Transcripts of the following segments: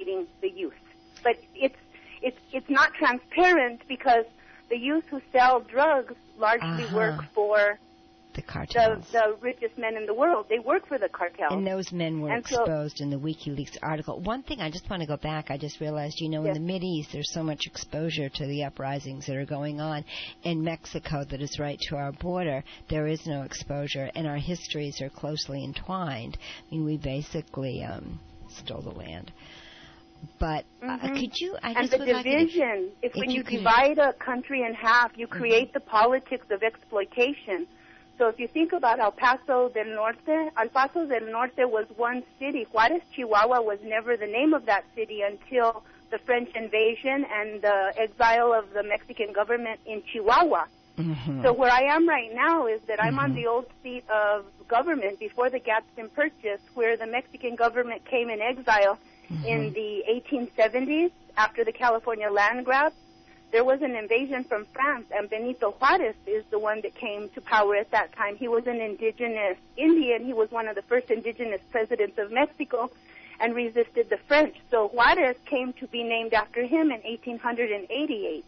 manipulating the youth. But it's not transparent because the youth who sell drugs largely work for the cartels. The richest men in the world. They work for the cartels. And those men were exposed in the WikiLeaks article. One thing, I just want to go back. I just realized, in the Mideast, there's so much exposure to the uprisings that are going on. In Mexico, that is right to our border, there is no exposure, and our histories are closely entwined. I mean, we basically stole the land. But could you... And the division, when you divide a country in half, you create the politics of exploitation. So if you think about El Paso del Norte was one city. Juarez, Chihuahua was never the name of that city until the French invasion and the exile of the Mexican government in Chihuahua. Mm-hmm. So where I am right now is that I'm on the old seat of government before the Gadsden Purchase, where the Mexican government came in exile in the 1870s after the California land grab. There was an invasion from France, and Benito Juarez is the one that came to power at that time. He was an indigenous Indian. He was one of the first indigenous presidents of Mexico and resisted the French. So Juarez came to be named after him in 1888.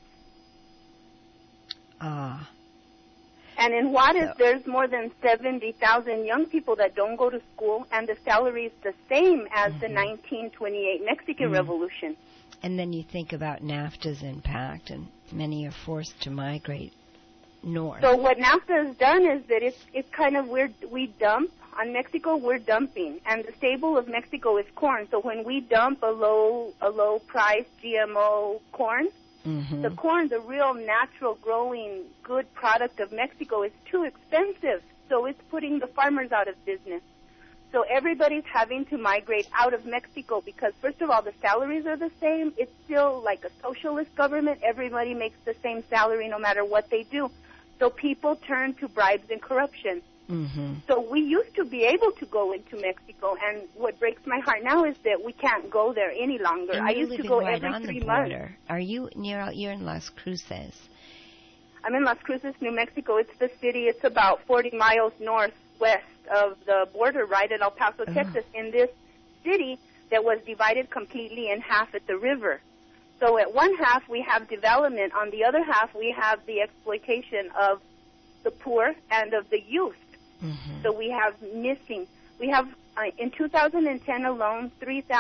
And in Juarez, there's more than 70,000 young people that don't go to school, and the salary is the same as the 1928 Mexican Revolution. And then you think about NAFTA's impact, and many are forced to migrate north. So what NAFTA has done is that it's kind of we dump. On Mexico, we're dumping, and the staple of Mexico is corn. So when we dump a low price GMO corn, the corn, the real natural growing good product of Mexico, is too expensive. So it's putting the farmers out of business. So everybody's having to migrate out of Mexico because, first of all, the salaries are the same. It's still like a socialist government. Everybody makes the same salary no matter what they do. So people turn to bribes and corruption. So we used to be able to go into Mexico, and what breaks my heart now is that we can't go there any longer. And I used to go right every on 3 the months. border. Are you you're in Las Cruces? I'm in Las Cruces, New Mexico. It's the city. It's about 40 miles northwest of the border, right at El Paso, Texas, in this city that was divided completely in half at the river. So at one half we have development. On the other half we have the exploitation of the poor and of the youth. So we have missing. We have, in 2010 alone,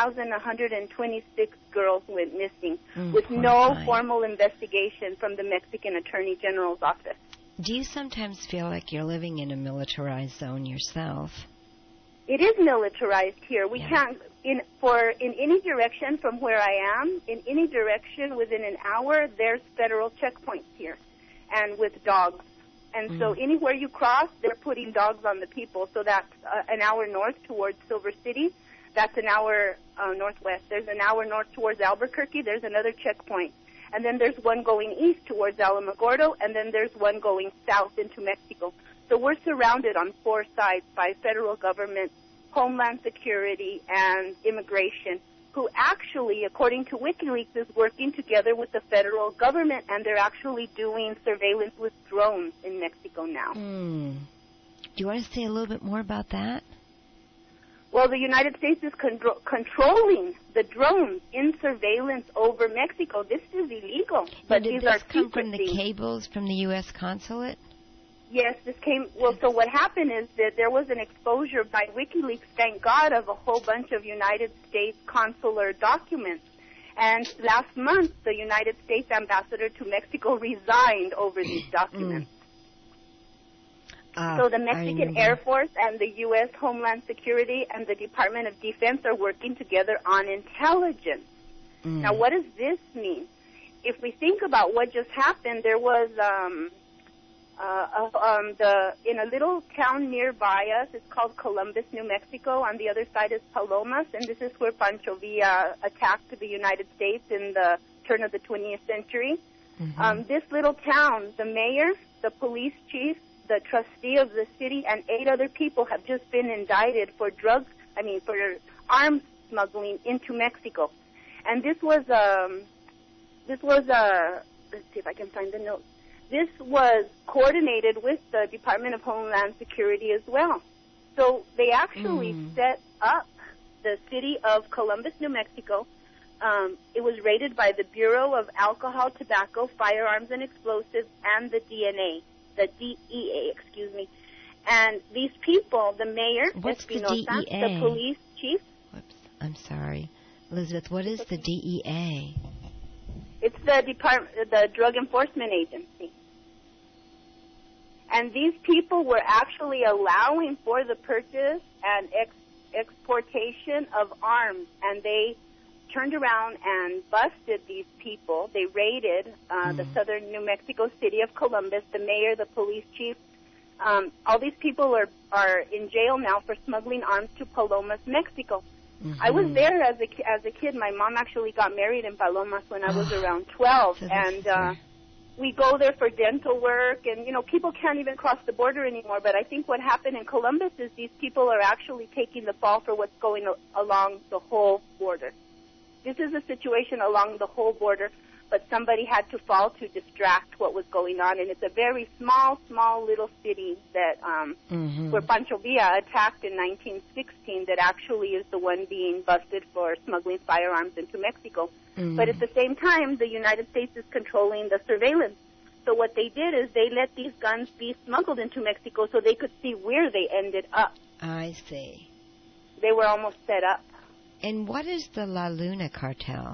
3,126 girls went missing with no formal investigation from the Mexican Attorney General's office. Do you sometimes feel like you're living in a militarized zone yourself? It is militarized here. We can't, in any direction from where I am, in any direction within an hour, there's federal checkpoints here, and with dogs. And so anywhere you cross, they're putting dogs on the people. So that's an hour north towards Silver City. That's an hour northwest. There's an hour north towards Albuquerque. There's another checkpoint. And then there's one going east towards Alamogordo, and then there's one going south into Mexico. So we're surrounded on 4 sides by federal government, Homeland Security, and immigration, who actually, according to WikiLeaks, is working together with the federal government, and they're actually doing surveillance with drones in Mexico now. Do you want to say a little bit more about that? Well, the United States is controlling the drones in surveillance over Mexico. This is illegal. But did this come from the cables from the U.S. consulate? Yes, this came. Well, so what happened is that there was an exposure by WikiLeaks, thank God, of a whole bunch of United States consular documents. And last month, the United States ambassador to Mexico resigned over these documents. So the Mexican Air Force and the U.S. Homeland Security and the Department of Defense are working together on intelligence. Now, what does this mean? If we think about what just happened, there was in a little town nearby us, it's called Columbus, New Mexico. On the other side is Palomas, and this is where Pancho Villa attacked the United States in the turn of the 20th century. This little town, the mayor, the police chief, the trustee of the city, and 8 other people have just been indicted for for arms smuggling into Mexico. And this was let's see if I can find the note. This was coordinated with the Department of Homeland Security as well. So they actually set up the city of Columbus, New Mexico, It was raided by the Bureau of Alcohol, Tobacco, Firearms, and Explosives, and the DEA, excuse me. And these people, the mayor, What's Espinosa, the DEA? the police chief. Whoops, I'm sorry. Elizabeth, what is the DEA? It's the Drug Enforcement Agency. And these people were actually allowing for the purchase and exportation of arms, and they turned around and busted these people. They raided the southern New Mexico city of Columbus, the mayor, the police chief. All these people are in jail now for smuggling arms to Palomas, Mexico. Mm-hmm. I was there as a kid. My mom actually got married in Palomas when I was around 12, and we go there for dental work, and, you know, people can't even cross the border anymore. But I think what happened in Columbus is these people are actually taking the fall for what's going along the whole border. This is a situation along the whole border, but somebody had to fall to distract what was going on. And it's a very small little city that where Pancho Villa attacked in 1916 that actually is the one being busted for smuggling firearms into Mexico. But at the same time, the United States is controlling the surveillance. So what they did is they let these guns be smuggled into Mexico so they could see where they ended up. I see. They were almost set up. And what is the La Luna cartel?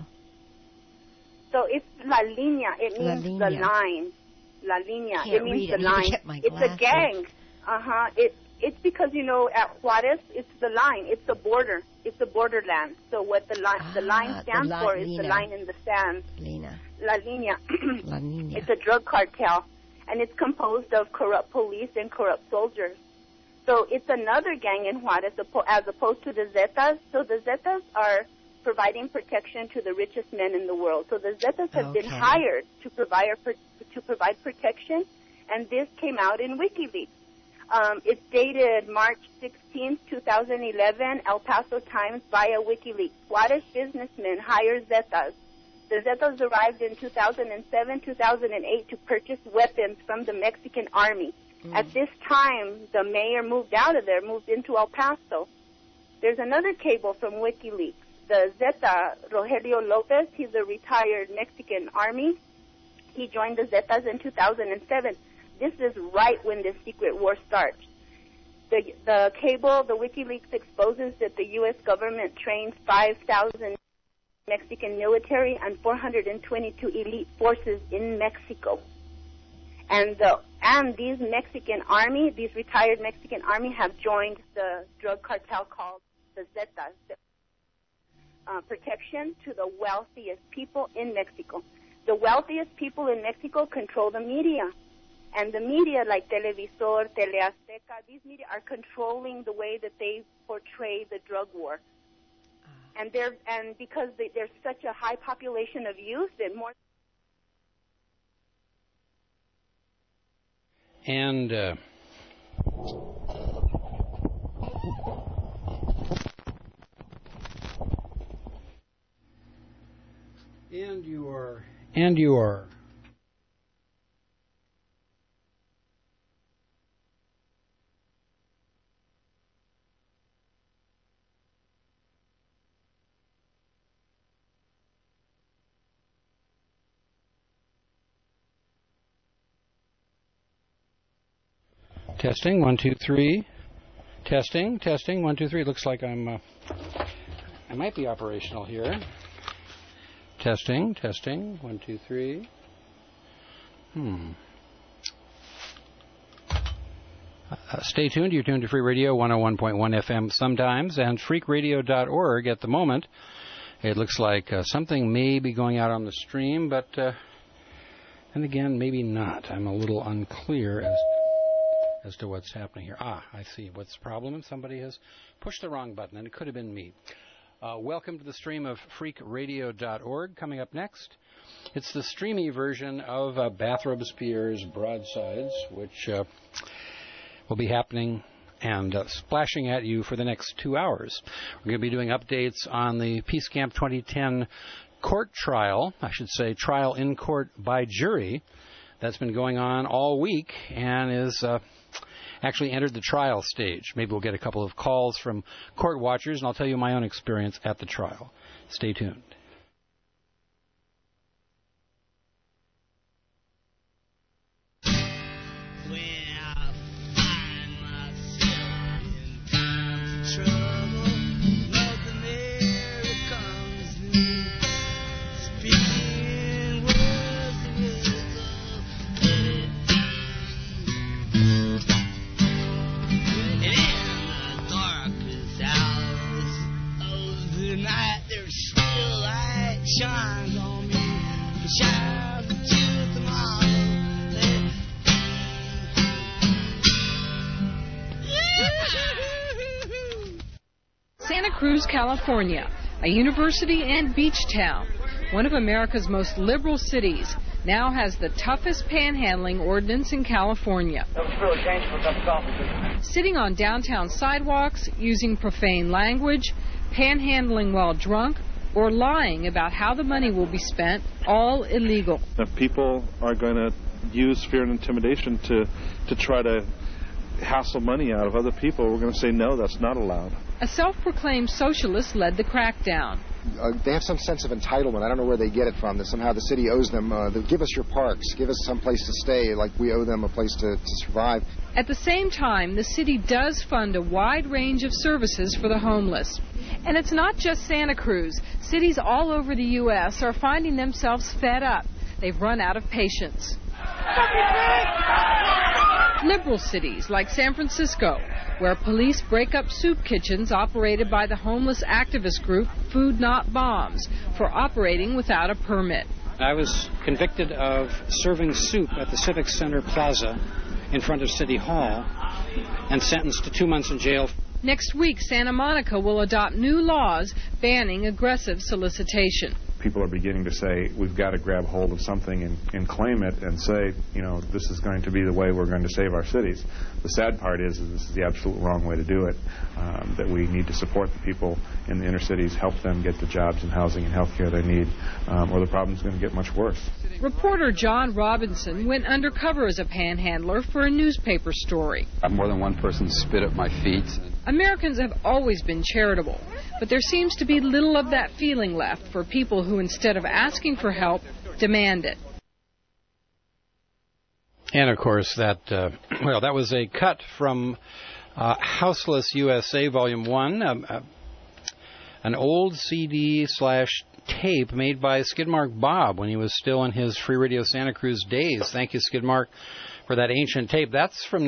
So it's La Línea. It means the line. La Línea. It means the line. It's a gang. It's because, you know, at Juarez, it's the line. It's the border. It's the borderland. So what the line stands for is the line in the sand. La Línea. La Línea. It's a drug cartel, and it's composed of corrupt police and corrupt soldiers. So it's another gang in Juarez as opposed to the Zetas. So the Zetas are providing protection to the richest men in the world. So the Zetas have been hired to provide protection, and this came out in WikiLeaks. It's dated March 16, 2011, El Paso Times via WikiLeaks. Juarez businessmen hire Zetas. The Zetas arrived in 2007, 2008 to purchase weapons from the Mexican army. At this time, the mayor moved out of there, moved into El Paso. There's another cable from WikiLeaks. The Zeta, Rogelio Lopez, he's a retired Mexican army. He joined the Zetas in 2007. This is right when the secret war starts. The cable, the WikiLeaks exposes that the U.S. government trained 5,000 Mexican military and 422 elite forces in Mexico. And these Mexican army, these retired Mexican army, have joined the drug cartel called the Zetas. Protection to the wealthiest people in Mexico. The wealthiest people in Mexico control the media. And the media, like Televisor, Teleazteca, these media are controlling the way that they portray the drug war. And because there's such a high population of youth, that more. And you are. Testing, 1, 2, 3. Testing, 1, 2, 3. Looks like I might be operational here. Testing, 1, 2, 3. Stay tuned. You're tuned to Free Radio 101.1 FM sometimes, and freakradio.org at the moment. It looks like something may be going out on the stream, but and again, maybe not. I'm a little unclear as to what's happening here. I see. What's the problem? Somebody has pushed the wrong button, and it could have been me. Welcome to the stream of freakradio.org. Coming up next, it's the streamy version of Bath Robespierre's Broadsides, which will be happening and splashing at you for the next 2 hours. We're going to be doing updates on the Peace Camp 2010 court trial, I should say trial in court by jury, that's been going on all week and is actually entered the trial stage. Maybe we'll get a couple of calls from court watchers, and I'll tell you my own experience at the trial. Stay tuned. shines on me. It shines until tomorrow. Santa Cruz, California, a university and beach town, one of America's most liberal cities, now has the toughest panhandling ordinance in California. Sitting on downtown sidewalks, using profane language, panhandling while drunk, or lying about how the money will be spent, all illegal. If people are going to use fear and intimidation to try to hassle money out of other people, we're going to say no, that's not allowed. A self-proclaimed socialist led the crackdown. They have some sense of entitlement. I don't know where they get it from, that somehow the city owes them. Give us your parks. Give us some place to stay, like we owe them a place to survive. At the same time, the city does fund a wide range of services for the homeless. And it's not just Santa Cruz. Cities all over the U.S. are finding themselves fed up. They've run out of patience. Liberal cities like San Francisco, where police break up soup kitchens operated by the homeless activist group Food Not Bombs for operating without a permit. I was convicted of serving soup at the Civic Center Plaza in front of City Hall and sentenced to 2 months in jail. Next week, Santa Monica will adopt new laws banning aggressive solicitation. People are beginning to say, we've got to grab hold of something and claim it and say, you know, this is going to be the way we're going to save our cities. The sad part is this is the absolute wrong way to do it, that we need to support the people in the inner cities, help them get the jobs and housing and health care they need, or the problem's going to get much worse. Reporter John Robinson went undercover as a panhandler for a newspaper story. More than one person spit at my feet. Americans have always been charitable, but there seems to be little of that feeling left for people who, instead of asking for help, demand it. And, of course, that was a cut from Houseless USA Volume 1, an old CD/tape made by Skidmark Bob when he was still in his Free Radio Santa Cruz days. Thank you, Skidmark, for that ancient tape. That's from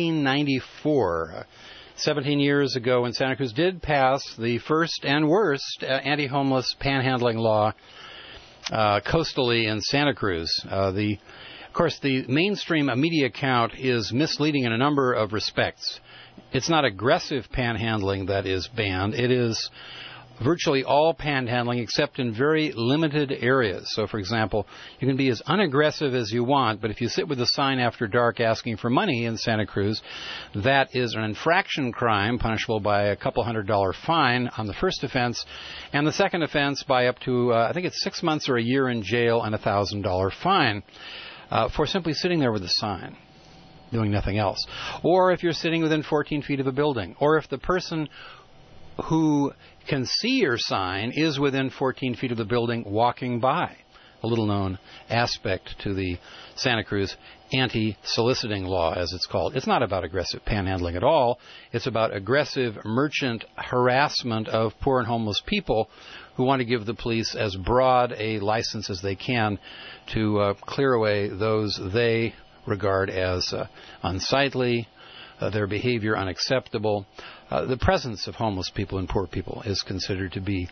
1994. 17 years ago, when Santa Cruz did pass the first and worst anti-homeless panhandling law coastally in Santa Cruz. Of course, the mainstream media account is misleading in a number of respects. It's not aggressive panhandling that is banned. It is virtually all panhandling except in very limited areas. So, for example, you can be as unaggressive as you want, but if you sit with a sign after dark asking for money in Santa Cruz, that is an infraction crime punishable by a couple $100 fine on the first offense, and the second offense by up to, I think it's 6 months or a year in jail and a $1,000 fine for simply sitting there with a sign, doing nothing else. Or if you're sitting within 14 feet of a building, or if the person who can see your sign is within 14 feet of the building walking by. A little-known aspect to the Santa Cruz anti-soliciting law, as it's called. It's not about aggressive panhandling at all. It's about aggressive merchant harassment of poor and homeless people who want to give the police as broad a license as they can to clear away those they regard as unsightly, their behavior unacceptable. The presence of homeless people and poor people is considered to be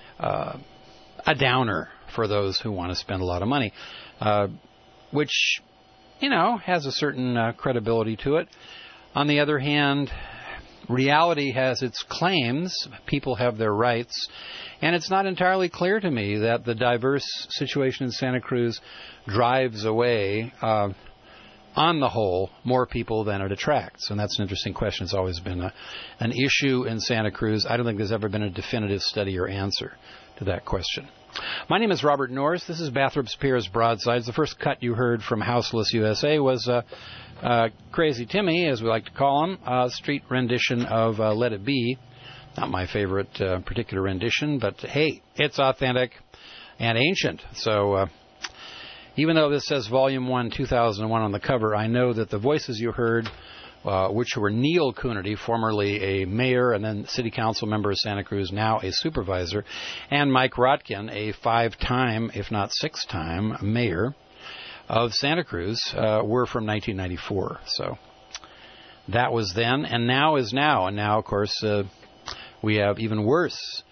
a downer for those who want to spend a lot of money, which, has a certain credibility to it. On the other hand, reality has its claims. People have their rights. And it's not entirely clear to me that the diverse situation in Santa Cruz drives away on the whole, more people than it attracts. And that's an interesting question. It's always been an issue in Santa Cruz. I don't think there's ever been a definitive study or answer to that question. My name is Robert Norris. This is Bathrop Spears Broadsides. The first cut you heard from Houseless USA was Crazy Timmy, as we like to call him, a street rendition of Let It Be. Not my favorite particular rendition, but hey, it's authentic and ancient. So even though this says Volume 1, 2001 on the cover, I know that the voices you heard, which were Neil Coonerty, formerly a mayor and then city council member of Santa Cruz, now a supervisor, and Mike Rotkin, a 5-time, if not 6-time, mayor of Santa Cruz, were from 1994. So that was then, and now is now. And now, of course, we have even worse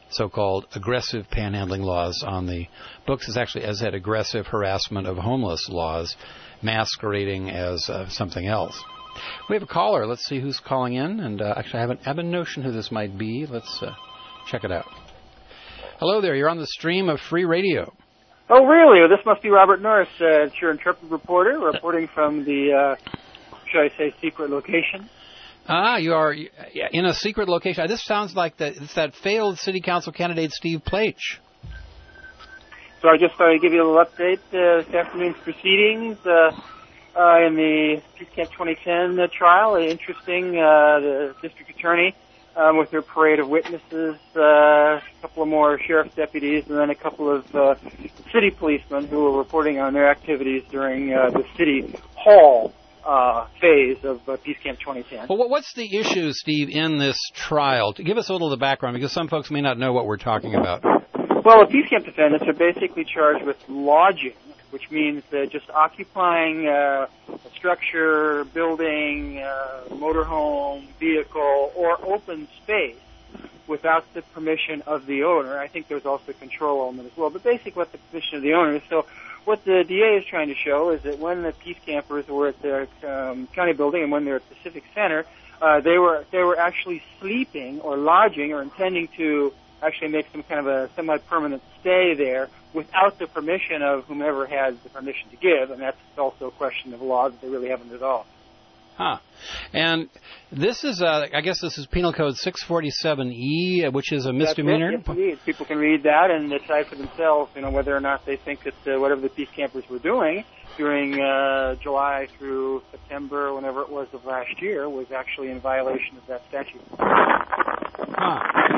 so-called aggressive panhandling laws on the books. It's actually, as said, aggressive harassment of homeless laws masquerading as something else. We have a caller. Let's see who's calling in. And actually, I have a notion who this might be. Let's check it out. Hello there. You're on the stream of Free Radio. Oh, really? Well, this must be Robert Norris. It's your intrepid reporter reporting from the, should I say, secret location. You are in a secret location. This sounds like it's that failed city council candidate, Steve Plage. So I just thought I'd give you a little update. This afternoon's proceedings in the Peace Camp 2010 trial. Interesting, the district attorney with her parade of witnesses, a couple of more sheriff's deputies, and then a couple of city policemen who were reporting on their activities during the city hall phase of Peace Camp 2010. Well, what's the issue, Steve, in this trial? To give us a little of the background, because some folks may not know what we're talking about. Well, the Peace Camp defendants are basically charged with lodging, which means just occupying a structure, building, motorhome, vehicle, or open space without the permission of the owner. I think there's also a control element as well, but basically what the permission of the owner is. So what the DA is trying to show is that when the peace campers were at the county building and when they were at the Civic Center, they were actually sleeping or lodging or intending to actually make some kind of a semi-permanent stay there without the permission of whomever has the permission to give, and that's also a question of law that they really haven't resolved. Huh. And this is, I guess this is Penal Code 647E, which is a misdemeanor? That's it, yes, indeed. People can read that and decide for themselves, whether or not they think that whatever the peace campers were doing during July through September, whenever it was of last year, was actually in violation of that statute. Huh.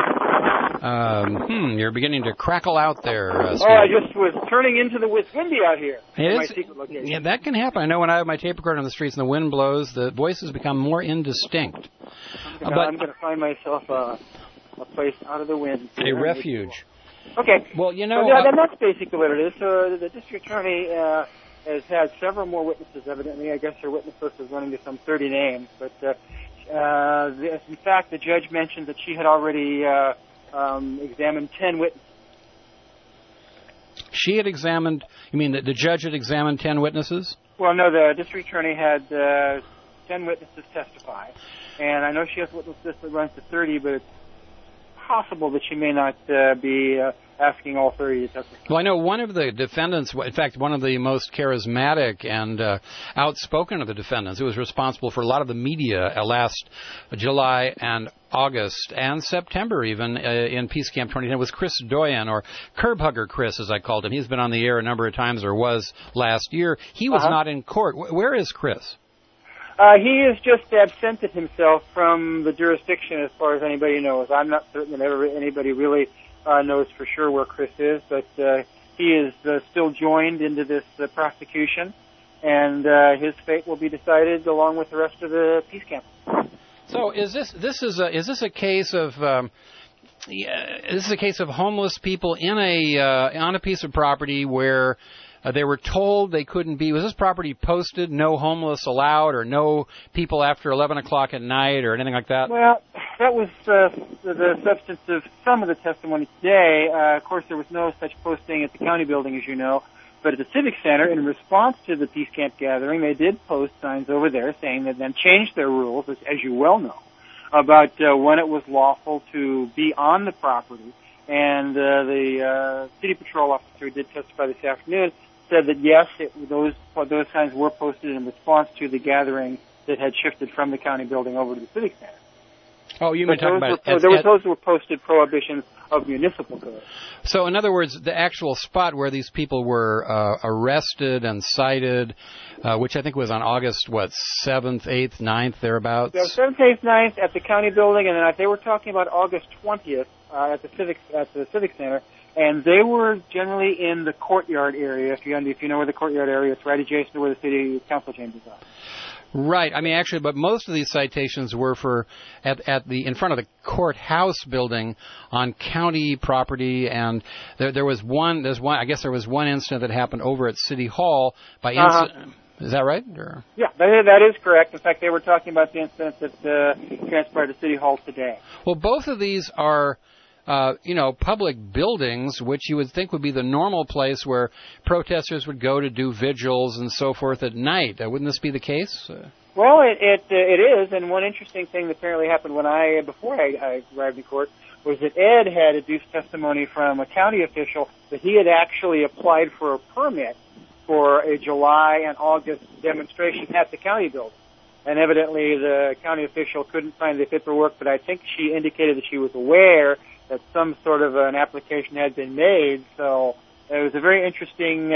You're beginning to crackle out there. I just was turning into the windy out here. My secret location. Yeah, that can happen. I know when I have my tape recorder on the streets and the wind blows, the voices become more indistinct. I'm going to find myself a place out of the wind. A refuge. Okay. Well, then that's basically what it is. So the district attorney has had several more witnesses, evidently. I guess her witness list is running to some 30 names. But in fact, the judge mentioned that she had already examined 10 witnesses. She had examined, you mean the judge had examined 10 witnesses? Well, no, the district attorney had 10 witnesses testify. And I know she has a witness list that runs to 30, but it's possible that she may not be asking all 30 to testify. Well, I know one of the defendants, in fact, one of the most charismatic and outspoken of the defendants, who was responsible for a lot of the media last July and August and September even in Peace Camp 2010 was Chris Doyen, or Curb Hugger Chris, as I called him. He's been on the air a number of times, or was last year. He was not in court. Where is Chris? He has just absented himself from the jurisdiction as far as anybody knows. I'm not certain that anybody really knows for sure where Chris is, but he is still joined into this prosecution, and his fate will be decided along with the rest of the peace camp. So is this a case of homeless people in on a piece of property where they were told they couldn't be? Was this property posted, no homeless allowed, or no people after 11 o'clock at night, or anything like that? Well, that was the substance of some of the testimony today. Of course, there was no such posting at the county building, as you know. But at the Civic Center, in response to the Peace Camp gathering, they did post signs over there saying that then changed their rules, as you well know, about when it was lawful to be on the property. And the city patrol officer who did testify this afternoon said that, yes, those signs were posted in response to the gathering that had shifted from the county building over to the Civic Center. Oh, you mean talking about... Those were posted prohibitions of municipal code. So, in other words, the actual spot where these people were arrested and cited, which I think was on August, 7th, 8th, 9th, thereabouts? So 7th, 8th, 9th at the county building, and then they were talking about August 20th at the Civic Center, and they were generally in the courtyard area. If you know where the courtyard area is, right adjacent to where the city council chambers are. Right. I mean, actually, but most of these citations were for in front of the courthouse building on county property, and there was one. I guess there was one incident that happened over at City Hall by incident. Is that right? Or? Yeah, that is correct. In fact, they were talking about the incident that transpired at City Hall today. Well, both of these are public buildings, which you would think would be the normal place where protesters would go to do vigils and so forth at night. Wouldn't this be the case? Well, it is, and one interesting thing that apparently happened before I arrived in court was that Ed had adduced testimony from a county official that he had actually applied for a permit for a July and August demonstration at the county building. And evidently the county official couldn't find the paperwork, but I think she indicated that she was aware that some sort of an application had been made. So it was a very interesting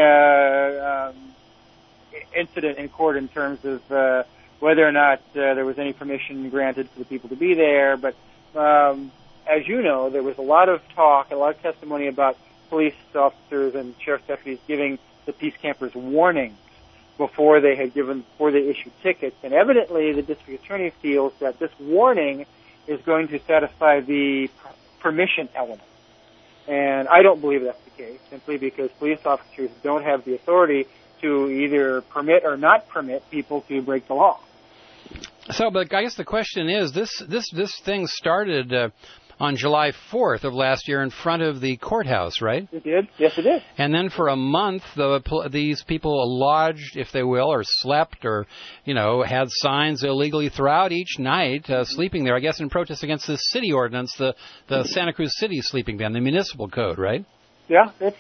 incident in court in terms of whether or not there was any permission granted for the people to be there. But as you know, there was a lot of talk, a lot of testimony about police officers and sheriff's deputies giving the peace campers warnings before they issued tickets. And evidently the district attorney feels that this warning is going to satisfy the permission element. And I don't believe that's the case, simply because police officers don't have the authority to either permit or not permit people to break the law. So, but I guess the question is, this thing started on July 4th of last year in front of the courthouse, right? It did. Yes, it did. And then for a month, these people lodged, if they will, or slept, or had signs illegally throughout each night, sleeping there. I guess in protest against the city ordinance, the Santa Cruz City sleeping ban, the municipal code, right? Yeah, it's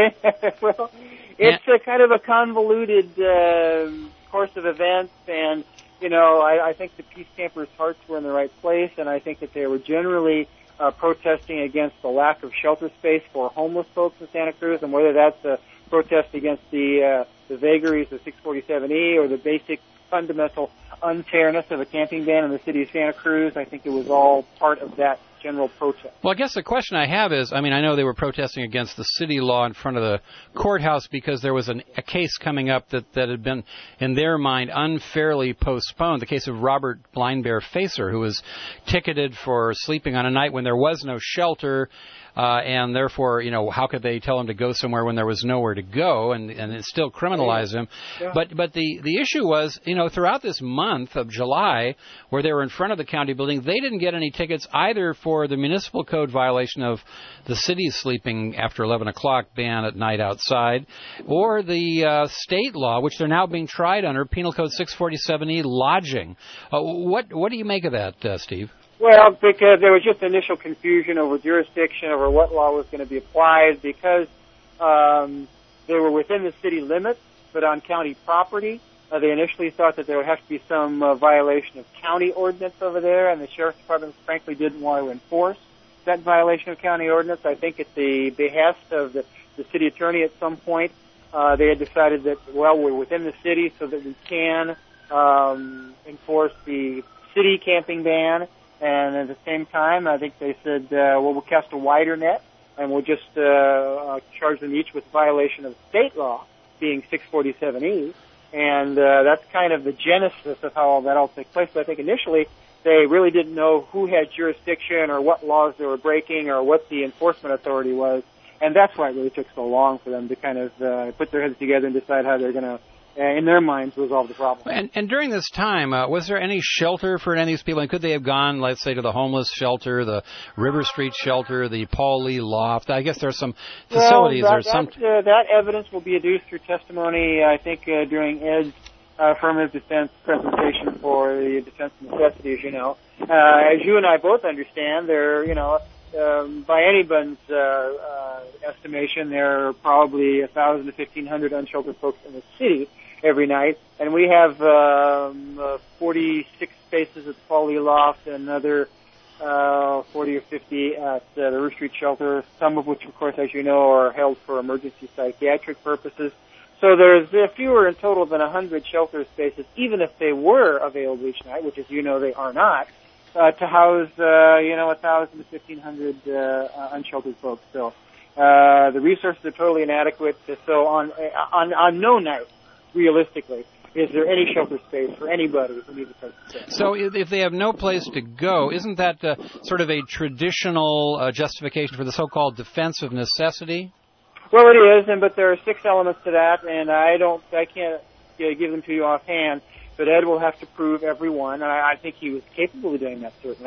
a kind of a convoluted course of events, and I think the peace campers' hearts were in the right place, and I think that they were generally protesting against the lack of shelter space for homeless folks in Santa Cruz, and whether that's a protest against the vagaries of 647E or the basic fundamental unfairness of a camping ban in the city of Santa Cruz, I think it was all part of that general protest. Well, I guess the question I have is, I know they were protesting against the city law in front of the courthouse because there was a case coming up that had been, in their mind, unfairly postponed, the case of Robert Blind Bear Facer, who was ticketed for sleeping on a night when there was no shelter, and therefore, how could they tell him to go somewhere when there was nowhere to go, and it still criminalized him. Yeah. But the issue was, throughout this month of July, where they were in front of the county building, they didn't get any tickets either for the municipal code violation of the city's sleeping after 11 o'clock ban at night outside, or the state law, which they're now being tried under, Penal Code 647E, lodging. What do you make of that, Steve? Well, because there was just initial confusion over jurisdiction, over what law was going to be applied, because they were within the city limits, but on county property. They initially thought that there would have to be some violation of county ordinance over there, and the sheriff's department frankly didn't want to enforce that violation of county ordinance. I think at the behest of the city attorney at some point, they had decided that, well, we're within the city so that we can enforce the city camping ban. And at the same time, I think they said, we'll cast a wider net, and we'll just charge them each with violation of state law, being 647E. And that's kind of the genesis of how all that all took place. But I think initially they really didn't know who had jurisdiction or what laws they were breaking or what the enforcement authority was. And that's why it really took so long for them to kind of put their heads together and decide how they're going to, in their minds, resolve the problem. And during this time, was there any shelter for any of these people? And could they have gone, let's say, to the homeless shelter, the River Street shelter, the Paul Lee Loft? I guess there's some facilities. That evidence will be adduced through testimony, I think, during Ed's affirmative defense presentation for the defense of necessity, as you know. As you and I both understand, there, by anybody's estimation, there are probably 1,000 to 1,500 unsheltered folks in the city every night, and we have 46 spaces at the Paul Lee Loft and another 40 or 50 at the River Street shelter, some of which, of course, as you know, are held for emergency psychiatric purposes. So there's fewer in total than 100 shelter spaces, even if they were available each night, which, as you know, they are not, to house, 1,000 to 1,500 unsheltered folks. So the resources are totally inadequate. So on no night, realistically, is there any shelter space for anybody who needs a place to stay? So if they have no place to go, isn't that sort of a traditional justification for the so-called defense of necessity? Well, it is, but there are 6 elements to that, and I can't give them to you offhand, but Ed will have to prove every one, and I think he was capable of doing that, certainly.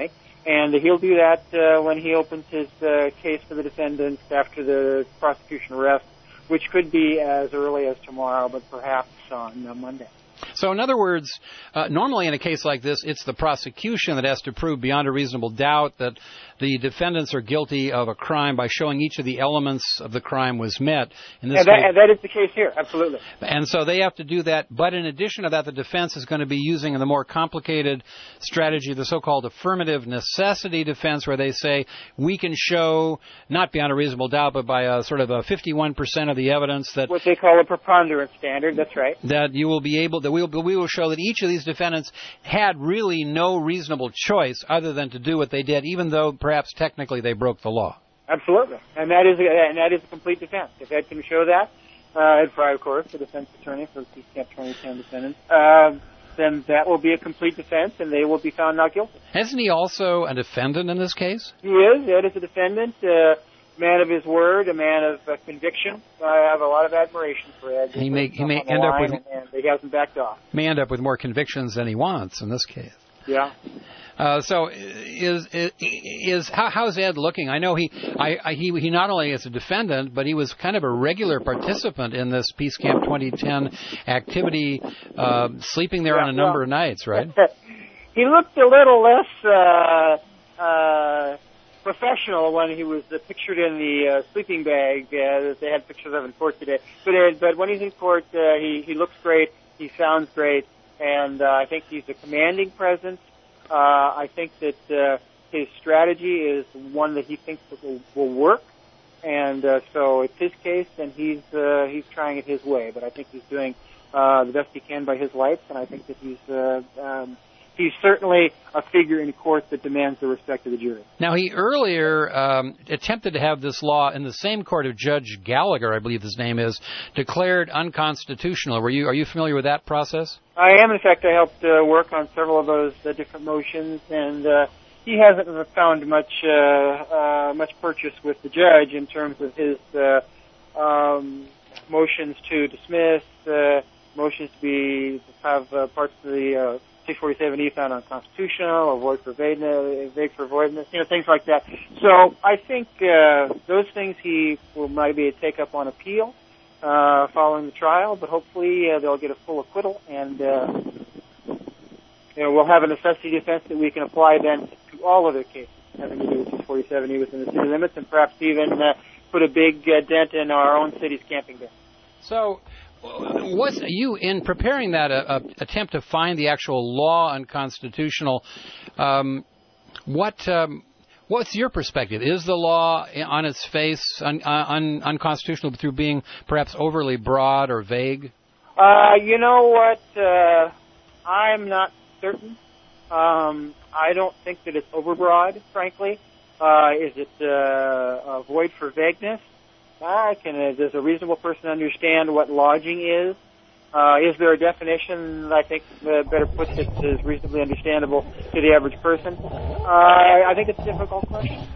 And he'll do that when he opens his case for the defendants after the prosecution arrest, which could be as early as tomorrow, but perhaps on Monday. So in other words, normally in a case like this, it's the prosecution that has to prove beyond a reasonable doubt that the defendants are guilty of a crime by showing each of the elements of the crime was met. In this case, and that is the case here, absolutely. And so they have to do that. But in addition to that, the defense is going to be using the more complicated strategy, the so-called affirmative necessity defense, where they say we can show, not beyond a reasonable doubt, but by a sort of a 51% of the evidence that what they call a preponderance standard. That's right. That you will be able, that we will show that each of these defendants had really no reasonable choice other than to do what they did, even though perhaps technically they broke the law. Absolutely, and that is a complete defense. If Ed can show that, Ed Fry, of course, the defense attorney for the Peace Camp 2010 defendants, then that will be a complete defense, and they will be found not guilty. Isn't he also a defendant in this case? He is. Ed is a defendant, man of his word, a man of conviction. I have a lot of admiration for Ed. He may end up with, and he hasn't backed off. May end up with more convictions than he wants in this case. Yeah. So how's Ed looking? I know he not only is a defendant, but he was kind of a regular participant in this Peace Camp 2010 activity, sleeping there on a number of nights, right? He looked a little less professional when he was pictured in the sleeping bag that they had pictures of in court today. But when he's in court, he looks great, he sounds great, and I think he's a commanding presence. I think that his strategy is one that he thinks that will work, and so it's his case, and he's trying it his way. But I think he's doing the best he can by his lights, and I think that he's certainly a figure in court that demands the respect of the jury. Now, he earlier attempted to have this law in the same court of Judge Gallagher, I believe his name is, declared unconstitutional. Are you familiar with that process? I am. In fact, I helped work on several of those different motions, and he hasn't found much purchase with the judge in terms of his motions to dismiss, motions to have parts of the 647E found unconstitutional, or vague for voidness, things like that. So I think those things he will maybe take up on appeal following the trial, but hopefully they'll get a full acquittal, and we'll have a necessity defense that we can apply then to all other cases having to do with 647E within the city limits, and perhaps even put a big dent in our own city's camping ban. So, was you in preparing that attempt to find the actual law unconstitutional? What's your perspective? Is the law on its face unconstitutional through being perhaps overly broad or vague? You know what? I'm not certain. I don't think that it's overbroad, frankly. Is it a void for vagueness? Does a reasonable person understand what lodging is? Is there a definition that I think better puts it is reasonably understandable to the average person? I think it's a difficult question.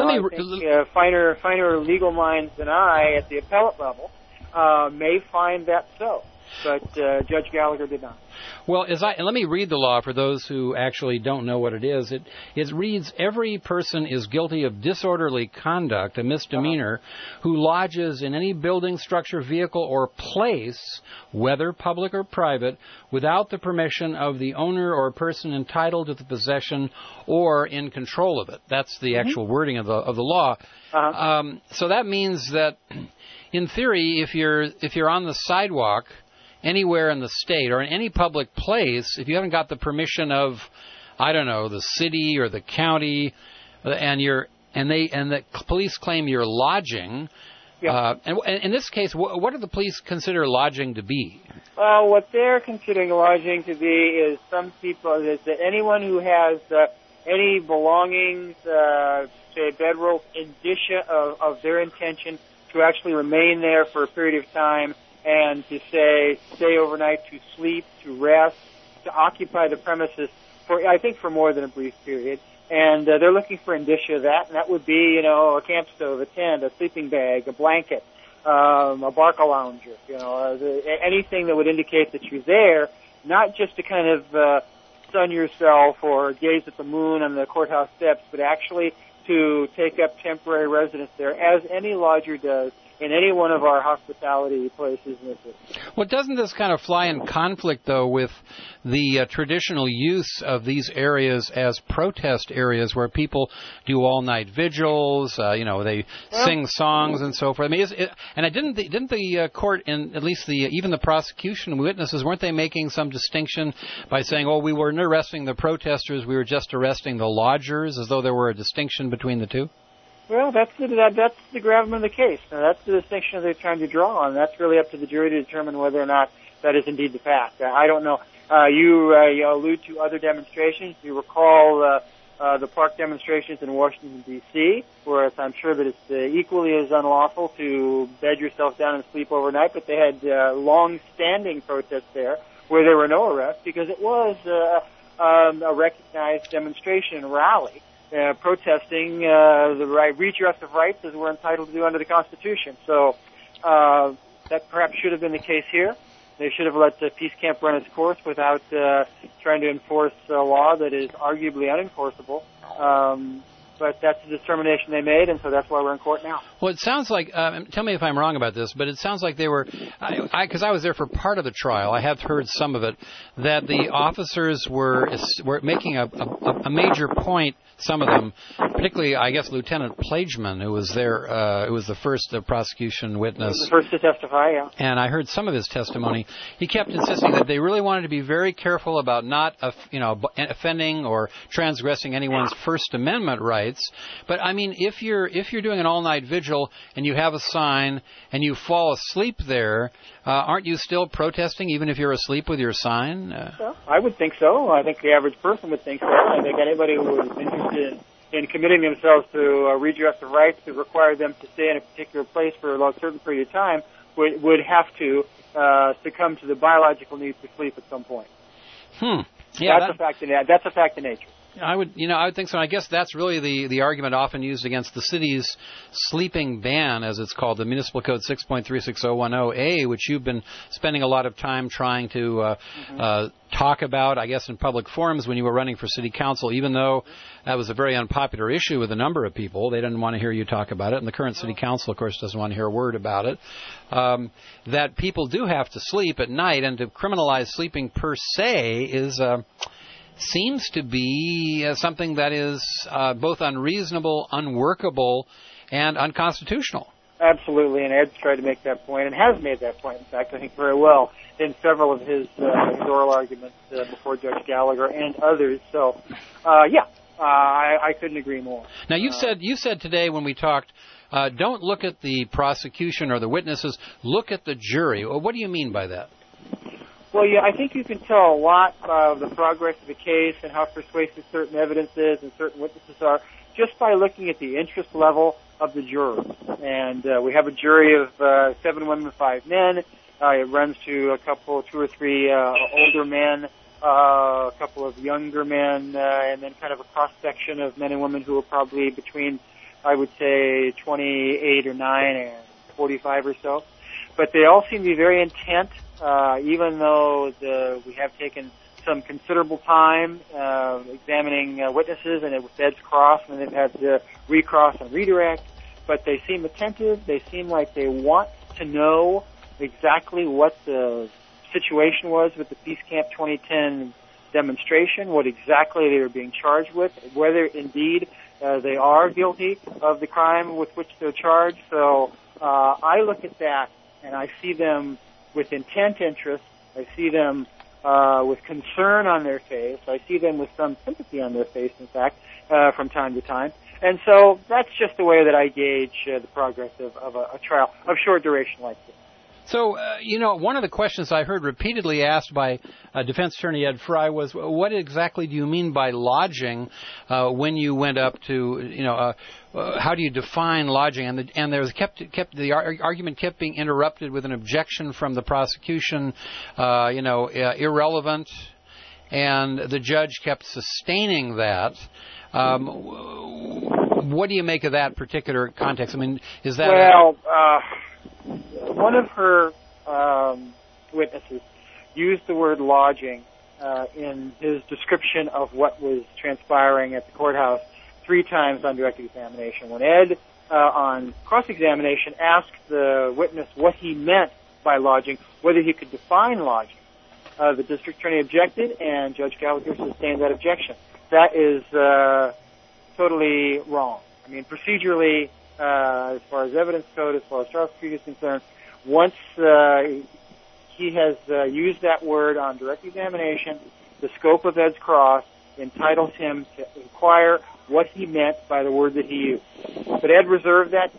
Finer legal minds than I at the appellate level may find that so, but Judge Gallagher did not. Well, let me read the law for those who actually don't know what it is. It reads, every person is guilty of disorderly conduct, a misdemeanor, who lodges in any building, structure, vehicle, or place, whether public or private, without the permission of the owner or person entitled to the possession or in control of it. That's the actual wording of the law. So that means that, in theory, if you're on the sidewalk anywhere in the state or in any public place, if you haven't got the permission of, I don't know, the city or the county, and the police claim you're lodging, and in this case, what do the police consider lodging to be? What they're considering lodging to be is that anyone who has any belongings, say bedroll, indicia of their intention to actually remain there for a period of time, and to stay overnight, to sleep, to rest, to occupy the premises for more than a brief period. And they're looking for indicia of that, and that would be, a camp stove, a tent, a sleeping bag, a blanket, a barca lounger, anything that would indicate that you're there, not just to kind of sun yourself or gaze at the moon on the courthouse steps, but actually to take up temporary residence there, as any lodger does in any one of our hospitality places in the city. Well, doesn't this kind of fly in conflict, though, with the traditional use of these areas as protest areas where people do all-night vigils, they sing songs and so forth? I mean, didn't the court, and at least even the prosecution witnesses, weren't they making some distinction by saying, oh, we weren't arresting the protesters, we were just arresting the lodgers, as though there were a distinction between the two? Well, that's the gravamen of the case. Now, that's the distinction they're trying to draw on. That's really up to the jury to determine whether or not that is indeed the fact. I don't know. You allude to other demonstrations. You recall the park demonstrations in Washington, D.C., where I'm sure that it's equally as unlawful to bed yourself down and sleep overnight, but they had long-standing protests there where there were no arrests because it was a recognized demonstration and rally. Protesting the redress of rights as we're entitled to do under the Constitution. So that perhaps should have been the case here. They should have let the peace camp run its course without trying to enforce a law that is arguably unenforceable. But that's the determination they made, and so that's why we're in court now. Well, it sounds like, tell me if I'm wrong about this, but it sounds like they were, because I was there for part of the trial, I have heard some of it, that the officers were making a major point, some of them, particularly, I guess, Lieutenant Plageman, who was there, who was the first prosecution witness. The first to testify, yeah. And I heard some of his testimony. He kept insisting that they really wanted to be very careful about not, offending or transgressing anyone's First Amendment rights. But I mean, if you're doing an all-night vigil and you have a sign and you fall asleep there, aren't you still protesting even if you're asleep with your sign? Well, I would think so. I think the average person would think so. I think anybody who is interested in committing themselves to a redress of rights to require them to stay in a particular place for a certain period of time would have to succumb to the biological need to sleep at some point. Yeah, that's a fact of nature. I would think so. I guess that's really the argument often used against the city's sleeping ban, as it's called, the Municipal Code 6.36010A, which you've been spending a lot of time trying to talk about, I guess, in public forums when you were running for city council, even though that was a very unpopular issue with a number of people. They didn't want to hear you talk about it, and the current city council, of course, doesn't want to hear a word about it. That people do have to sleep at night, and to criminalize sleeping per se is... seems to be something that is both unreasonable, unworkable, and unconstitutional. Absolutely, and Ed's tried to make that point, and has made that point, in fact, I think very well, in several of his oral arguments before Judge Gallagher and others. So, I couldn't agree more. Now, you said today when we talked, don't look at the prosecution or the witnesses, look at the jury. Well, what do you mean by that? Well, yeah, I think you can tell a lot of the progress of the case and how persuasive certain evidence is and certain witnesses are just by looking at the interest level of the jurors. And we have a jury of 7 women, 5 men. It runs to 2 or 3 older men, a couple of younger men, and then kind of a cross-section of men and women who are probably between, I would say, 28 or 9 and 45 or so. But they all seem to be very intent. Even though we have taken some considerable time examining witnesses, and it was Ed's cross, and they've had to recross and redirect, but they seem attentive. They seem like they want to know exactly what the situation was with the Peace Camp 2010 demonstration, what exactly they were being charged with, whether indeed they are guilty of the crime with which they're charged. So I look at that, and I see them with intent interest. I see them with concern on their face. I see them with some sympathy on their face, in fact, from time to time. And so that's just the way that I gauge the progress of a trial of short duration like this. So, one of the questions I heard repeatedly asked by Defense Attorney Ed Fry was, what exactly do you mean by lodging when you went up to, how do you define lodging? And there was the argument kept being interrupted with an objection from the prosecution, irrelevant, and the judge kept sustaining that. What do you make of that particular context? I mean, is that... Well, one of her witnesses used the word lodging in his description of what was transpiring at the courthouse 3 times on direct examination. When Ed, on cross-examination, asked the witness what he meant by lodging, whether he could define lodging, the district attorney objected, and Judge Gallagher sustained that objection. That is totally wrong. I mean, procedurally, as far as evidence code, as far as trial procedure is concerned, once he has used that word on direct examination, the scope of Ed's cross entitles him to inquire what he meant by the word that he used. But Ed reserved that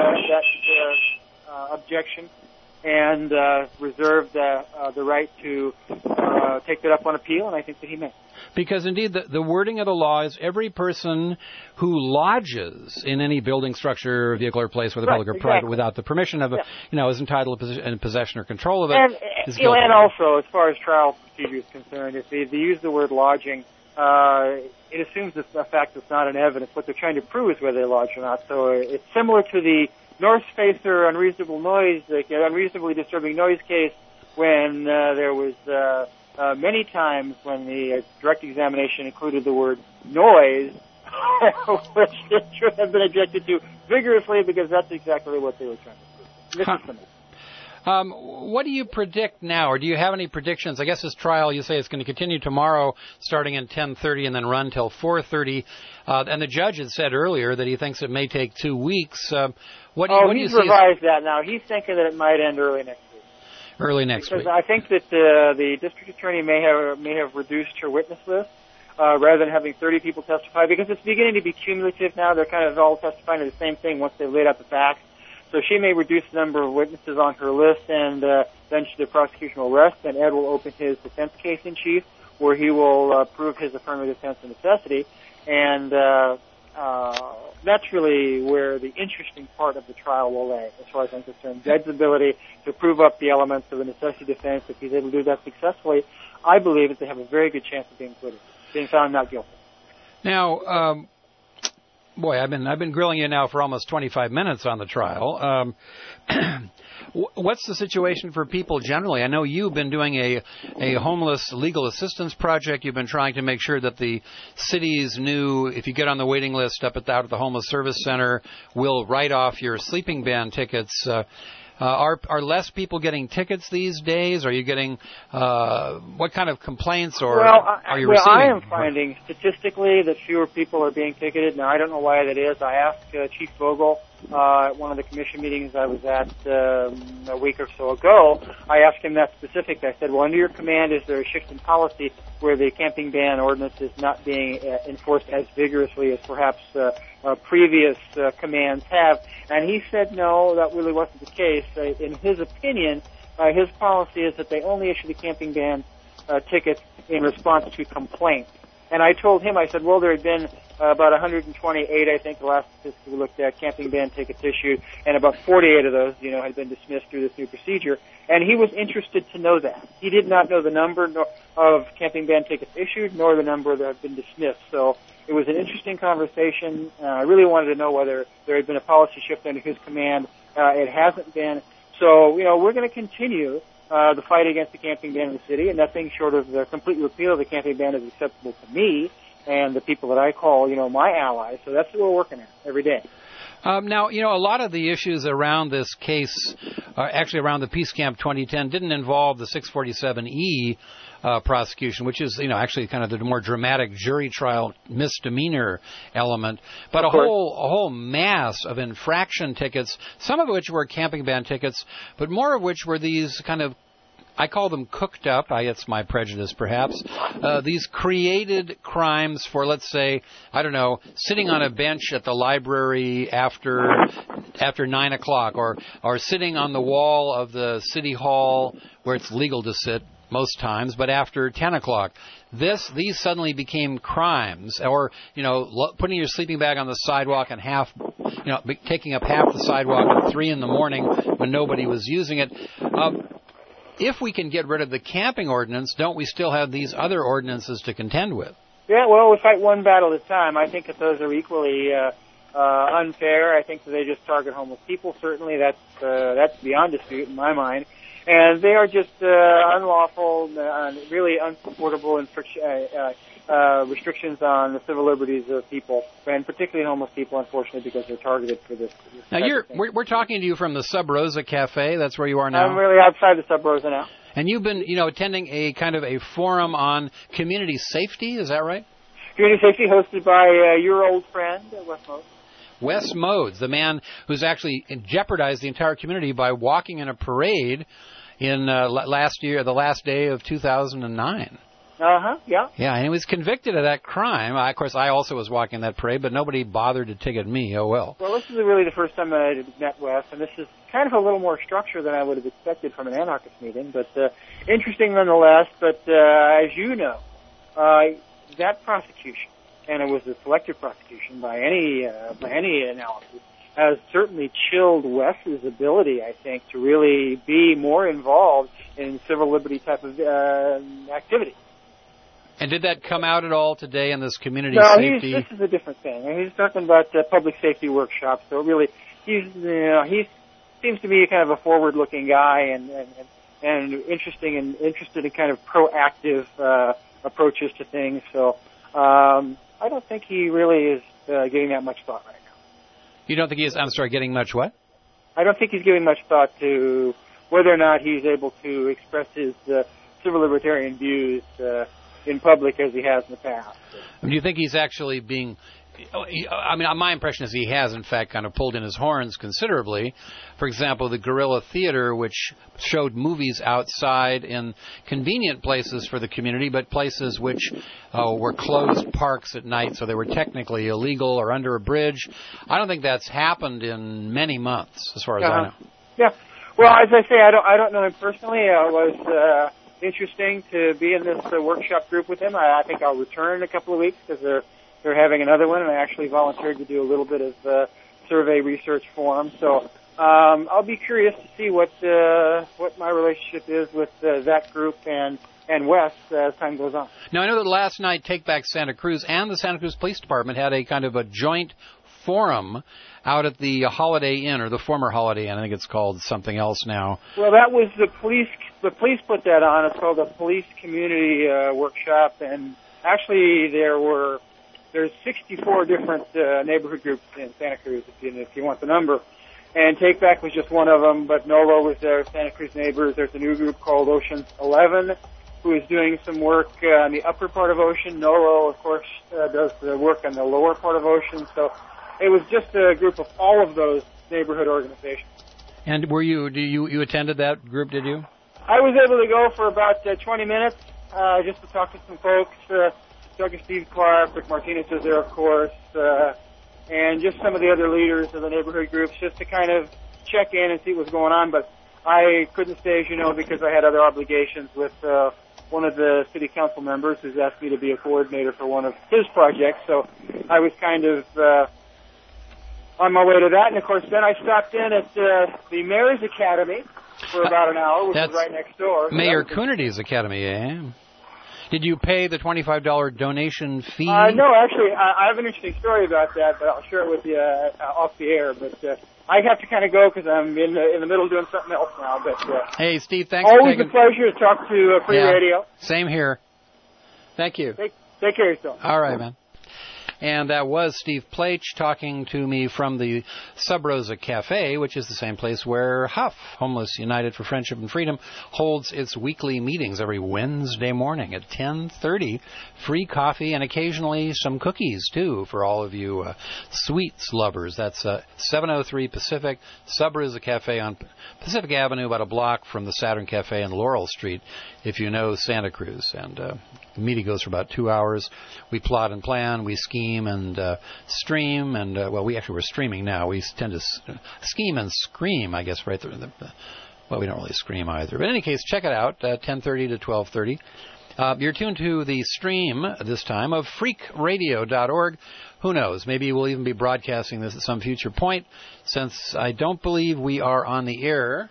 objection and reserved the right to take that up on appeal, and I think that he may. Because indeed, the wording of the law is every person who lodges in any building, structure, vehicle, or place, whether public or private, without the permission of is entitled to possession or control of it. And also, as far as trial procedure is concerned, if they use the word lodging, it assumes a fact that's not in evidence. What they're trying to prove is whether they lodge or not. So it's similar to the North Spacer unreasonable noise, unreasonably disturbing noise case, when there was many times when the direct examination included the word noise, which should have been objected to vigorously because that's exactly what they were trying to prove. This is similar. What do you predict now, or do you have any predictions? I guess this trial, you say, is going to continue tomorrow, starting at 10:30 and then run till 4:30. And the judge had said earlier that he thinks it may take 2 weeks. What do you he's revised that now. He's thinking that it might end early next week. Early next week. Because I think that the district attorney may have reduced her witness list rather than having 30 people testify, because it's beginning to be cumulative now. They're kind of all testifying to the same thing once they've laid out the facts. So she may reduce the number of witnesses on her list, and then the prosecution will rest, and Ed will open his defense case in chief, where he will prove his affirmative defense of necessity. And that's really where the interesting part of the trial will lay, as far as I'm concerned. Ed's ability to prove up the elements of a necessity defense. If he's able to do that successfully, I believe that they have a very good chance of being found not guilty. Now, boy, I've been grilling you now for almost 25 minutes on the trial. What's the situation for people generally? I know you've been doing a homeless legal assistance project. You've been trying to make sure that the city's new, if you get on the waiting list out at the Homeless Service Center, will write off your sleeping ban tickets. Are less people getting tickets these days? Are you getting what kind of complaints are you receiving? I am finding statistically that fewer people are being ticketed. Now, I don't know why that is. I asked Chief Vogel at one of the commission meetings I was at a week or so ago. I asked him that specifically. I said, well, under your command, is there a shift in policy where the camping ban ordinance is not being enforced as vigorously as perhaps previous commands have? And he said, no, that really wasn't the case. In his opinion, his policy is that they only issue the camping ban tickets in response to complaints. And I told him, I said, well, there had been about 128, I think, the last statistic we looked at, camping ban tickets issued, and about 48 of those, had been dismissed through this new procedure. And he was interested to know that. He did not know the number of camping ban tickets issued, nor the number that have been dismissed. So it was an interesting conversation. I really wanted to know whether there had been a policy shift under his command. It hasn't been. So, we're going to continue the fight against the camping ban in the city, and nothing short of the complete repeal of the camping ban is acceptable to me and the people that I call, my allies. So that's what we're working at every day. Now, a lot of the issues around this case, actually around the Peace Camp 2010, didn't involve the 647E prosecution, which is, actually kind of the more dramatic jury trial misdemeanor element, but a whole mass of infraction tickets, some of which were camping ban tickets, but more of which were these kind of, I call them cooked up, it's my prejudice perhaps, these created crimes for, let's say, I don't know, sitting on a bench at the library after 9 o'clock, or sitting on the wall of the city hall where it's legal to sit most times, but after 10 o'clock. These suddenly became crimes, or, putting your sleeping bag on the sidewalk and taking up half the sidewalk at 3 in the morning when nobody was using it. If we can get rid of the camping ordinance, don't we still have these other ordinances to contend with? Yeah, well, we fight one battle at a time. I think that those are equally unfair. I think that they just target homeless people. Certainly, that's beyond dispute in my mind. And they are just unlawful, really unsupportable restrictions on the civil liberties of people, and particularly homeless people, unfortunately, because they're targeted for this. Now, we're talking to you from the Sub Rosa Cafe. That's where you are now? I'm really outside the Sub Rosa now. And you've been, attending a kind of a forum on community safety, is that right? Community safety hosted by your old friend, Wes Modes. Wes Modes, the man who's actually jeopardized the entire community by walking in a parade in the last day of 2009. Yeah. Yeah, and he was convicted of that crime. Of course, I also was walking that parade, but nobody bothered to ticket me. Oh, well. Well, this is really the first time I met Wes, and this is kind of a little more structure than I would have expected from an anarchist meeting, but interesting nonetheless. But as you know, that prosecution, and it was a selective prosecution by any analysis, has certainly chilled Wes's ability, I think, to really be more involved in civil liberty type of activity. And did that come out at all today in this community safety? No, this is a different thing. He's talking about public safety workshops. So really, he seems to be kind of a forward-looking guy and interested in kind of proactive approaches to things. So I don't think he really is giving that much thought right now. You don't think he is? I'm sorry, getting much what? I don't think he's giving much thought to whether or not he's able to express his civil libertarian views in public as he has in the past. Do you think he's actually being... I mean, my impression is he has, in fact, kind of pulled in his horns considerably. For example, the Guerrilla Theater, which showed movies outside in convenient places for the community, but places which were closed parks at night, so they were technically illegal or under a bridge. I don't think that's happened in many months, as far as I know. Yeah. Well, as I say, I don't know him personally. It was interesting to be in this workshop group with him. I think I'll return in a couple of weeks because they're having another one, and I actually volunteered to do a little bit of survey research for them. So I'll be curious to see what my relationship is with that group and Wes as time goes on. Now, I know that last night Take Back Santa Cruz and the Santa Cruz Police Department had a kind of a joint forum out at the Holiday Inn, or the former Holiday Inn. I think it's called something else now. Well, that was the police. The police put that on. It's called a police community workshop, and actually there's 64 different neighborhood groups in Santa Cruz, if you want the number. And Take Back was just one of them, but NOLO was there, Santa Cruz Neighbors. There's a new group called Oceans 11, who is doing some work on the upper part of Ocean. NOLO, of course, does the work on the lower part of Ocean. So it was just a group of all of those neighborhood organizations. And you attended that group, did you? I was able to go for about 20 minutes, just to talk to some folks. Talk to Steve Clark, Rick Martinez was there, of course, and just some of the other leaders of the neighborhood groups, just to kind of check in and see what's going on. But I couldn't stay, as you know, because I had other obligations with one of the city council members who's asked me to be a coordinator for one of his projects. So I was kind of on my way to that. And, of course, then I stopped in at the Mayor's Academy for about an hour, which is right next door. Mayor Coonerty's Academy, eh? Did you pay the $25 donation fee? No, actually, I have an interesting story about that, but I'll share it with you off the air. But I have to kind of go because I'm in the middle of doing something else now. But hey, Steve, thanks. Always a pleasure to talk to Free Radio. Same here. Thank you. Take care of yourself. All right, man. And that was Steve Plach talking to me from the Sub Rosa Cafe, which is the same place where HUF, Homeless United for Friendship and Freedom, holds its weekly meetings every Wednesday morning at 10:30. Free coffee and occasionally some cookies, too, for all of you sweets lovers. That's 703 Pacific, Sub Rosa Cafe on Pacific Avenue, about a block from the Saturn Cafe and Laurel Street, if you know Santa Cruz. And the meeting goes for about 2 hours. We plot and plan, we scheme and stream, and we're streaming now. We tend to scheme and scream, I guess, right there. Well, we don't really scream either. But in any case, check it out, 10:30 to 12:30. You're tuned to the stream this time of freakradio.org. Who knows? Maybe we'll even be broadcasting this at some future point, since I don't believe we are on the air.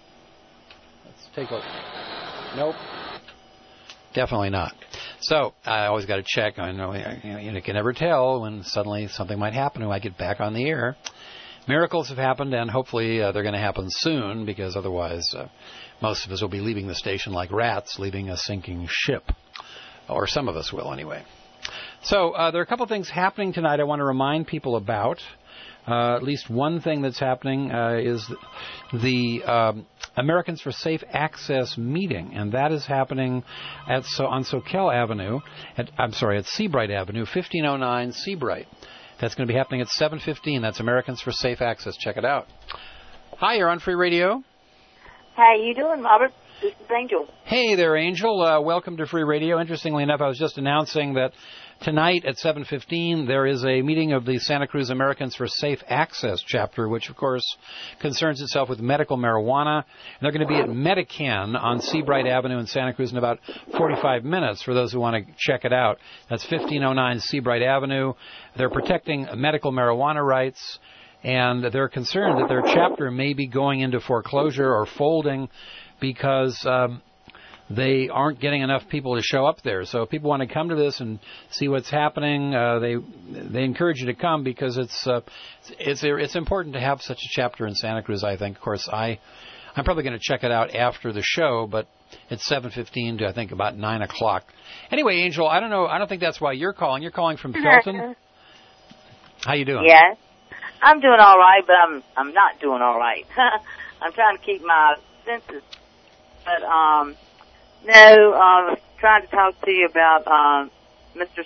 Let's take a look. Nope. Definitely not. So I always got to check. I know you can never tell when suddenly something might happen and I get back on the air. miracles have happened, and hopefully they're going to happen soon, because otherwise most of us will be leaving the station like rats leaving a sinking ship. Or some of us will, anyway. So there are a couple of things happening tonight I want to remind people about. At least one thing that's happening is the Americans for Safe Access meeting, and that is happening on Soquel Avenue, at Seabright Avenue, 1509 Seabright. That's going to be happening at 7:15. That's Americans for Safe Access. Check it out. Hi, you're on Free Radio. How you doing, Robert? This is Angel. Hey there, Angel. Welcome to Free Radio. Interestingly enough, I was just announcing that tonight at 7:15 there is a meeting of the Santa Cruz Americans for Safe Access chapter, which of course concerns itself with medical marijuana. And they're going to be at Medican on Seabright Avenue in Santa Cruz in about 45 minutes for those who want to check it out. That's 1509 Seabright Avenue. They're protecting medical marijuana rights, and they're concerned that their chapter may be going into foreclosure or folding because they aren't getting enough people to show up there. So if people want to come to this and see what's happening, they encourage you to come, because it's important to have such a chapter in Santa Cruz, I think. Of course, I'm probably going to check it out after the show, but it's 7:15 to I think about 9 o'clock. Anyway, Angel, I don't think that's why you're calling. You're calling from Felton. How you doing? Yes, I'm doing all right, but I'm not doing all right. I'm trying to keep my senses. But, trying to talk to you about Mr.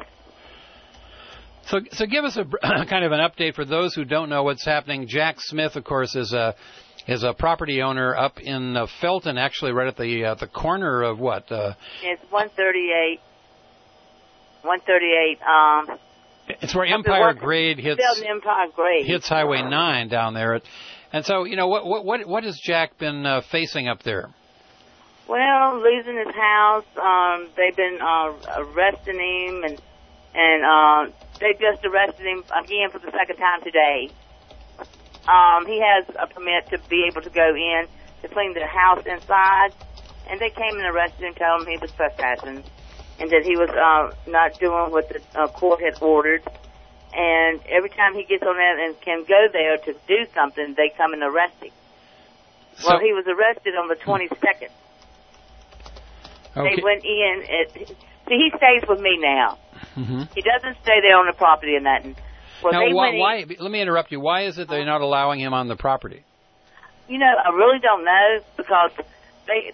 Smith. So give us a kind of an update for those who don't know what's happening. Jack Smith, of course, is a property owner up in Felton, actually right at the corner of what? It's 138. 138. It's where Empire Grade hits Highway 9 down there. And so, what has Jack been facing up there? Well, losing his house. They've been arresting him, and they just arrested him again for the second time today. He has a permit to be able to go in to clean the house inside, and they came and arrested him, told him he was trespassing, and that he was not doing what the court had ordered. And every time he gets on that and can go there to do something, they come and arrest him. Well, he was arrested on the 22nd. Okay. They went in. He stays with me now. Mm-hmm. He doesn't stay there on the property or nothing. Well, now, why? Let me interrupt you. Why is it they're not allowing him on the property? I really don't know, because they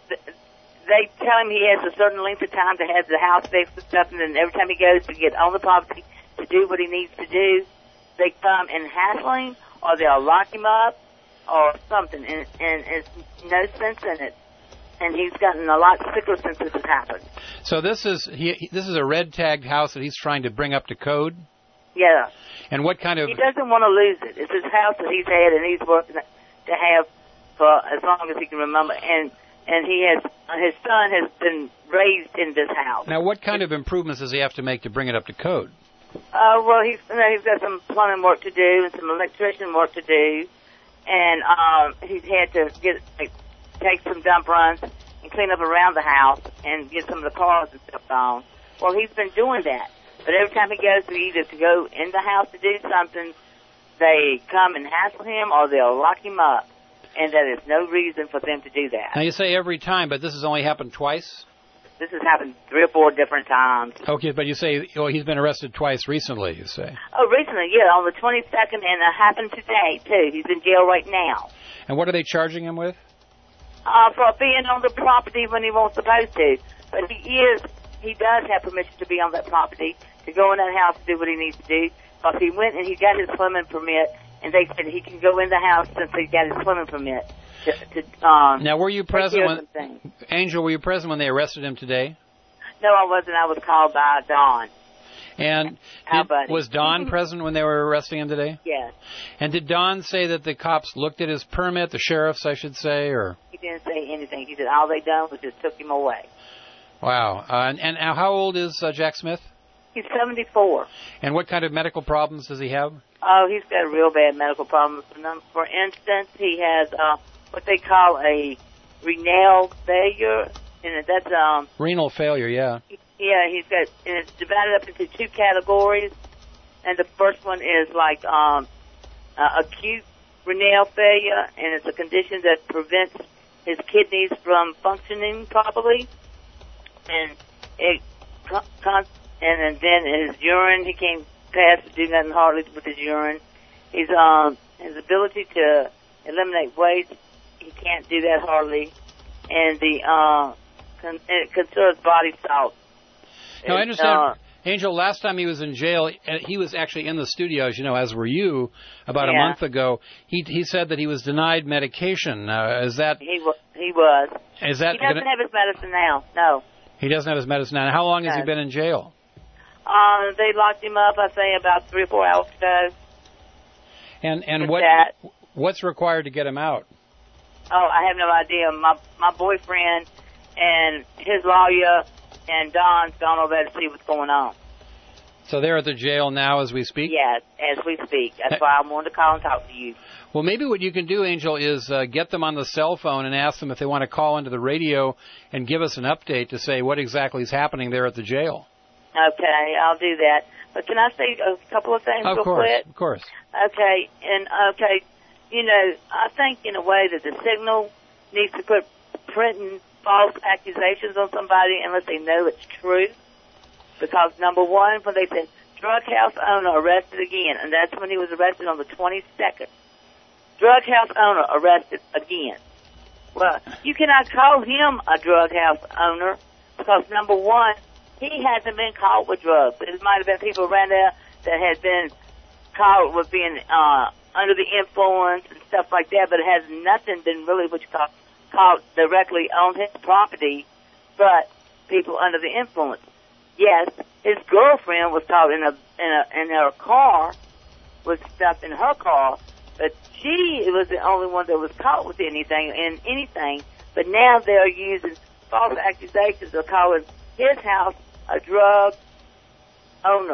tell him he has a certain length of time to have the house fixed and stuff, and then every time he goes to get on the property to do what he needs to do, they come and hassle him, or they'll lock him up, or something, and it's no sense in it. And he's gotten a lot sicker since this has happened. So this is a red tagged house that he's trying to bring up to code? Yeah. And what kind of... He doesn't want to lose it. It's his house that he's had and he's working to have for as long as he can remember. And his son has been raised in this house. Now, what kind of improvements does he have to make to bring it up to code? Well, he's got some plumbing work to do and some electrician work to do. And he's had to take some dump runs and clean up around the house and get some of the cars and stuff on. Well, he's been doing that. But every time he goes to go in the house to do something, they come and hassle him or they'll lock him up. And there is no reason for them to do that. Now, you say every time, but this has only happened twice? This has happened 3 or 4 different times. Okay, but you say he's been arrested twice recently, you say? Oh, recently, yeah, on the 22nd, and it happened today, too. He's in jail right now. And what are they charging him with? For being on the property when he wasn't supposed to. But he does have permission to be on that property, to go in that house to do what he needs to do. Because he went and he got his swimming permit, and they said he can go in the house since he got his swimming permit. Now, were you present Angel, were you present when they arrested him today? No, I wasn't. I was called by Don. And was Don present when they were arresting him today? Yes. And did Don say that the cops looked at his permit, the sheriffs, I should say, or? He didn't say anything. He said all they done was just took him away. Wow. And how old is Jack Smith? He's 74. And what kind of medical problems does he have? Oh, he's got real bad medical problems. For instance, he has what they call a renal failure, and that's renal failure. Yeah. Yeah, he's got, and it's divided up into 2 categories, and the first one is like acute renal failure, and it's a condition that prevents his kidneys from functioning properly. And and then his urine, he can't pass to do nothing hardly with his urine. His ability to eliminate waste, he can't do that hardly. And it concerns body salt. Now, I understand, Angel, last time he was in jail, he was actually in the studio, as you know, as were you, about a month ago. He said that he was denied medication. Is that... He was. Is that... He doesn't have his medicine now, no. He doesn't have his medicine now. How long has he been in jail? They locked him up, I say, about 3 or 4 hours ago. And what's required to get him out? Oh, I have no idea. My boyfriend and his lawyer and Don's gone over there to see what's going on. So they're at the jail now as we speak? Yes, as we speak. That's why I wanted to call and talk to you. Well, maybe what you can do, Angel, is get them on the cell phone and ask them if they want to call into the radio and give us an update to say what exactly is happening there at the jail. Okay, I'll do that. But can I say a couple of things real quick? Of course. Okay, you know, I think in a way that the Signal needs to quit printing false accusations on somebody unless they know it's true. Because, number one, when they said drug house owner arrested again, and that's when he was arrested on the 22nd. Drug house owner arrested again. Well, you cannot call him a drug house owner because, number one, he hasn't been caught with drugs. There might have been people around there that had been caught with being under the influence and stuff like that, but it has nothing been really what you call directly on his property, but people under the influence. Yes, his girlfriend was caught in her car, was stuff in her car, but she was the only one that was caught with anything. But now they're using false accusations of calling his house a drug owner.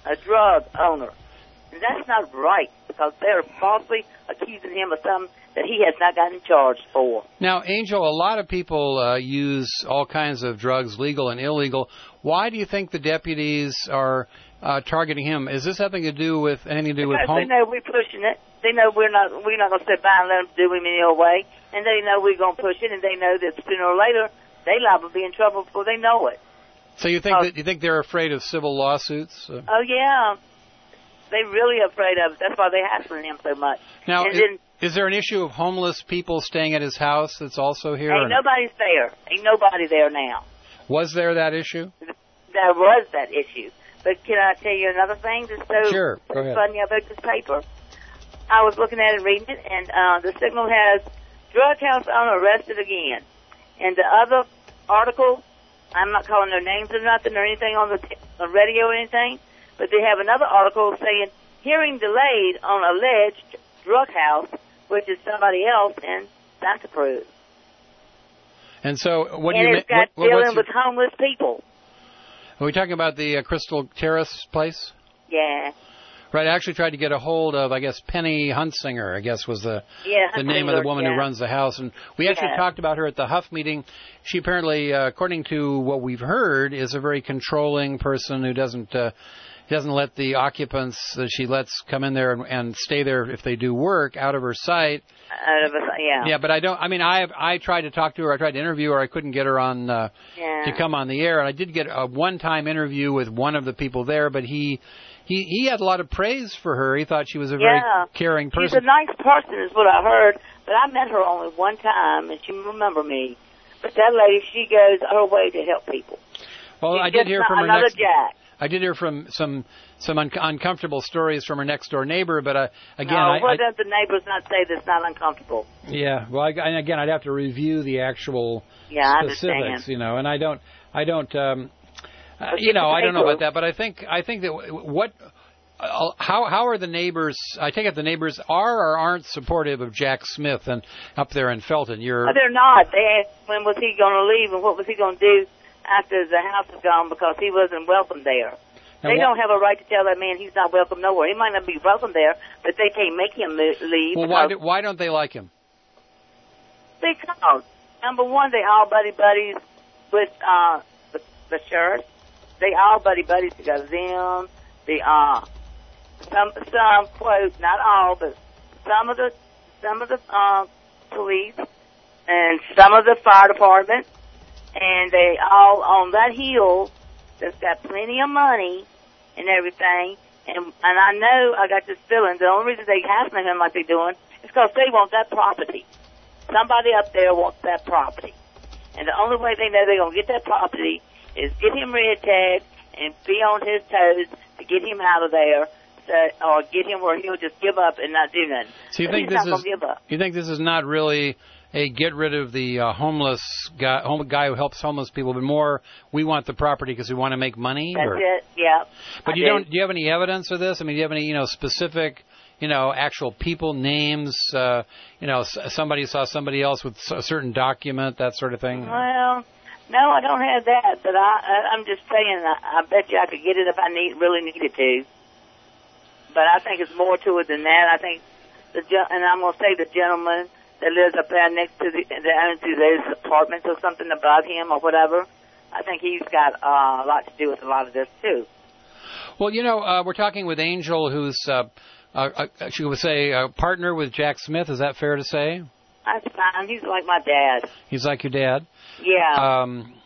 And that's not right, because they're falsely accusing him of something that he has not gotten charged for. Now, Angel, a lot of people use all kinds of drugs, legal and illegal. Why do you think the deputies are targeting him? Is this anything to do with home? Because they know we're pushing it. They know we're not going to sit by and let them do him any old way. And they know we're going to push it, and they know that sooner or later they liable to be in trouble before they know it. So you think they're afraid of civil lawsuits? Oh, yeah. They're really afraid of it. That's why they're hassling him so much. Now, is there an issue of homeless people staying at his house that's also here? Ain't nobody's there. Ain't nobody there now. Was there that issue? There was that issue. But can I tell you another thing that's so sure, go ahead. funny about this paper? I was looking at it, reading it, and the Signal has drug house owner arrested again. And the other article, I'm not calling their names or nothing or anything on the radio or anything, but they have another article saying hearing delayed on alleged drug house, which is somebody else in Santa Cruz. And so, what do you mean? And it's got dealing with homeless people. Are we talking about the Crystal Terrace place? Yeah. Right, I actually tried to get a hold of, I guess, Penny Huntsinger, I guess was the name of the woman who runs the house. And we actually talked about her at the Huff meeting. She apparently, according to what we've heard, is a very controlling person who doesn't let the occupants that she lets come in there and stay there if they do work out of her sight. Yeah, but I tried to talk to her. I tried to interview her. I couldn't get her on to come on the air. And I did get a one-time interview with one of the people there, but he had a lot of praise for her. He thought she was a very caring person. She's a nice person is what I heard, but I met her only one time, and she remember me. But that lady, she goes her way to help people. Well, I did hear from her next Jack. I did hear from some uncomfortable stories from her next door neighbor, but again, why don't the neighbors not say that's not uncomfortable? Yeah, well, again, I'd have to review the actual specifics, and I don't, I don't know about that, but I think that how are the neighbors? I take it the neighbors are or aren't supportive of Jack Smith and up there in Felton. They're not. They asked when was he going to leave and what was he going to do after the house was gone because he wasn't welcome there. Now, they don't have a right to tell that man he's not welcome nowhere. He might not be welcome there, but they can't make him leave. Well, why don't they like him? Because, number one, they all buddies with the sheriff. They all buddies together. Them, some quote, not all, but some of the police and some of the fire department, and they all on that hill that's got plenty of money and everything. And I know I got this feeling the only reason they hassling him like they're doing is because they want that property. Somebody up there wants that property. And the only way they know they're going to get that property is get him red tagged and be on his toes to get him out of there, or get him where he'll just give up and not do nothing. So you think this is not really a get rid of the homeless guy who helps homeless people, but more we want the property because we want to make money? That's it, yeah. But do you have any evidence of this? I mean, do you have any, specific, actual people, names, somebody saw somebody else with a certain document, that sort of thing? Well, no, I don't have that, but I'm just saying, I bet you I could get it if I really needed to. But I think it's more to it than that. I think, and I'm going to say the gentleman that lives up there next to those apartments or something above him or whatever, I think he's got a lot to do with a lot of this, too. Well, we're talking with Angel, who's, she would say, a partner with Jack Smith. Is that fair to say? That's fine. He's like my dad. He's like your dad? Yeah.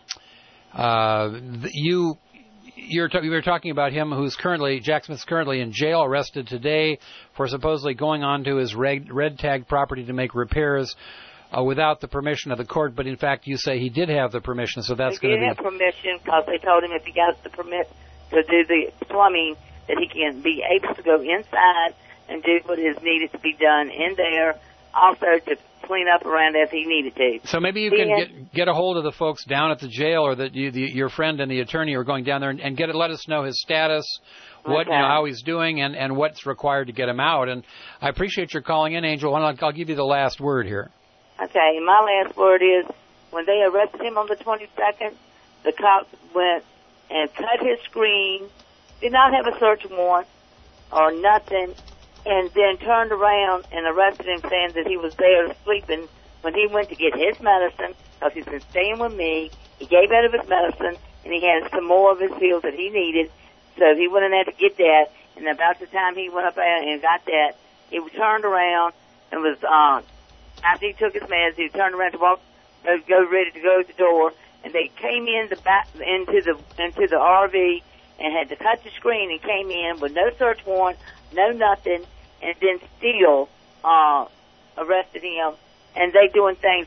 You were talking about him, Jack Smith's currently in jail, arrested today for supposedly going onto his red tag property to make repairs without the permission of the court. But in fact, you say he did have the permission, so that's going to be. He did have permission because they told him if he got the permit to do the plumbing, that he can be able to go inside and do what is needed to be done in there. Also to clean up around if he needed to. So maybe you can get a hold of the folks down at the jail, or that your friend and the attorney are going down there and let us know his status, how he's doing, and what's required to get him out. And I appreciate your calling in, Angel. I'll give you the last word here. Okay, my last word is when they arrested him on the 22nd, the cops went and cut his screen, did not have a search warrant or nothing, and then turned around and arrested him saying that he was there sleeping when he went to get his medicine because he's been staying with me. He gave out of his medicine, and he had some more of his pills that he needed, so he went in there to get that, and about the time he went up there and got that, he turned around and was, after he took his meds, he turned around to go ready to go to the door, and they came in the back into the RV and had to cut the screen and came in with no search warrant, no nothing, and then still arrested him. And they doing things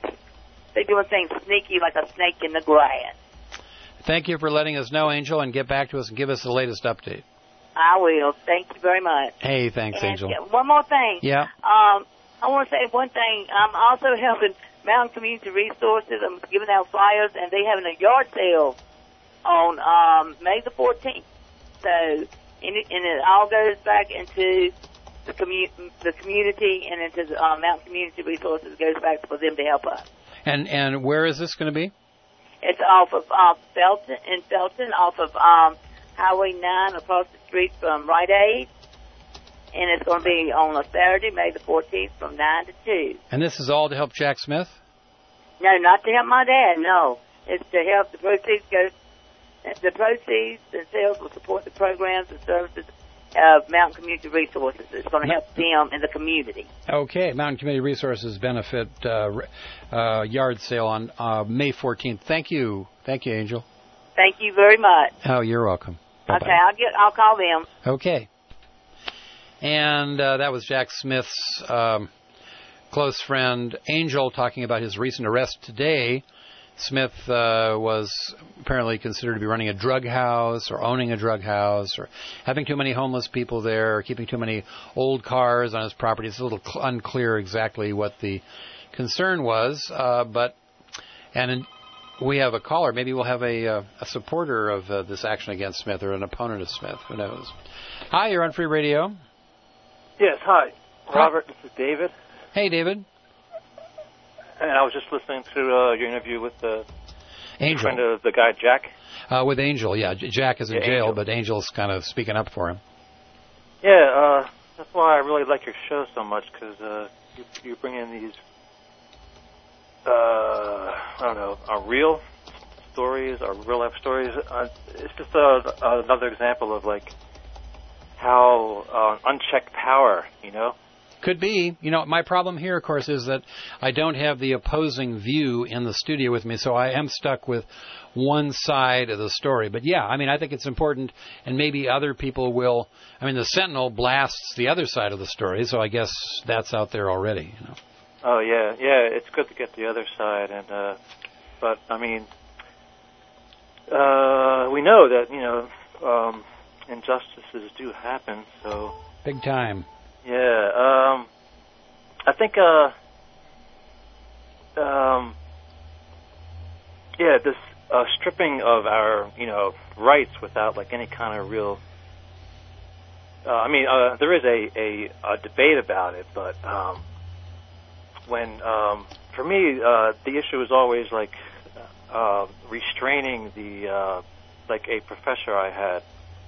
sneaky like a snake in the grass. Thank you for letting us know, Angel, and get back to us and give us the latest update. I will. Thank you very much. Hey, thanks, and Angel. One more thing. Yeah. I want to say one thing. I'm also helping Mountain Community Resources. I'm giving out flyers, and they're having a yard sale on May the 14th. So, and it all goes back into the community and into the Mountain Community Resources. It goes back for them to help us. And where is this going to be? It's off of Felton, off of Highway 9, across the street from Rite Aid. And it's going to be on a Saturday, May the 14th, from 9 to 2. And this is all to help Jack Smith? No, not to help my dad, no. It's to help the proceeds and sales will support the programs and services of Mountain Community Resources. It's going to help them in the community. Okay, Mountain Community Resources benefit yard sale on May 14th. Thank you. Thank you, Angel. Thank you very much. Oh, you're welcome. Bye-bye. Okay, I'll call them. Okay. And that was Jack Smith's close friend, Angel, talking about his recent arrest today. Smith was apparently considered to be running a drug house or owning a drug house or having too many homeless people there or keeping too many old cars on his property. It's a little unclear exactly what the concern was. We have a caller. Maybe we'll have a supporter of this action against Smith or an opponent of Smith. Who knows? Hi, you're on Free Radio. Yes, hi. Robert, this is David. Hey, David. And I was just listening to your interview with the Angel. Friend of the guy, Jack. With Angel, yeah. Jack is in jail, Angel. But Angel's kind of speaking up for him. Yeah, that's why I really like your show so much, because you bring in these, real stories or real-life stories. It's just another example of, like, how unchecked power, Could be. You know, my problem here, of course, is that I don't have the opposing view in the studio with me, so I am stuck with one side of the story. But yeah, I mean, I think it's important, and maybe other people will. I mean, the Sentinel blasts the other side of the story, so I guess that's out there already. You know. Oh yeah, it's good to get the other side, and but I mean, we know that injustices do happen, so big time. Yeah, I think this stripping of our rights without like any kind of real. There is a debate about it, but when for me the issue is always like restraining the like a professor I had.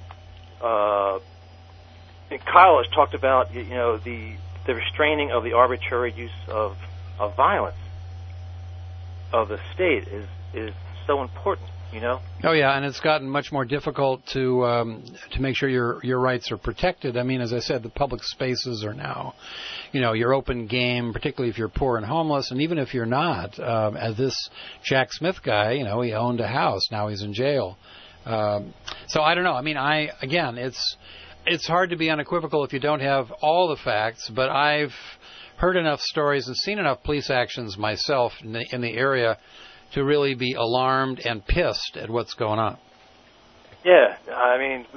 Kyle has talked about the restraining of the arbitrary use of violence of the state is so important. Oh yeah, and it's gotten much more difficult to make sure your rights are protected. I mean, as I said, the public spaces are now, your open game, particularly if you're poor and homeless, and even if you're not. As this Jack Smith guy, he owned a house, now he's in jail. So I don't know. I mean, it's hard to be unequivocal if you don't have all the facts, but I've heard enough stories and seen enough police actions myself in the area to really be alarmed and pissed at what's going on. Yeah, I mean,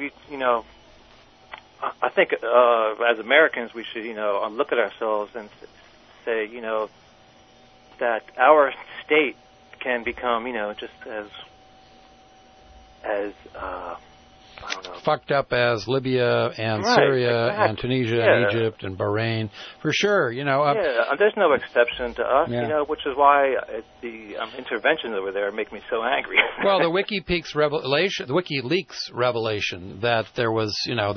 I think as Americans we should, look at ourselves and say, that our state can become, just as I don't know. Fucked up as Libya and Syria and Tunisia and Egypt and Bahrain, for sure. There's no exception to us, which is why the interventions over there make me so angry. Well, the WikiLeaks revelation that there was,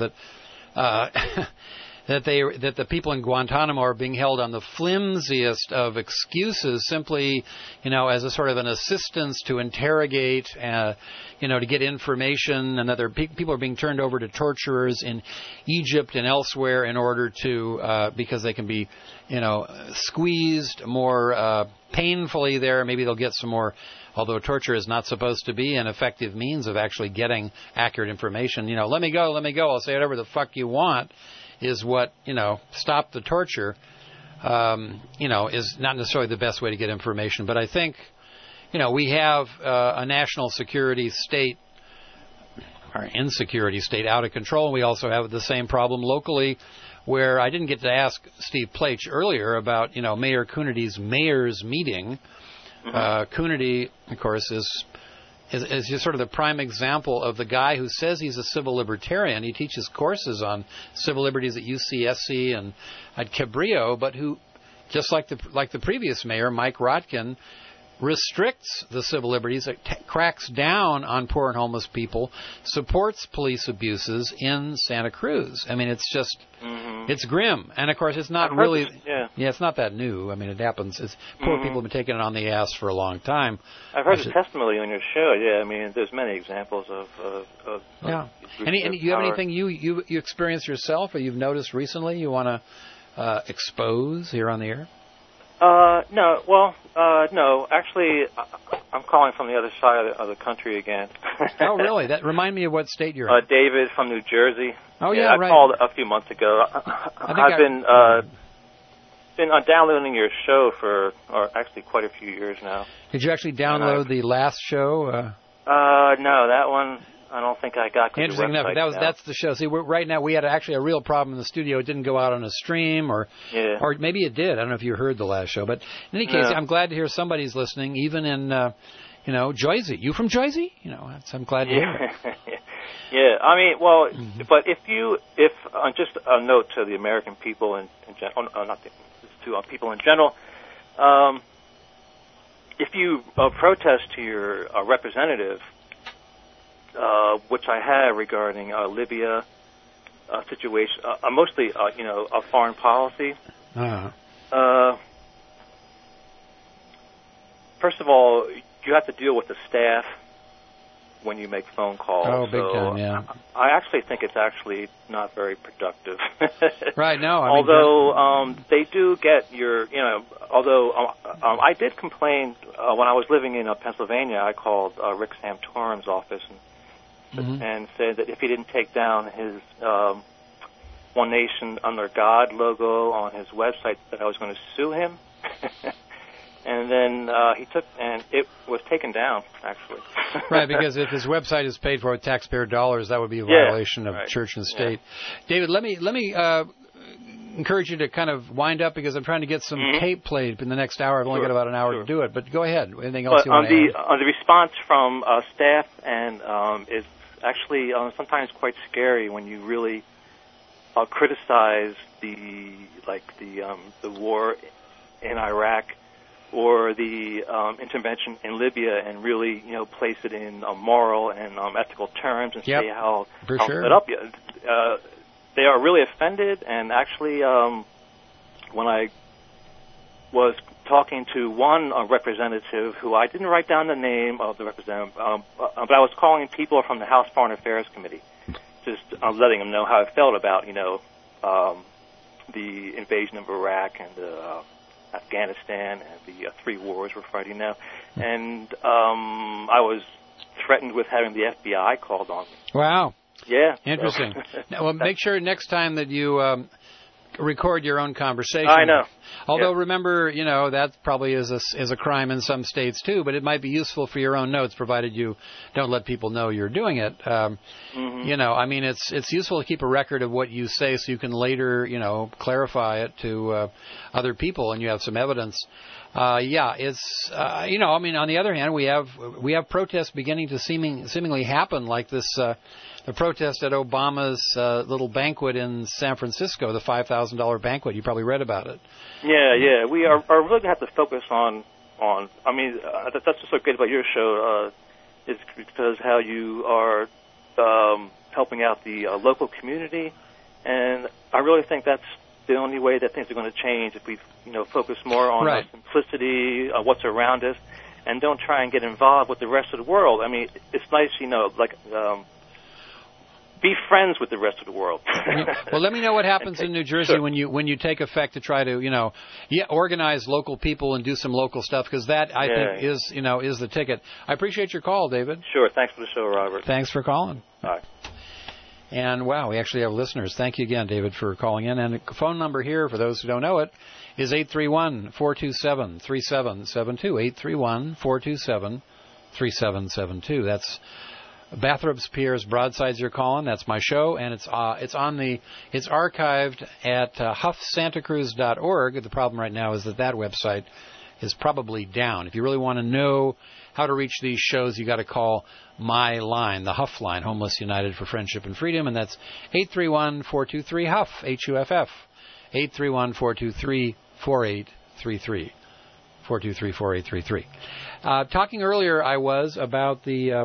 that the people in Guantanamo are being held on the flimsiest of excuses, simply, as a sort of an assistance to interrogate, to get information, and that people are being turned over to torturers in Egypt and elsewhere in order to, because they can be, squeezed more painfully there. Maybe they'll get some more. Although torture is not supposed to be an effective means of actually getting accurate information. Let me go. I'll say whatever the fuck you want. Is what, stop the torture, is not necessarily the best way to get information. But I think, we have a national security state, or insecurity state, out of control. And we also have the same problem locally, where I didn't get to ask Steve Plach earlier about, Mayor Coonerty's mayor's meeting. Mm-hmm. Coonerty, of course, is just sort of the prime example of the guy who says he's a civil libertarian. He teaches courses on civil liberties at UCSC and at Cabrillo, but who, just like the previous mayor, Mike Rotkin, restricts the civil liberties, cracks down on poor and homeless people, supports police abuses in Santa Cruz. I mean, it's just, it's grim. And, of course, it's not really, it's not that new. I mean, it happens. Poor people have been taking it on the ass for a long time. I've heard the testimony on your show. Yeah, I mean, there's many examples of And you have anything you experienced yourself or you've noticed recently you want to expose here on the air? No. Well, no. Actually, I'm calling from the other side of the country again. Oh, really? That remind me of what state you're in. David from New Jersey. Oh, yeah, right. I called a few months ago. I've been downloading your show for actually quite a few years now. Did you actually download the last show? No, that one I don't think I got. Interesting enough, that's the show. See, right now we had actually a real problem in the studio. It didn't go out on a stream, or maybe it did. I don't know if you heard the last show, but in any case, I'm glad to hear somebody's listening, even in Jersey. You from Jersey? I'm glad to hear. Yeah, I mean, well, but if just a note to the American people in general, to people in general, if you protest to your representative. Which I have regarding Libya situation, mostly a foreign policy. First of all, you have to deal with the staff when you make phone calls. Oh, big time, yeah. I actually think it's actually not very productive. Right, no. Although they do get your, I did complain when I was living in Pennsylvania. I called Rick Santorum's office and said that if he didn't take down his One Nation Under God logo on his website, that I was going to sue him. And then it was taken down, actually. Right, because if his website is paid for with taxpayer dollars, that would be a violation of church and state. Yeah. David, let me encourage you to kind of wind up, because I'm trying to get some tape played in the next hour. I've only got about an hour to do it, but go ahead. Anything else you want to add? On the response from staff, and it's actually sometimes quite scary when you really criticize the war in Iraq, or the intervention in Libya, and really, place it in moral and ethical terms, and say how set up. They are really offended, and actually, when I was talking to one representative, who I didn't write down the name of the representative, but I was calling people from the House Foreign Affairs Committee, just letting them know how I felt about, the invasion of Iraq and Afghanistan and the 3 wars we're fighting now. And I was threatened with having the FBI called on me. Wow. Yeah. Interesting. Now, well, make sure next time that you record your own conversation. I know. Although remember, that probably is a crime in some states too, but it might be useful for your own notes, provided you don't let people know you're doing it. It's useful to keep a record of what you say, so you can later, clarify it to other people, and you have some evidence. On the other hand, we have protests beginning to seemingly happen, like this. The protest at Obama's little banquet in San Francisco, the $5,000 banquet. You probably read about it. Yeah. We are really going to have to focus on. That's what's so great about your show, is because how you are helping out the local community, and I really think that's the only way that things are going to change, if we focus more on simplicity, what's around us, and don't try and get involved with the rest of the world. I mean, it's nice, be friends with the rest of the world. Well, let me know what happens in New Jersey when you take effect to try to organize local people and do some local stuff, because that I think is the ticket. I appreciate your call, David. Sure. Thanks for the show, Robert. Thanks for calling. Bye. And wow, we actually have listeners. Thank you again, David, for calling in. And the phone number here, for those who don't know it, is 831-427-3772. 831-427-3772. That's Bathrobe's Pierre's Broadsides you're calling. That's my show, and it's archived at huffsantacruz.org. The problem right now is that website is probably down. If you really want to know how to reach these shows, you got to call my line, the Huff line, Homeless United for Friendship and Freedom, and that's 831-423-HUFF, HUFF, 831-423-4833. 423-4833. Talking earlier, I was about the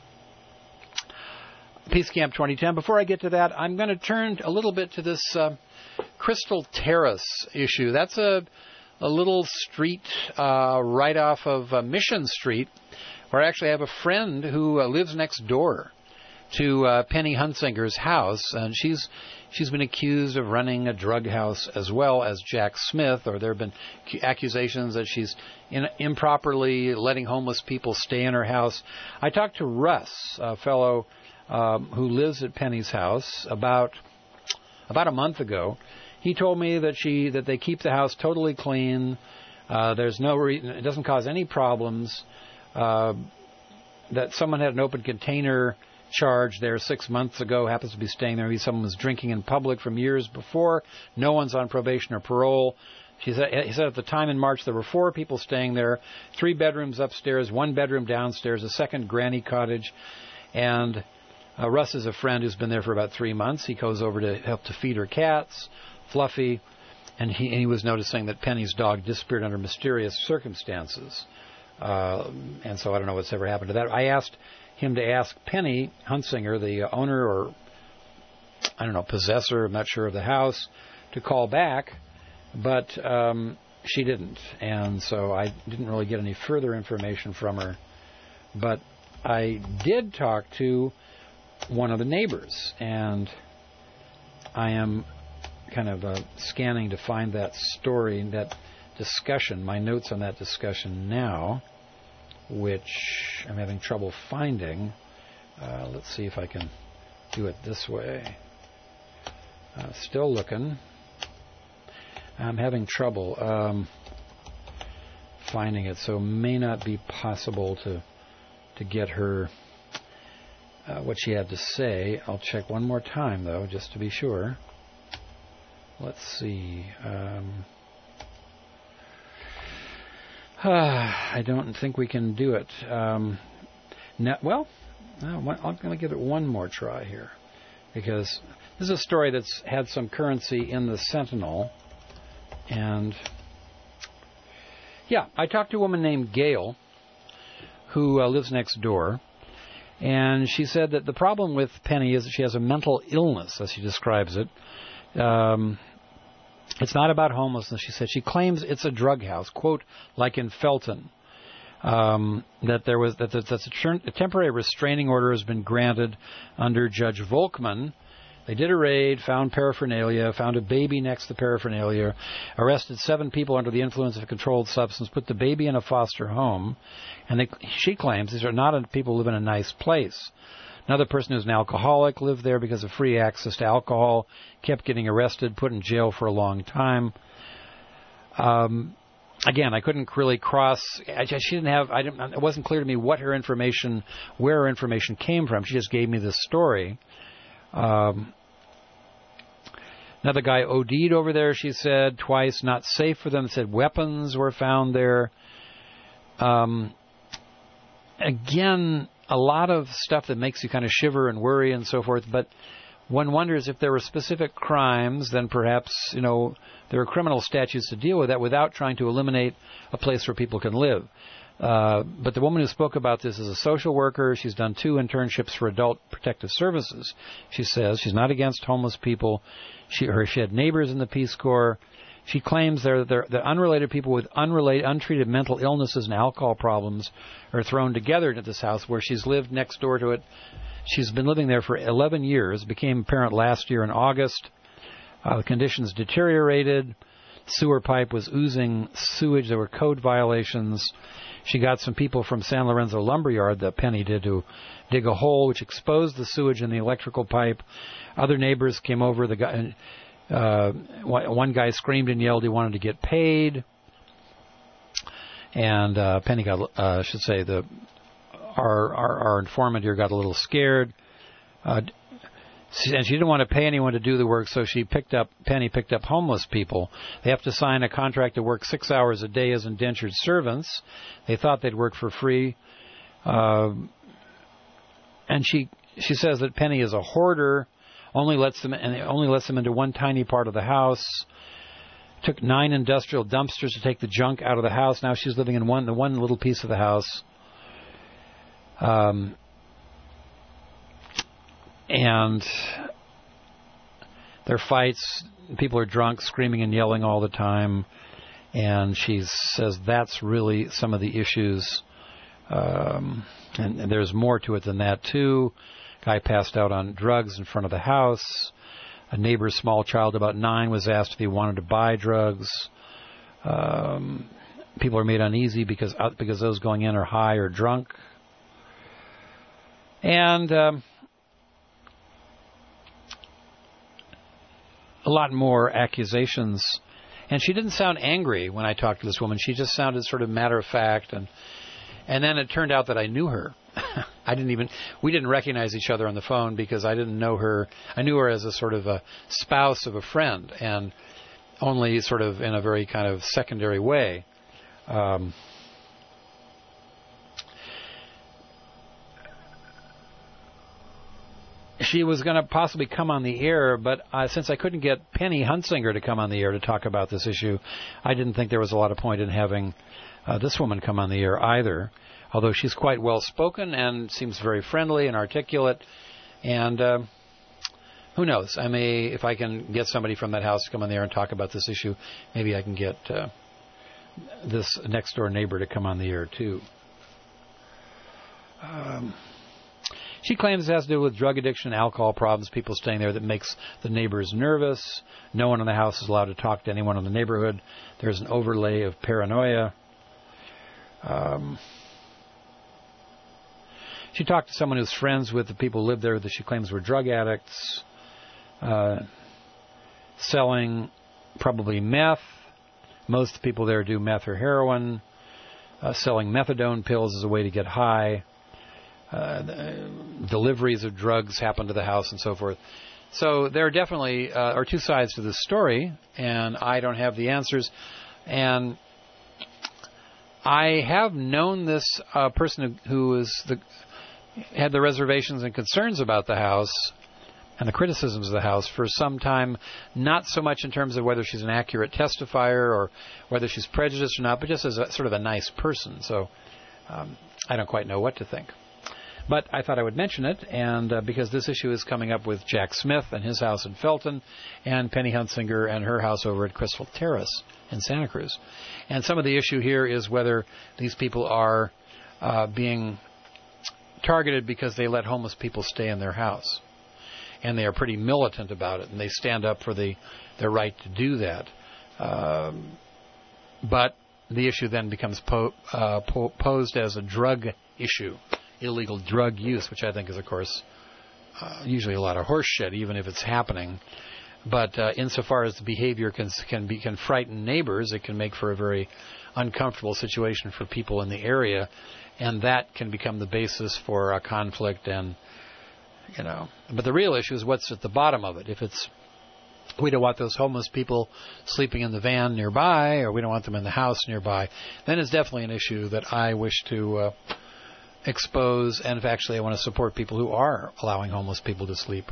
Peace Camp 2010. Before I get to that, I'm going to turn a little bit to this Crystal Terrace issue. That's a little street right off of Mission Street, where I actually have a friend who lives next door to Penny Hunsinger's house, and she's been accused of running a drug house as well as Jack Smith, or there have been accusations that she's improperly letting homeless people stay in her house. I talked to Russ, a fellow who lives at Penny's house, about a month ago. He told me that they keep the house totally clean. There's no reason, it doesn't cause any problems. That someone had an open container charge there 6 months ago, happens to be staying there. Maybe someone was drinking in public from years before. No one's on probation or parole. He said at the time in March there were 4 people staying there, 3 bedrooms upstairs, 1 bedroom downstairs, a second granny cottage, and Russ is a friend who's been there for about 3 months. He goes over to help to feed her cats, Fluffy, and he was noticing that Penny's dog disappeared under mysterious circumstances. And so I don't know what's ever happened to that. I asked him to ask Penny Hunsinger, the owner or, I don't know, possessor, I'm not sure, of the house, to call back, but she didn't. And so I didn't really get any further information from her. But I did talk to one of the neighbors, and I am kind of scanning to find that story, that discussion, my notes on that discussion now, which I'm having trouble finding. Let's see if I can do it this way. Still looking. I'm having trouble finding it, so it may not be possible to get her what she had to say. I'll check one more time, though, just to be sure. Let's see. I don't think we can do it. I'm going to give it one more try here, because this is a story that's had some currency in the Sentinel. And, yeah, I talked to a woman named Gail, who lives next door. And she said that the problem with Penny is that she has a mental illness, as she describes it. It's not about homelessness, she said. She claims it's a drug house, quote, like in Felton. That a temporary restraining order has been granted under Judge Volkman. They did a raid, found paraphernalia, found a baby next to paraphernalia, arrested 7 people under the influence of a controlled substance, put the baby in a foster home, and she claims these are not people who live in a nice place. Another person who's an alcoholic lived there because of free access to alcohol, kept getting arrested, put in jail for a long time. Again, I couldn't really it wasn't clear to me where her information came from. She just gave me this story. Another guy OD'd over there, she said, twice, not safe for them. Said weapons were found there. Again, a lot of stuff that makes you kind of shiver and worry and so forth, but one wonders if there were specific crimes, then perhaps, there are criminal statutes to deal with that without trying to eliminate a place where people can live. But the woman who spoke about this is a social worker. She's done 2 internships for Adult Protective Services. She says she's not against homeless people. She had neighbors in the Peace Corps. She claims that unrelated people with untreated mental illnesses and alcohol problems are thrown together into this house where she's lived next door to it. She's been living there for 11 years. Became apparent last year in August. The conditions deteriorated. Sewer pipe was oozing sewage. There were code violations. She got some people from San Lorenzo Lumberyard that Penny did to dig a hole which exposed the sewage in the electrical pipe. Other neighbors came over. One guy screamed and yelled he wanted to get paid. And Penny got, our informant here got a little scared. And she didn't want to pay anyone to do the work, so Penny picked up homeless people. They have to sign a contract to work 6 hours a day as indentured servants. They thought they'd work for free. And she says that Penny is a hoarder, only lets them into one tiny part of the house. Took 9 industrial dumpsters to take the junk out of the house. Now she's living in the one little piece of the house. And there are fights. People are drunk, screaming and yelling all the time. And she says that's really some of the issues. And there's more to it than that, too. Guy passed out on drugs in front of the house. A neighbor's small child, about 9, was asked if he wanted to buy drugs. People are made uneasy because those going in are high or drunk. And a lot more accusations. And she didn't sound angry when I talked to this woman. She just sounded sort of matter of fact. And then it turned out that I knew her. We didn't recognize each other on the phone because I didn't know her. I knew her as a sort of a spouse of a friend, and only sort of in a very kind of secondary way. She was going to possibly come on the air, but since I couldn't get Penny Hunsinger to come on the air to talk about this issue, I didn't think there was a lot of point in having this woman come on the air either, although she's quite well-spoken and seems very friendly and articulate. And who knows? If I can get somebody from that house to come on the air and talk about this issue, maybe I can get this next-door neighbor to come on the air, too. She claims it has to do with drug addiction, alcohol problems, people staying there that makes the neighbors nervous. No one in the house is allowed to talk to anyone in the neighborhood. There's an overlay of paranoia. She talked to someone who's friends with the people who lived there that she claims were drug addicts, selling probably meth. Most people there do meth or heroin. Selling methadone pills as a way to get high. Deliveries of drugs happen to the house and so forth. So there definitely are two sides to this story, and I don't have the answers. And I have known this person who had the reservations and concerns about the house and the criticisms of the house for some time, not so much in terms of whether she's an accurate testifier or whether she's prejudiced or not, but just as a sort of a nice person. So I don't quite know what to think. But I thought I would mention it, and because this issue is coming up with Jack Smith and his house in Felton, and Penny Huntsinger and her house over at Crystal Terrace in Santa Cruz. And some of the issue here is whether these people are being targeted because they let homeless people stay in their house. And they are pretty militant about it, and they stand up for their right to do that. But the issue then becomes posed as a drug issue. Illegal drug use, which I think is, of course, usually a lot of horse shit, even if it's happening. But insofar as the behavior can frighten neighbors, it can make for a very uncomfortable situation for people in the area, and that can become the basis for a conflict. And but the real issue is what's at the bottom of it. If it's we don't want those homeless people sleeping in the van nearby, or we don't want them in the house nearby, then it's definitely an issue that I wish to expose, and if actually I want to support people who are allowing homeless people to sleep.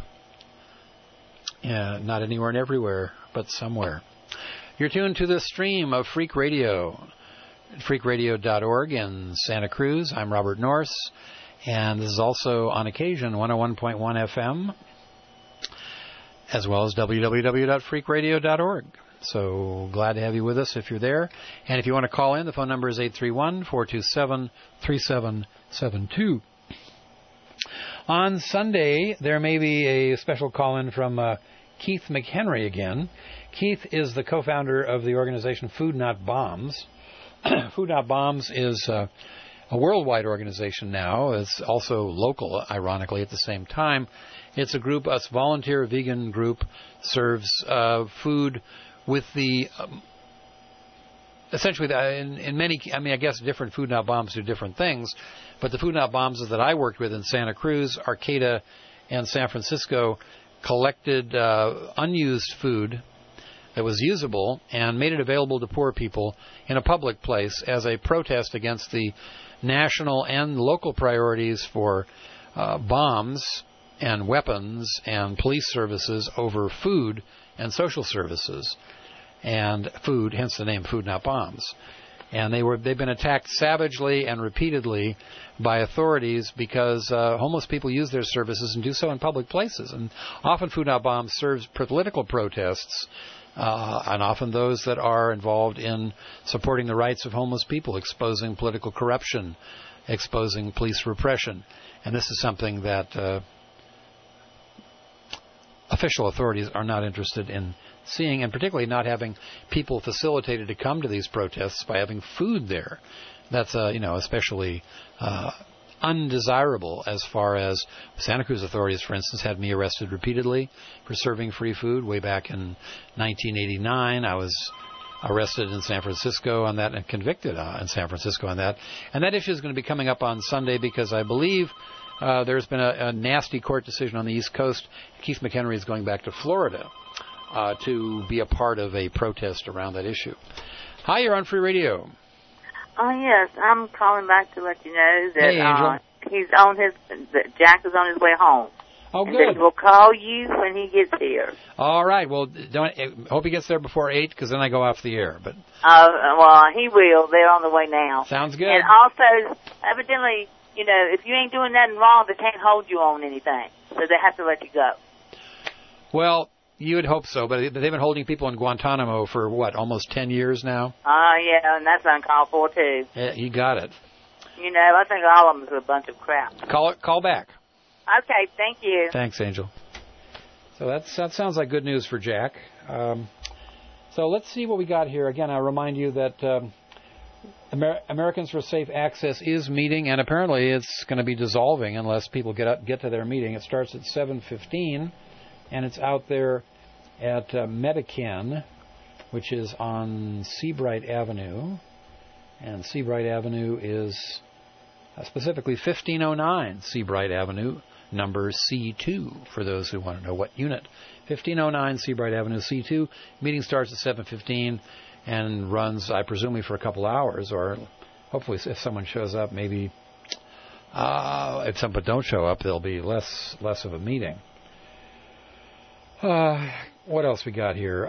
Not anywhere and everywhere, but somewhere. You're tuned to the stream of Freak Radio, freakradio.org in Santa Cruz. I'm Robert Norse, and this is also on occasion 101.1 FM, as well as www.freakradio.org. So glad to have you with us if you're there. And if you want to call in, the phone number is 831-427-3772. On Sunday, there may be a special call-in from Keith McHenry again. Keith is the co-founder of the organization Food Not Bombs. Food Not Bombs is a worldwide organization now. It's also local, ironically, at the same time. It's a group, a volunteer vegan group, serves food with the essentially in many, I guess different Food Not Bombs do different things, but the Food Not Bombs that I worked with in Santa Cruz, Arcata, and San Francisco collected unused food that was usable and made it available to poor people in a public place as a protest against the national and local priorities for bombs and weapons and police services over food and social services and food, hence the name Food Not Bombs. And they've been attacked savagely and repeatedly by authorities because homeless people use their services and do so in public places. And often Food Not Bombs serves political protests, and often those that are involved in supporting the rights of homeless people, exposing political corruption, exposing police repression. And this is something that official authorities are not interested in seeing, and particularly not having people facilitated to come to these protests by having food there. That's especially undesirable as far as Santa Cruz authorities, for instance, had me arrested repeatedly for serving free food. Way back in 1989, I was arrested in San Francisco on that and convicted in San Francisco on that. And that issue is going to be coming up on Sunday because I believe there's been a nasty court decision on the East Coast. Keith McHenry is going back to Florida to be a part of a protest around that issue. Hi, you're on Free Radio. Oh, yes. I'm calling back to let you know that hey, Angel. Jack is on his way home. Oh, and good. That he will call you when he gets here. All right. Well, hope he gets there before 8, because then I go off the air. But well, he will. They're on the way now. Sounds good. And also, evidently, if you ain't doing nothing wrong, they can't hold you on anything. So they have to let you go. Well, you would hope so, but they've been holding people in Guantanamo for, almost 10 years now? Yeah, and that's uncalled for, too. Yeah, you got it. You know, I think all of them is a bunch of crap. Call back. Okay, thank you. Thanks, Angel. So that sounds like good news for Jack. So let's see what we got here. Again, I'll remind you that Americans for Safe Access is meeting, and apparently it's going to be dissolving unless people get to their meeting. It starts at 7:15, and it's out there at Medican, which is on Seabright Avenue. And Seabright Avenue is specifically 1509 Seabright Avenue, number C2, for those who want to know what unit. 1509 Seabright Avenue, C2. Meeting starts at 7:15 and runs, I presume, for a couple hours, or hopefully if someone shows up, maybe if some don't show up, there'll be less of a meeting. What else we got here?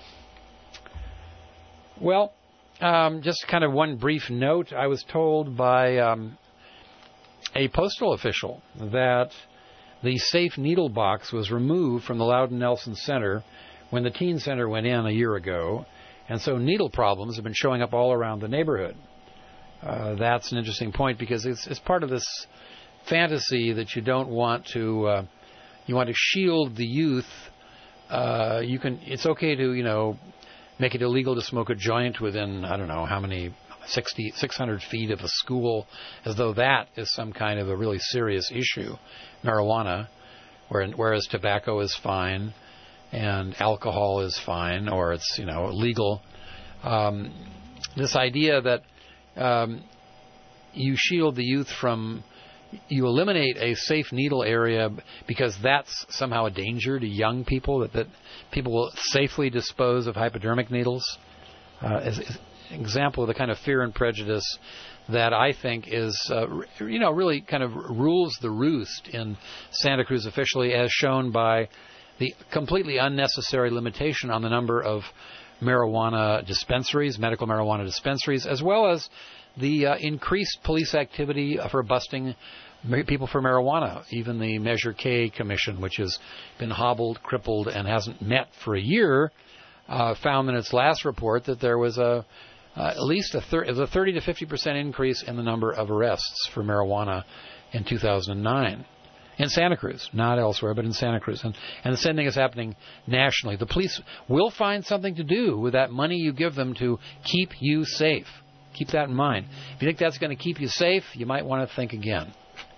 Just kind of one brief note. I was told by a postal official that the safe needle box was removed from the Loudon Nelson Center when the teen center went in a year ago, and so needle problems have been showing up all around the neighborhood. That's an interesting point because it's part of this fantasy that you don't want to you want to shield the youth. It's okay to make it illegal to smoke a joint within, I don't know how many, 600 feet of a school, as though that is some kind of a really serious issue. Marijuana, whereas tobacco is fine and alcohol is fine, or it's legal. This idea that you shield the youth from, you eliminate a safe needle area because that's somehow a danger to young people, that people will safely dispose of hypodermic needles, is an example of the kind of fear and prejudice that I think is, really kind of rules the roost in Santa Cruz officially, as shown by the completely unnecessary limitation on the number of marijuana dispensaries, medical marijuana dispensaries, as well as the increased police activity for busting people for marijuana. Even the Measure K Commission, which has been hobbled, crippled, and hasn't met for a year, found in its last report that there was at least a 30 to 50% increase in the number of arrests for marijuana in 2009. In Santa Cruz, not elsewhere, but in Santa Cruz. And the same thing is happening nationally. The police will find something to do with that money you give them to keep you safe. Keep that in mind. If you think that's going to keep you safe, you might want to think again.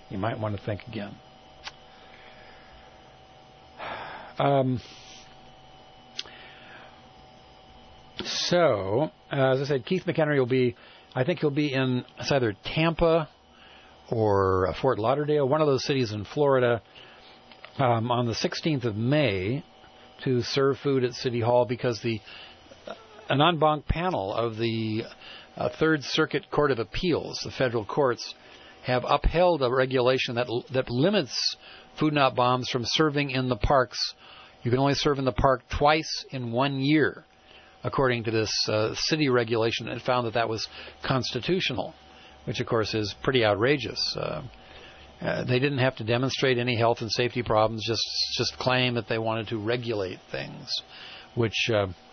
So, as I said, Keith McHenry will be, I think he'll be in, it's either Tampa or Fort Lauderdale, one of those cities in Florida, on the 16th of May to serve food at City Hall, because an en banc panel of the Third Circuit Court of Appeals, the federal courts, have upheld a regulation that limits food not bombs from serving in the parks. You can only serve in the park twice in 1 year, according to this city regulation. It found that was constitutional, which, of course, is pretty outrageous. They didn't have to demonstrate any health and safety problems, just claim that they wanted to regulate things, which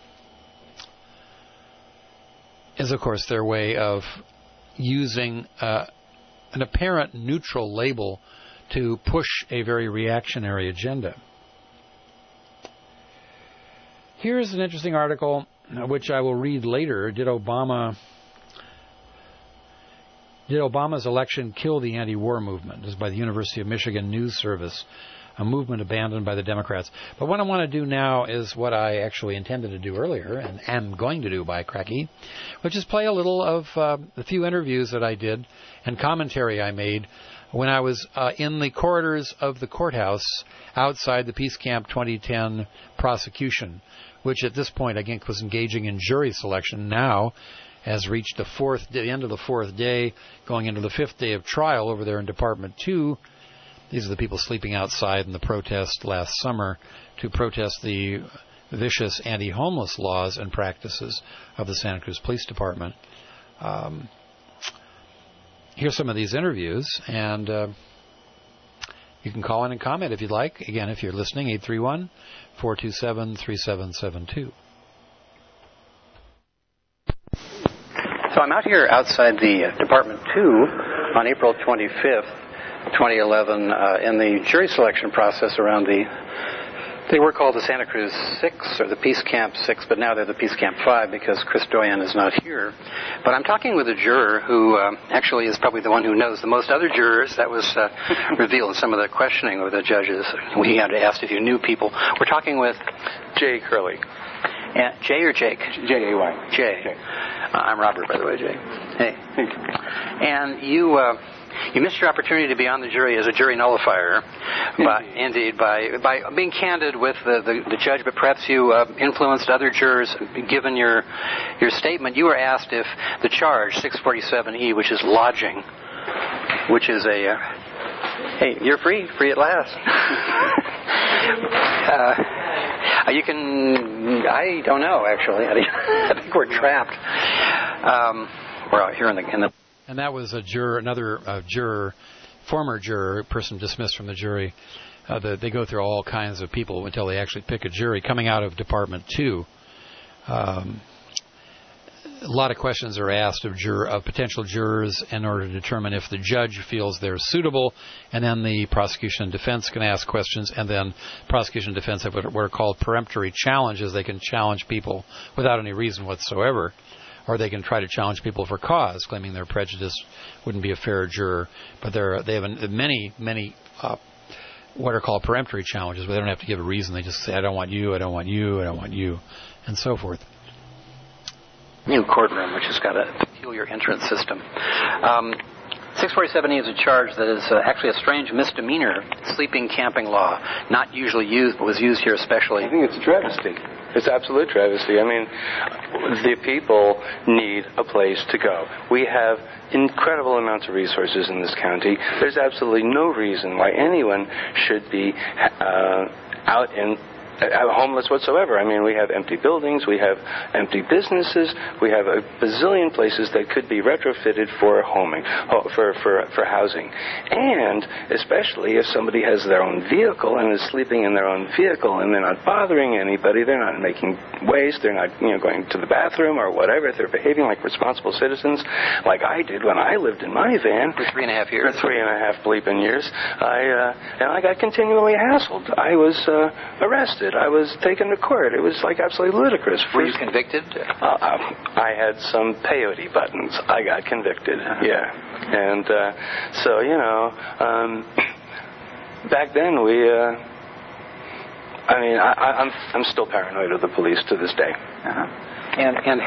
is, of course, their way of using an apparent neutral label to push a very reactionary agenda. Here's an interesting article, which I will read later. Did Obama's election kill the anti-war movement? This is by the University of Michigan News Service, a movement abandoned by the Democrats. But what I want to do now is what I actually intended to do earlier, and am going to do by cracky, which is play a little of the few interviews that I did and commentary I made when I was in the corridors of the courthouse outside the Peace Camp 2010 prosecution, which at this point I think was engaging in jury selection, now has reached the end of the fourth day, going into the fifth day of trial over there in Department 2. These are the people sleeping outside in the protest last summer to protest the vicious anti-homeless laws and practices of the Santa Cruz Police Department. Here's some of these interviews, and you can call in and comment if you'd like. Again, if you're listening, 831-427-3772. So I'm out here outside the Department 2 on April 25th, 2011, in the jury selection process around they were called the Santa Cruz 6 or the Peace Camp 6, but now they're the Peace Camp 5 because Chris Doyen is not here. But I'm talking with a juror who actually is probably the one who knows the most other jurors. That was revealed in some of the questioning of the judges. We had asked if you knew people. We're talking with Jay Curley. Jay or Jake? J-A-Y. Jay. I'm Robert, by the way, Jay. Hey. And you missed your opportunity to be on the jury as a jury nullifier, by being candid with the judge, but perhaps you influenced other jurors. Given your statement, you were asked if the charge, 647E, which is lodging, which is hey, you're free at last. I don't know, actually. I think we're trapped. We're out here in the... And that was a juror, another juror, former juror, person dismissed from the jury. They go through all kinds of people until they actually pick a jury. Coming out of Department 2, a lot of questions are asked of potential jurors in order to determine if the judge feels they're suitable, and then the prosecution and defense can ask questions, and then prosecution and defense have what are called peremptory challenges. They can challenge people without any reason whatsoever, or they can try to challenge people for cause, claiming their prejudice wouldn't be a fair juror. But they have many what are called peremptory challenges, where they don't have to give a reason. They just say, I don't want you, I don't want you, I don't want you, and so forth. New courtroom, which has got a peculiar entrance system. 647E is a charge that is actually a strange misdemeanor sleeping camping law, not usually used, but was used here especially. I think it's a travesty. It's absolute travesty. I mean, the people need a place to go. We have incredible amounts of resources in this county. There's absolutely no reason why anyone should be out in homeless whatsoever. I mean, we have empty buildings, we have empty businesses, we have a bazillion places that could be retrofitted for for housing. And especially if somebody has their own vehicle and is sleeping in their own vehicle and they're not bothering anybody, they're not making waste, they're not going to the bathroom or whatever, if they're behaving like responsible citizens, like I did when I lived in my van. For 3.5 years. For 3.5 bleeping years. I got continually hassled. I was arrested. I was taken to court. It was like absolutely ludicrous. Were you convicted? I had some peyote buttons. I got convicted. Yeah. And so, back then I'm still paranoid of the police to this day. And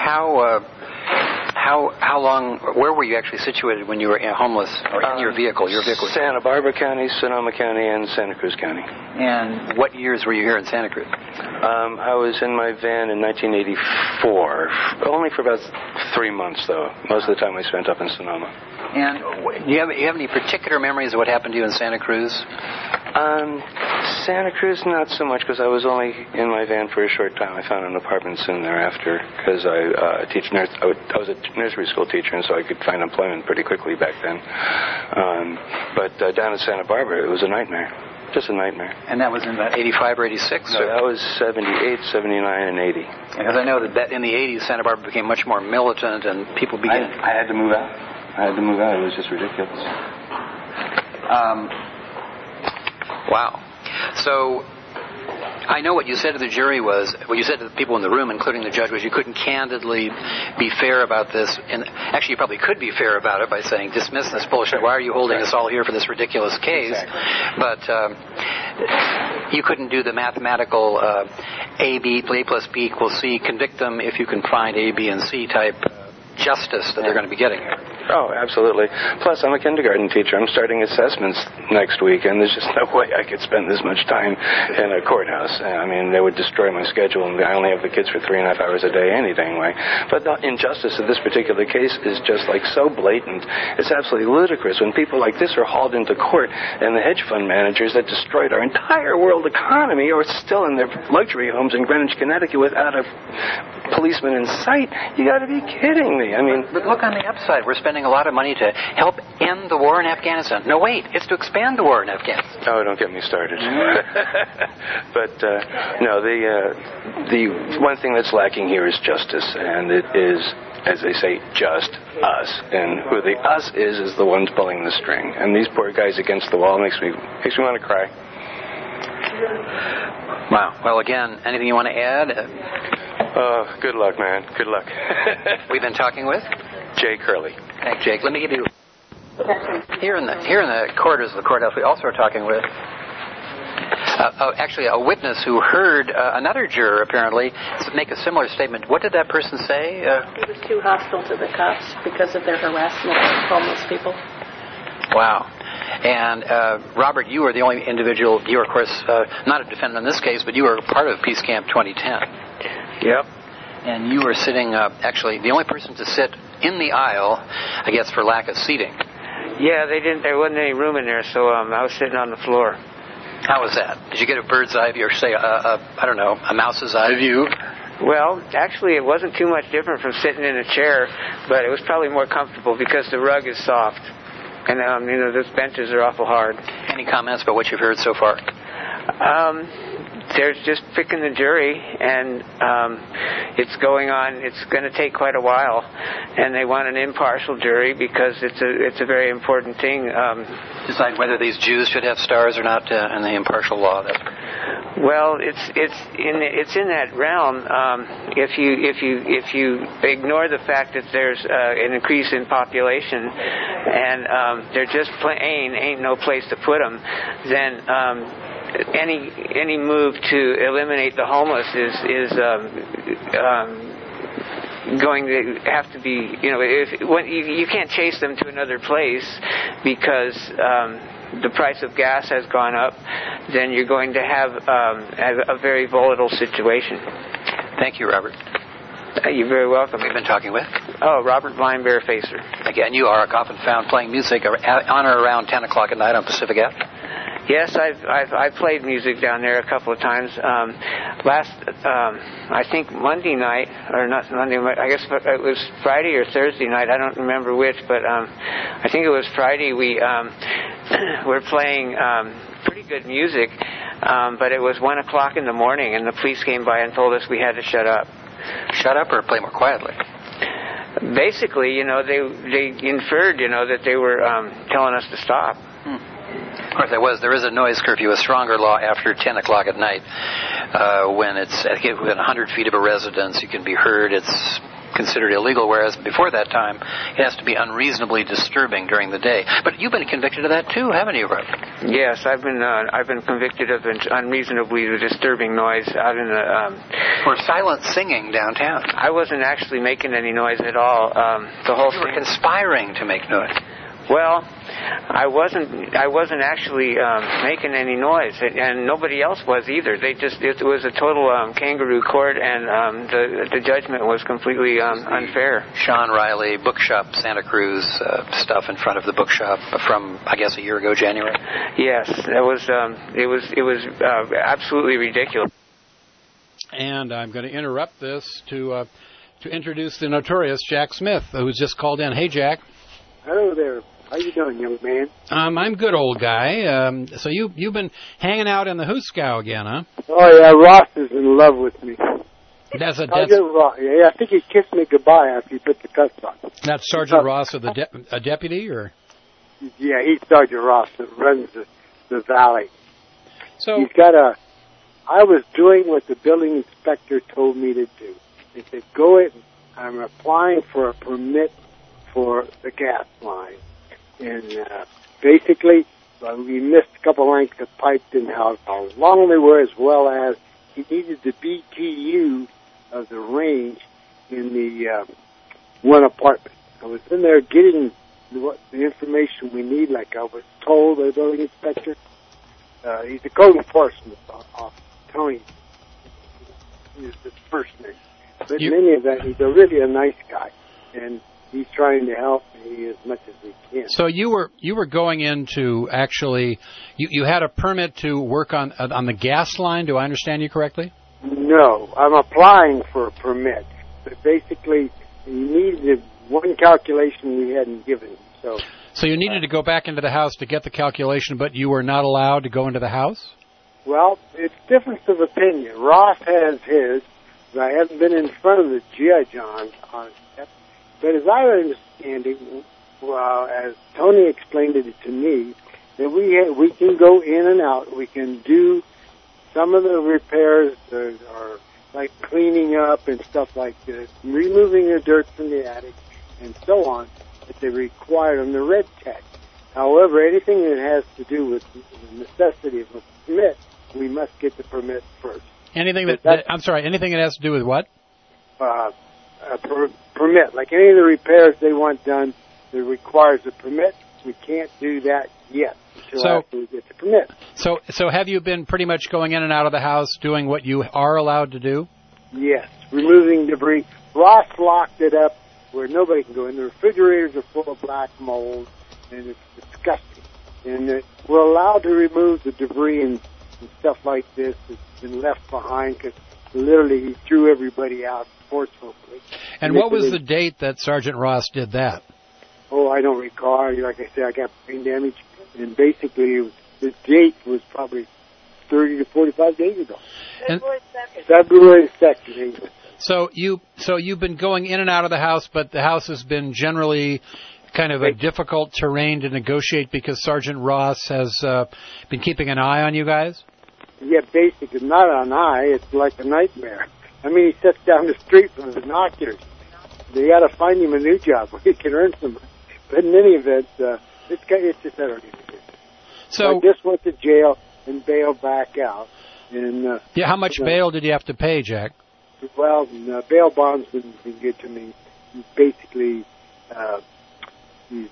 how long, where were you actually situated when you were homeless or in your vehicle? Your vehicle was Santa Barbara County, Sonoma County, and Santa Cruz County. And what years were you here in Santa Cruz? I was in my van in 1984, only for about 3 months, though. Most of the time I spent up in Sonoma. And do you have any particular memories of what happened to you in Santa Cruz? Santa Cruz, not so much, because I was only in my van for a short time. I found an apartment soon thereafter, because I was a nursery school teacher, and so I could find employment pretty quickly back then. But down in Santa Barbara, it was a nightmare. Just a nightmare. And that was in about 85 or 86? No, that was 78, 79, and 80. Because I know that in the 80s, Santa Barbara became much more militant, and people began... I had to move out. It was just ridiculous. Wow. So I know what you said to the jury was, what you said to the people in the room, including the judge, was you couldn't candidly be fair about this. And actually, you probably could be fair about it by saying, dismiss this bullshit. Why are you holding us all here for this ridiculous case? Exactly. But you couldn't do the mathematical A plus B equals C, convict them if you can find A, B, and C type justice that they're going to be getting here. Oh, absolutely. Plus, I'm a kindergarten teacher. I'm starting assessments next week, and there's just no way I could spend this much time in a courthouse. I mean, they would destroy my schedule, and I only have the kids for 3.5 hours a day anything. But the injustice of this particular case is just like so blatant. It's absolutely ludicrous when people like this are hauled into court, and the hedge fund managers that destroyed our entire world economy are still in their luxury homes in Greenwich, Connecticut without a policeman in sight. You got to be kidding me. I mean, but look on the upside. We're spending spending a lot of money to help end the war in Afghanistan. No, wait, it's to expand the war in Afghanistan. Oh, don't get me started. But no, the one thing that's lacking here is justice, and it is, as they say, just us. And who the us is the ones pulling the string. And these poor guys against the wall makes me want to cry. Wow. Well, again, anything you want to add? Good luck, man. Good luck. We've been talking with Jay Curley. Thanks, Jake. Let me give you here in the corridors of the courthouse. We also are talking with actually a witness who heard another juror apparently make a similar statement. What did that person say? He was too hostile to the cops because of their harassment of homeless people. Wow. And Robert, you were the only individual. You were, of course, not a defendant in this case, but you were part of Peace Camp 2010. Yep. And you were sitting, actually, the only person to sit in the aisle, I guess, for lack of seating. Yeah, there wasn't any room in there, so I was sitting on the floor. How was that? Did you get a bird's eye view, or say, I don't know, a mouse's eye view? Well, actually, it wasn't too much different from sitting in a chair, but it was probably more comfortable because the rug is soft. And, those benches are awful hard. Any comments about what you've heard so far? They're just picking the jury, and it's going on. It's going to take quite a while, and they want an impartial jury because it's a very important thing. Decide whether these Jews should have stars or not in the impartial law. Well, it's in that realm. If you ignore the fact that there's an increase in population, and there just ain't no place to put them, then any move to eliminate the homeless is going to have to be, you can't chase them to another place because the price of gas has gone up, then you're going to have a very volatile situation. Thank you, Robert. You're very welcome. We've been talking with? Robert Blind Barefacer. Again, you are often found playing music on or around 10 o'clock at night on Pacific Ave? Yes, I've played music down there a couple of times. I think Monday night, or not Monday, I guess it was Friday or Thursday night, I don't remember which, but I think it was Friday, we were playing pretty good music, but it was 1 o'clock in the morning, and the police came by and told us we had to shut up. Shut up or play more quietly? Basically, they inferred, that they were telling us to stop. Of course, there is a noise curfew, a stronger law after 10 o'clock at night. When it's within 100 feet of a residence, you can be heard. It's considered illegal, whereas before that time, it has to be unreasonably disturbing during the day. But you've been convicted of that too, haven't you, Robert? Yes, I've been convicted of unreasonably disturbing noise out in the for silent singing downtown. I wasn't actually making any noise at all. The whole you were conspiring to make noise. Well, I wasn't actually making any noise, and nobody else was either. It was a total kangaroo court, and the judgment was completely unfair. Sean Riley, Bookshop, Santa Cruz, stuff in front of the bookshop from, I guess, a year ago, January. Yes, it was absolutely ridiculous. And I'm going to interrupt this to introduce the notorious Jack Smith, who's just called in. Hey, Jack. Hello there. How you doing, young man? I'm good, old guy. So you've been hanging out in the Hooskow again, huh? Oh yeah, Ross is in love with me. Ross. Yeah, I think he kissed me goodbye after he put the cuffs on. That's Sergeant Ross of a deputy, or? Yeah, he's Sergeant Ross that runs the valley. So he's got I was doing what the building inspector told me to do. They said, go in. I'm applying for a permit for the gas line. And basically, we missed a couple lengths of pipe, and how long they were, as well as he needed the BTU of the range in the one apartment. I was in there getting the information we need, like I was told by the building inspector. He's a code enforcement Tony is his first name. But in any event, he's really a nice guy, and he's trying to help me as much as he can. So you were going into actually, you had a permit to work on the gas line. Do I understand you correctly? No, I'm applying for a permit. But basically, you need to one calculation we hadn't given. So you needed to go back into the house to get the calculation, but you were not allowed to go into the house? Well, it's difference of opinion. Ross has his, but I haven't been in front of the judge on it. But as I understand it, as Tony explained it to me, that we can go in and out. We can do some of the repairs or like cleaning up and stuff like this, removing the dirt from the attic, and so on, that they require on the red tag. However, anything that has to do with the necessity of a permit, we must get the permit first. Anything anything that has to do with what? Permit. Like any of the repairs they want done that requires a permit, we can't do that yet until after we get the permit. So have you been pretty much going in and out of the house doing what you are allowed to do? Yes, removing debris. Ross locked it up where nobody can go in. The refrigerators are full of black mold, and it's disgusting. And we're allowed to remove the debris and stuff like this that's been left behind because literally he threw everybody out forcefully. And what was the date that Sergeant Ross did that? Oh, I don't recall. Like I said, I got brain damage, and basically the date was probably 30 to 45 days ago. February 2nd. So you've been going in and out of the house, but the house has been generally kind of a difficult terrain to negotiate because Sergeant Ross has been keeping an eye on you guys? Yeah, basically, not an eye. It's like a nightmare. I mean, he sits down the street with binoculars. They got to find him a new job where he can earn some money. But in any event, it's just I don't even get it. So I just went to jail and bailed back out. And how much bail did you have to pay, Jack? Well, bail bonds been good to me. Basically, he's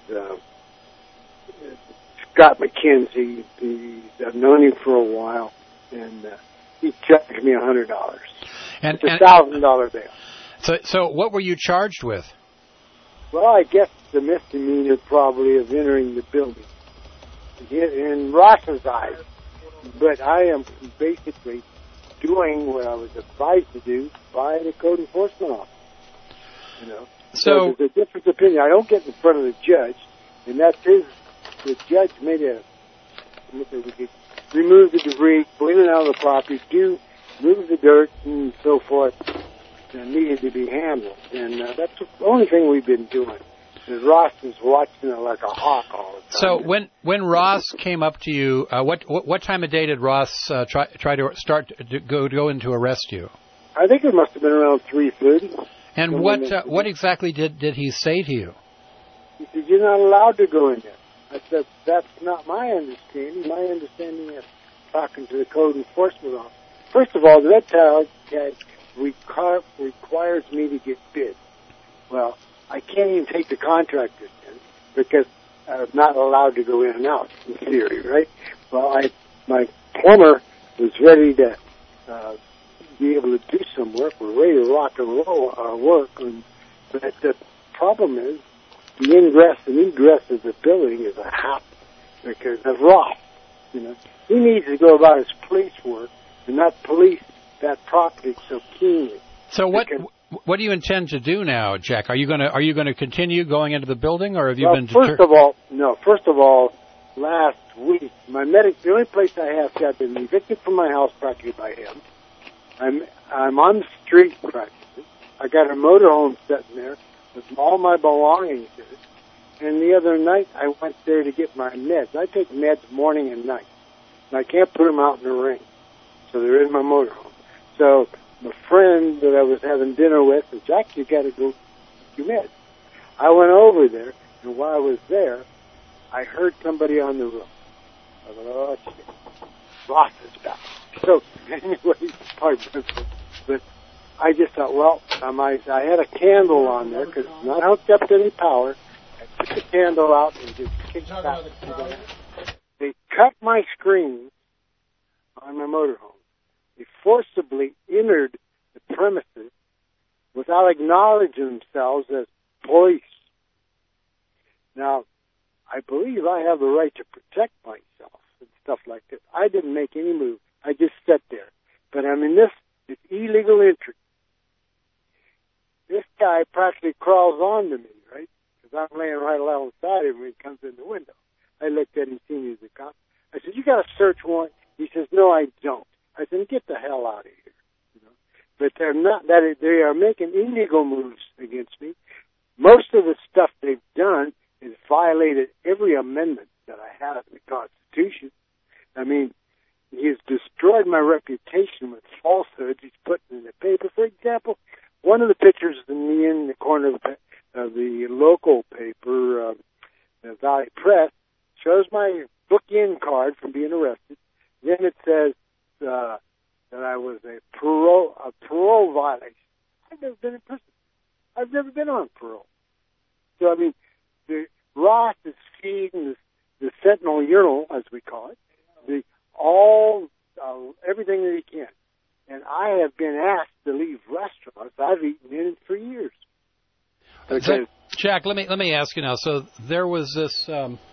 Scott McKenzie. I've known him for a while, and he charged me $100. And it's $1,000 bail. So what were you charged with? Well, I guess the misdemeanor probably of entering the building in Ross's eyes. But I am basically doing what I was advised to do by the code enforcement officer. You know, so there's a different opinion. I don't get in front of the judge, and that's his. The judge made we could remove the debris, go in and out of the property, move the dirt and so forth. Needed to be handled, and that's the only thing we've been doing. And Ross is watching it like a hawk all the time. So when Ross came up to you, what time of day did Ross try to start to go in to arrest you? I think it must have been around 3:30. And what exactly did he say to you? He said, "You're not allowed to go in there." I said, "That's not my understanding. My understanding is talking to the code enforcement officer. First of all, the red tag requires me to get bids. Well, I can't even take the contractors in because I'm not allowed to go in and out, in theory, right? Well, my plumber was ready to be able to do some work. We're ready to rock and roll our work. But the problem is the ingress and egress of the building is a hassle because of Ross. You know, he needs to go about his police work and not police that property so keenly. So what do you intend to do now, Jack? Are you going to continue going into the building, or have you been deterred? First of all, last week the only place I have, I've been evicted from my house practically by him. I'm on the street practically. I got a motorhome sitting there with all my belongings in it. And the other night I went there to get my meds. I take meds morning and night, and I can't put them out in the rain, so they're in my motorhome. So my friend that I was having dinner with said, "Jack, you got to go get your meds." I went over there, and while I was there, I heard somebody on the roof. I thought, "Oh, shit, Ross is back." So anyway, pardon, but I just thought, well, I had a candle on there because it's not hooked up to any power. I took the candle out and just kicked back. They cut my screen on my motorhome. They forcibly entered the premises without acknowledging themselves as police. Now, I believe I have the right to protect myself and stuff like this. I didn't make any move. I just sat there. But I mean, this is illegal entry. This guy practically crawls onto me, right? got a search warrant? He says, no, I don't. I said, get the hell out of here. You know? But they're not, they are making illegal moves against me. Most of the stuff they've done has violated every amendment that I have in the Constitution. I mean, he has destroyed my reputation with falsehoods he's putting in the paper. For example, one of the pictures of me in the corner of the local paper, the Valley Press, shows my book-in card from being arrested. Then it says that I was a parole violation. I've never been in prison. I've never been on parole. So, I mean, Ross is feeding the Sentinel Journal, as we call it, everything that he can. And I have been asked to leave restaurants I've eaten in for years. Okay. Jack, let me ask you now. So there was this.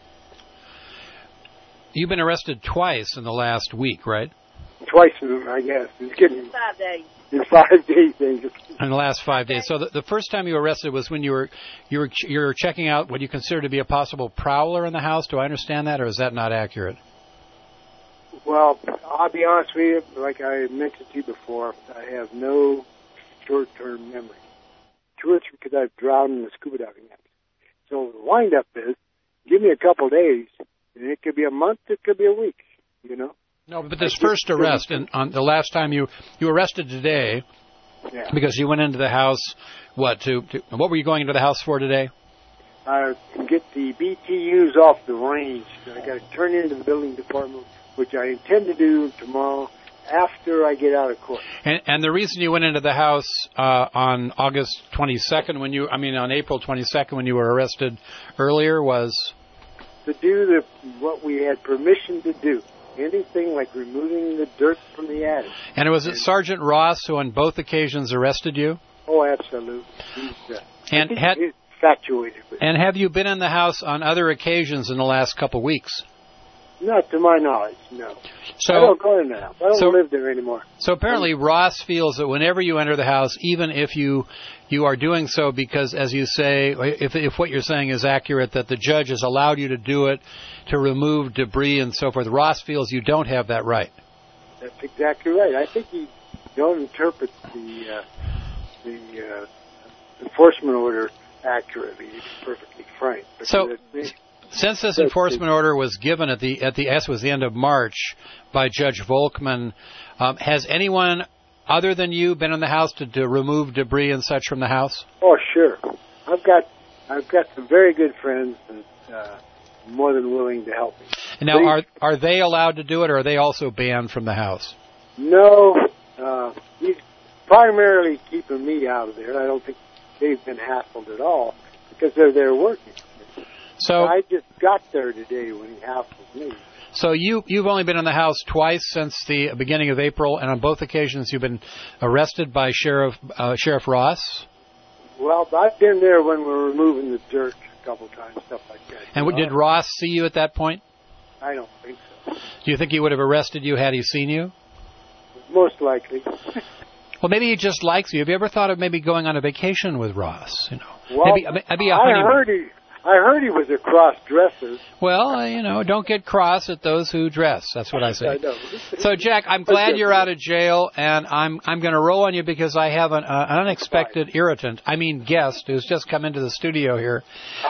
You've been arrested twice in the last week, right? Twice, I guess. It's getting 5 days. In 5 days, David. In the last 5 days. So the first time you were arrested was when you were checking out what you consider to be a possible prowler in the house. Do I understand that, or is that not accurate? Well, I'll be honest with you. Like I mentioned to you before, I have no short-term memory. 2 or 3 because I've drowned in the scuba diving. So the wind-up is, give me a couple days, and it could be a month, it could be a week, you know? No, but this first arrest, and on the last time you arrested today, because you went into the house, what were you going into the house for today? To get the BTUs off the range. I got to turn into the building department, which I intend to do tomorrow after I get out of court. And the reason you went into the house on August 22nd, on April 22nd when you were arrested earlier was? To do what we had permission to do. Anything like removing the dirt from the attic. And was it Sergeant Ross who on both occasions arrested you? Oh, absolutely. He's infatuated with it. And have you been in the house on other occasions in the last couple of weeks? Not to my knowledge, no. So, I don't go in the house. I don't live there anymore. So apparently Ross feels that whenever you enter the house, even if you are doing so because, as you say, if what you're saying is accurate, that the judge has allowed you to do it to remove debris and so forth, Ross feels you don't have that right. That's exactly right. I think he don't interpret the enforcement order accurately, to be perfectly frank. So, since this enforcement order was given at the end of March by Judge Volkman, has anyone other than you been in the house to remove debris and such from the house? Oh, sure. I've got some very good friends that more than willing to help me. And now, are they allowed to do it, or are they also banned from the house? No, he's primarily keeping me out of there. I don't think they've been hassled at all because they're there working. So I just got there today when he hassled me. So you've only been in the house twice since the beginning of April, and on both occasions you've been arrested by Sheriff Ross? Well, I've been there when we're removing the dirt a couple times, stuff like that. And did Ross see you at that point? I don't think so. Do you think he would have arrested you had he seen you? Most likely. Well, maybe he just likes you. Have you ever thought of maybe going on a vacation with Ross? Well, maybe a honeymoon. I heard he was a cross-dresser. Well, don't get cross at those who dress. That's what I say. I know. So, Jack, I'm glad you're out of jail, and I'm going to roll on you because I have an unexpected guest who's just come into the studio here.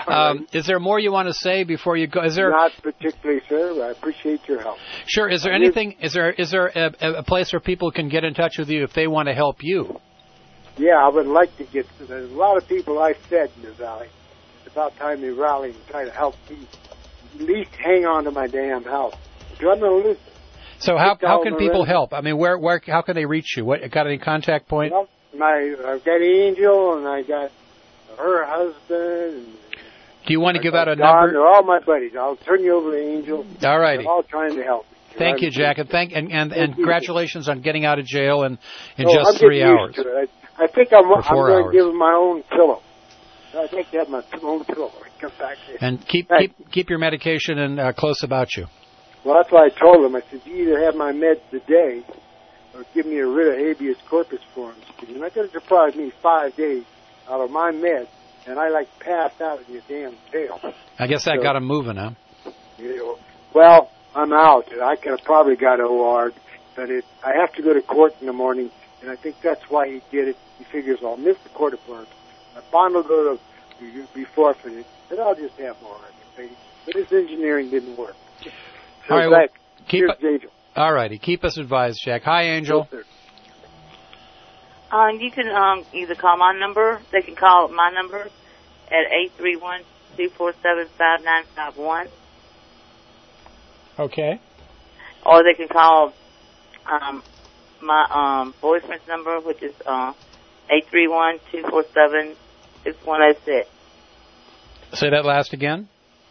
Is there more you want to say before you go? Not particularly, sir. I appreciate your help. Sure. Is there anything? Is there a place where people can get in touch with you if they want to help you? Yeah, I would like to get. There's a lot of people I fed in the valley. It's about time they rally and try to help me at least hang on to my damn house. I'm going to lose it. So how can people help? I mean, where how can they reach you? Got any contact point? Well, I've got Angel and I got her husband. And do you want to give out a number? They're all my buddies. I'll turn you over to Angel. All righty. They're all trying to help me. Thank you, Jack, and congratulations on getting out of jail in just 3 hours. To it. I think I'm going to hours. give him my own pillow. I'd like to have my own pillow when I come back here. And keep your medication and close about you. Well, that's why I told him. I said, you either have my meds today or give me a writ of habeas corpus forms. You're not going to deprive me 5 days out of my meds, and I passed out in your damn tail. I guess that got him moving, huh? Well, I'm out. I could have probably got OR'd, but I have to go to court in the morning, and I think that's why he did it. He figures I'll miss the court appearance. My bond will go to be forfeited, but I'll just have more. But his engineering didn't work. So all right, well, here's Angel. All righty, keep us advised, Jack. Hi, Angel. Yes, you can either call my number. They can call my number at 831-247-5951. Okay. Or they can call my boyfriend's number, which is 831-247-6106. Say that last again.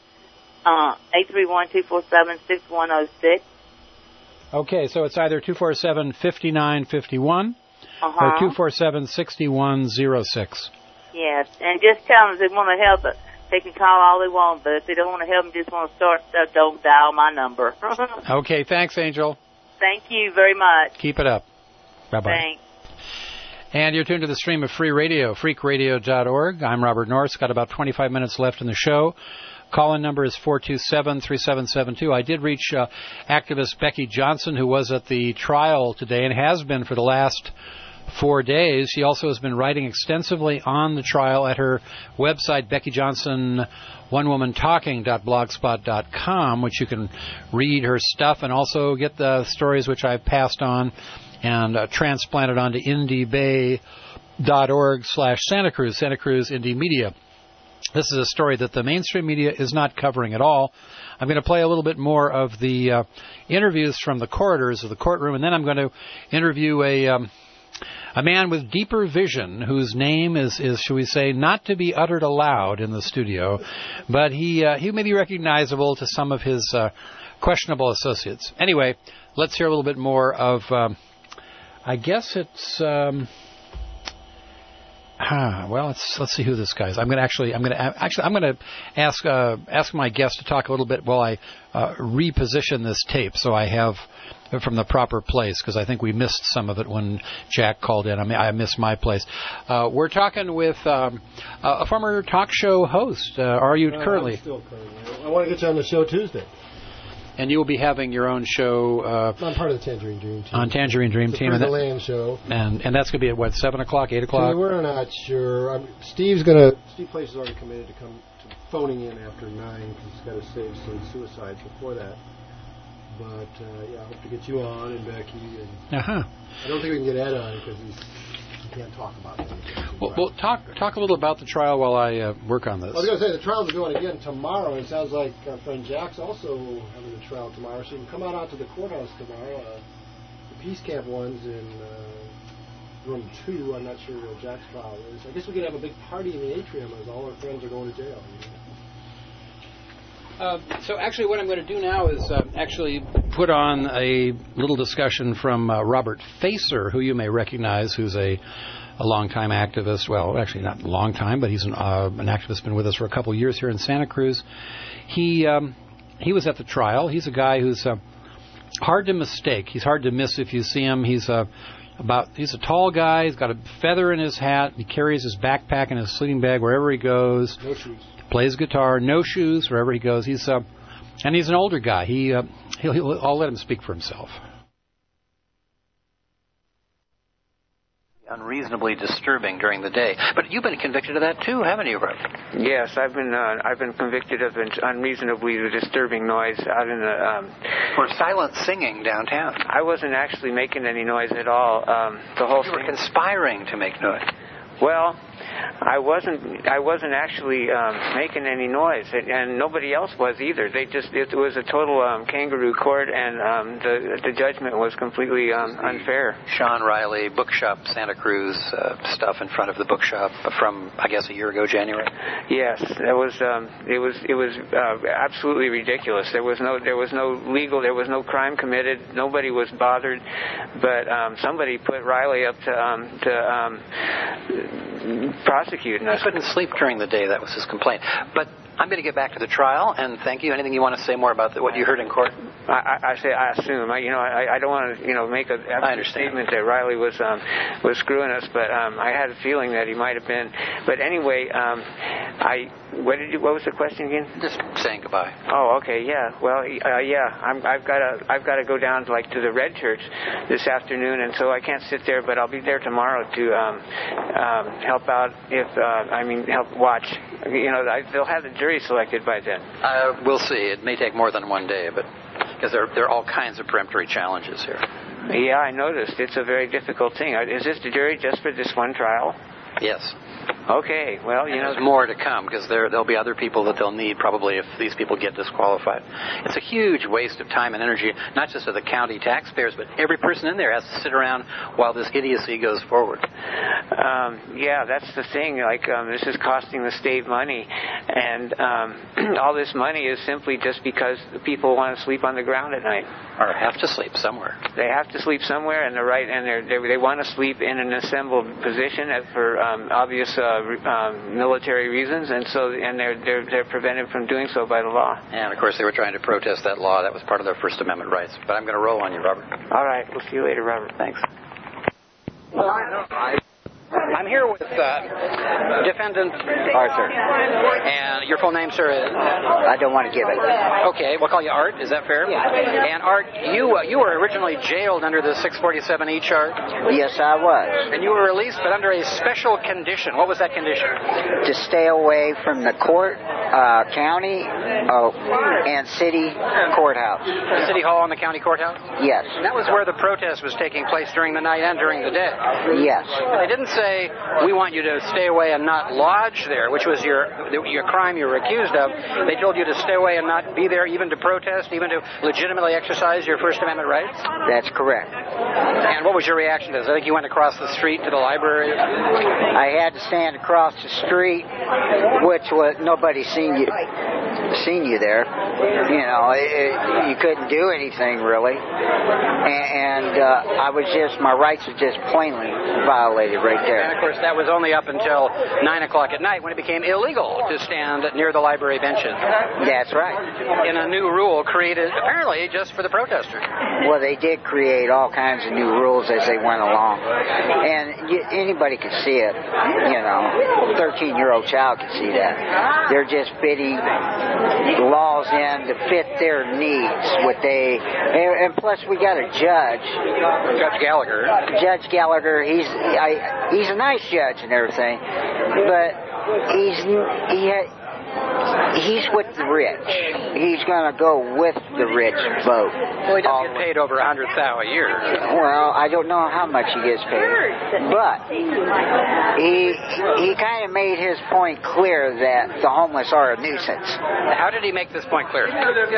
831-247-6106. Okay, so it's either 247-5951 or 247-6106. Yes, and just tell them if they want to help it. They can call all they want, but if they don't want to help them, just want to start stuff, don't dial my number. Okay, thanks, Angel. Thank you very much. Keep it up. Bye-bye. Thanks. And you're tuned to the stream of free radio, freakradio.org. I'm Robert Norris. Got about 25 minutes left in the show. Call-in number is 427-3772. I did reach activist Becky Johnson, who was at the trial today and has been for the last 4 days. She also has been writing extensively on the trial at her website, Becky Johnson, onewomantalking.blogspot.com, which you can read her stuff and also get the stories which I've passed on and transplanted onto indiebay.org/Santa Cruz, Santa Cruz Indie Media. This is a story that the mainstream media is not covering at all. I'm going to play a little bit more of the interviews from the corridors of the courtroom, and then I'm going to interview a man with deeper vision, whose name is, shall we say, not to be uttered aloud in the studio, but he may be recognizable to some of his questionable associates. Anyway, let's hear a little bit more of, I guess it's, let's see who this guy is. I'm going to ask my guest to talk a little bit while I reposition this tape so I have from the proper place, because I think we missed some of it when Jack called in. I missed my place. We're talking with a former talk show host. Are you currently? I'm still currently. I want to get you on the show Tuesday. And you will be having your own show. I'm part of the Tangerine Dream Team. On Tangerine Dream Team. The Land show. And that's going to be at, what, 7 o'clock, 8 o'clock? We're not sure. Steve Place is already committed to come to phoning in after 9 because he's got to save some suicides before that. But, I hope to get you on and Becky. And I don't think we can get Ed on because he can't talk about it. Well, talk a little about the trial while I work on this. I was going to say, the trial's going again tomorrow, and it sounds like our friend Jack's also having a trial tomorrow, so you can come out to the courthouse tomorrow. The Peace Camp one's in room 2. I'm not sure where Jack's trial is. I guess we could have a big party in the atrium as all our friends are going to jail. So actually what I'm going to do now is actually put on a little discussion from Robert Facer, who you may recognize, who's a longtime activist. Well, actually not a long time, but he's an activist, been with us for a couple of years here in Santa Cruz. He was at the trial. He's a guy who's hard to mistake. He's hard to miss if you see him. He's a tall guy. He's got a feather in his hat. He carries his backpack and his sleeping bag wherever he goes. No shoes. Plays guitar, no shoes, wherever he goes. He's an older guy. I'll let him speak for himself. Unreasonably disturbing during the day, but you've been convicted of that too, haven't you, Rev? Yes, I've been convicted of unreasonably disturbing noise out in the for silent singing downtown. I wasn't actually making any noise at all. You were conspiring to make noise. Well, I wasn't actually making any noise, and nobody else was either. It was a total kangaroo court, and the judgment was completely unfair. Sean Riley, Bookshop Santa Cruz stuff in front of the bookshop from, I guess, a year ago, January. Yes, it was absolutely ridiculous. There was no crime committed. Nobody was bothered, but somebody put Riley up to prosecuting us. He couldn't sleep during the day. That was his complaint. But I'm going to get back to the trial, and thank you. Anything you want to say more about what you heard in court? I assume. I don't want to, make a statement that Riley was screwing us, but I had a feeling that he might have been. But anyway, what was the question again? Just saying goodbye. Oh, okay, yeah. Well, I've got to go down to the Red Church this afternoon, and so I can't sit there, but I'll be there tomorrow to help out help watch. They'll have the jury selected by then. We'll see. It may take more than one day, but because there are all kinds of peremptory challenges here. Yeah, I noticed. It's a very difficult thing. Is this the jury just for this one trial? Yes. Okay, well, there's more to come because there'll be other people that they'll need probably if these people get disqualified. It's a huge waste of time and energy, not just of the county taxpayers, but every person in there has to sit around while this idiocy goes forward. Yeah, that's the thing. This is costing the state money, and all this money is simply just because the people want to sleep on the ground at night. Or have to sleep somewhere. They have to sleep somewhere, and they're right, and they want to sleep in an assembled position for obvious military reasons, and they're prevented from doing so by the law. And of course, they were trying to protest that law. That was part of their First Amendment rights. But I'm going to roll on you, Robert. All right, we'll see you later, Robert. Thanks. I'm here with defendant Arthur. And your full name, sir, is? I don't want to give it. Okay, we'll call you Art. Is that fair? Yeah. And Art, you were originally jailed under the 647E chart? Yes, I was. And you were released, but under a special condition. What was that condition? To stay away from the court, county, and city courthouse. The city hall and the county courthouse? Yes. And that was where the protest was taking place during the night and during the day? Yes. But they didn't say, we want you to stay away and not lodge there, which was your crime you were accused of. They told you to stay away and not be there even to protest, even to legitimately exercise your First Amendment rights? That's correct. And what was your reaction to this? I think you went across the street to the library. I had to stand across the street, which was nobody seen you there. You couldn't do anything really, and my rights were just plainly violated right there. And of course, that was only up until 9 o'clock at night when it became illegal to stand near the library benches. That's right. In a new rule created apparently just for the protesters. Well, they did create all kinds of new rules as they went along, and anybody could see it. 13-year-old child could see that. They're just fitting laws in to fit their needs. And plus we got a judge, Judge Gallagher. Judge Gallagher. He's a nice judge and everything, but he's with the rich. He's going to go with the rich vote. Well, he doesn't get paid over $100,000 a year. Well, I don't know how much he gets paid, but he kind of made his point clear that the homeless are a nuisance. How did he make this point clear?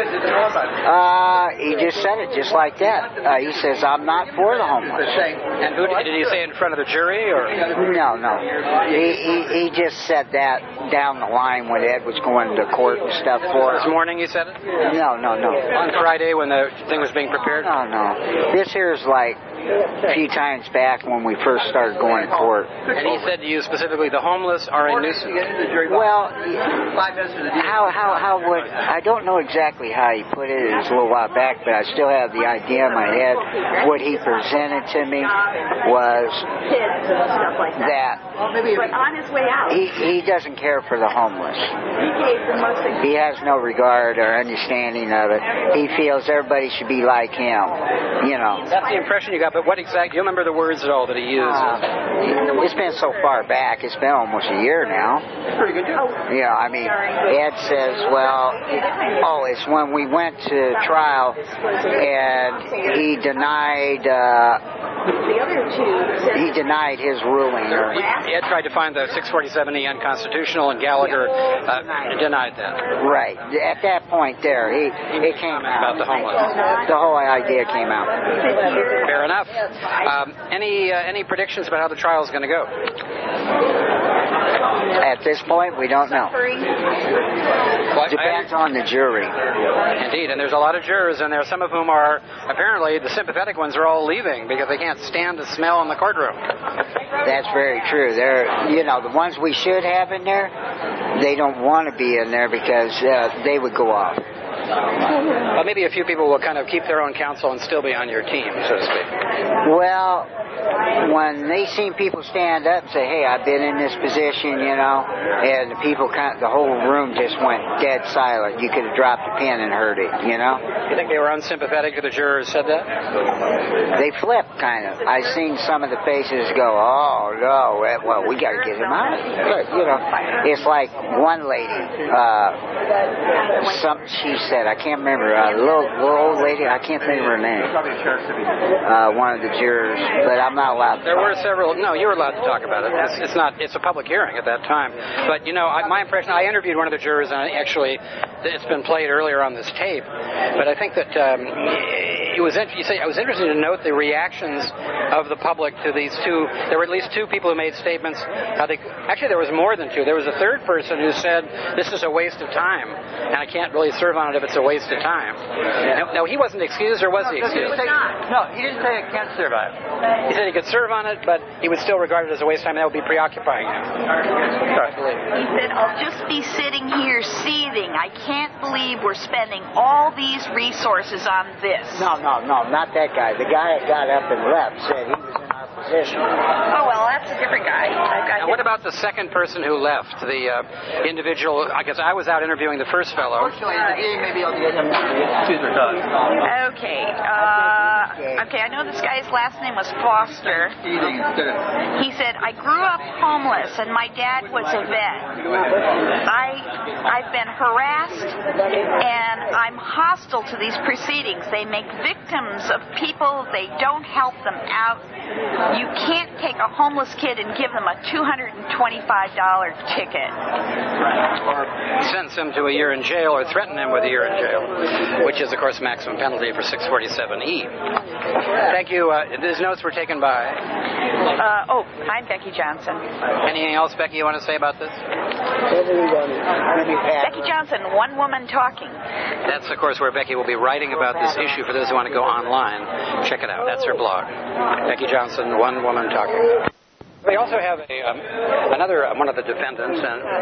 He just said it just like that. He says, "I'm not for the homeless." And did he say it in front of the jury, or? No. He just said that down the line when Ed was going to court and stuff for This morning you said it? No. On Friday when the thing was being prepared? No. This here's like a few times back when we first started going to court. And he said to you specifically, the homeless are a nuisance. Well, how would I don't know exactly how he put it. It was a little while back, but I still have the idea in my head. What he presented to me was that he doesn't care for the homeless. He has no regard or understanding of it. He feels everybody should be like him. That's the impression you got. But what exactly? Do you remember the words at all that he used? It's been so far back. It's been almost a year now. That's pretty good. Ed says, it's when we went to trial and he denied his ruling. Ed tried to find the 647E unconstitutional, and Gallagher denied that. Right. At that point there, it came out. About the homeless. The whole idea came out. Fair enough. Any predictions about how the trial is going to go? At this point, we don't know. Depends on the jury. Indeed, and there's a lot of jurors in there, some of whom are, apparently, the sympathetic ones are all leaving because they can't stand the smell in the courtroom. That's very true. They're, the ones we should have in there, they don't want to be in there because they would go off. Well, maybe a few people will kind of keep their own counsel and still be on your team, so to speak. Well, when they seen people stand up and say, hey, I've been in this position, and the whole room just went dead silent. You could have dropped a pin and heard it, You think they were unsympathetic to the jurors said that? They flipped, kind of. I seen some of the faces go, oh, no, well, we got to get him out. But, it's like one lady, she said, I can't remember, a little old lady, I can't think of her name. One of the jurors, but I'm not allowed to. There were several. No, you were allowed to talk about it. It's a public hearing at that time. But my impression. I interviewed one of the jurors, and actually, it's been played earlier on this tape. But I think that it was. You say I was interested to note the reactions of the public to these two. There were at least two people who made statements. Actually, there was more than two. There was a third person who said this is a waste of time, and I can't really serve on it if it's a waste of time. No, he wasn't excused, or was he excused? No, he didn't say I can't serve on it. He said he could serve on it, but he would still regard it as a waste of time. That would be preoccupying him. He said, I'll just be sitting here seething. I can't believe we're spending all these resources on this. No, not that guy. The guy that got up and left said he was in our position. Oh, well, that's a different guy. Now, what about the second person who left? The individual, I guess I was out interviewing the first fellow. Maybe I'll get him to talk. Okay. Okay, I know this guy's last name was Foster. He said, I grew up homeless and my dad was a vet. I've been harassed and I'm hostile to these proceedings. They make victims of people. They don't help them out. You can't take a homeless kid and give them a $225 ticket. Or sentence him to a year in jail or threaten him with a year in jail, which is, of course, maximum penalty for 647E. Thank you. These notes were taken by... I'm Becky Johnson. Anything else, Becky, you want to say about this? Becky Johnson, one woman talking. That's, of course, where Becky will be writing about this issue for those who want to go online. Check it out. That's her blog. Becky Johnson, one woman talking. We also have another one of the defendants,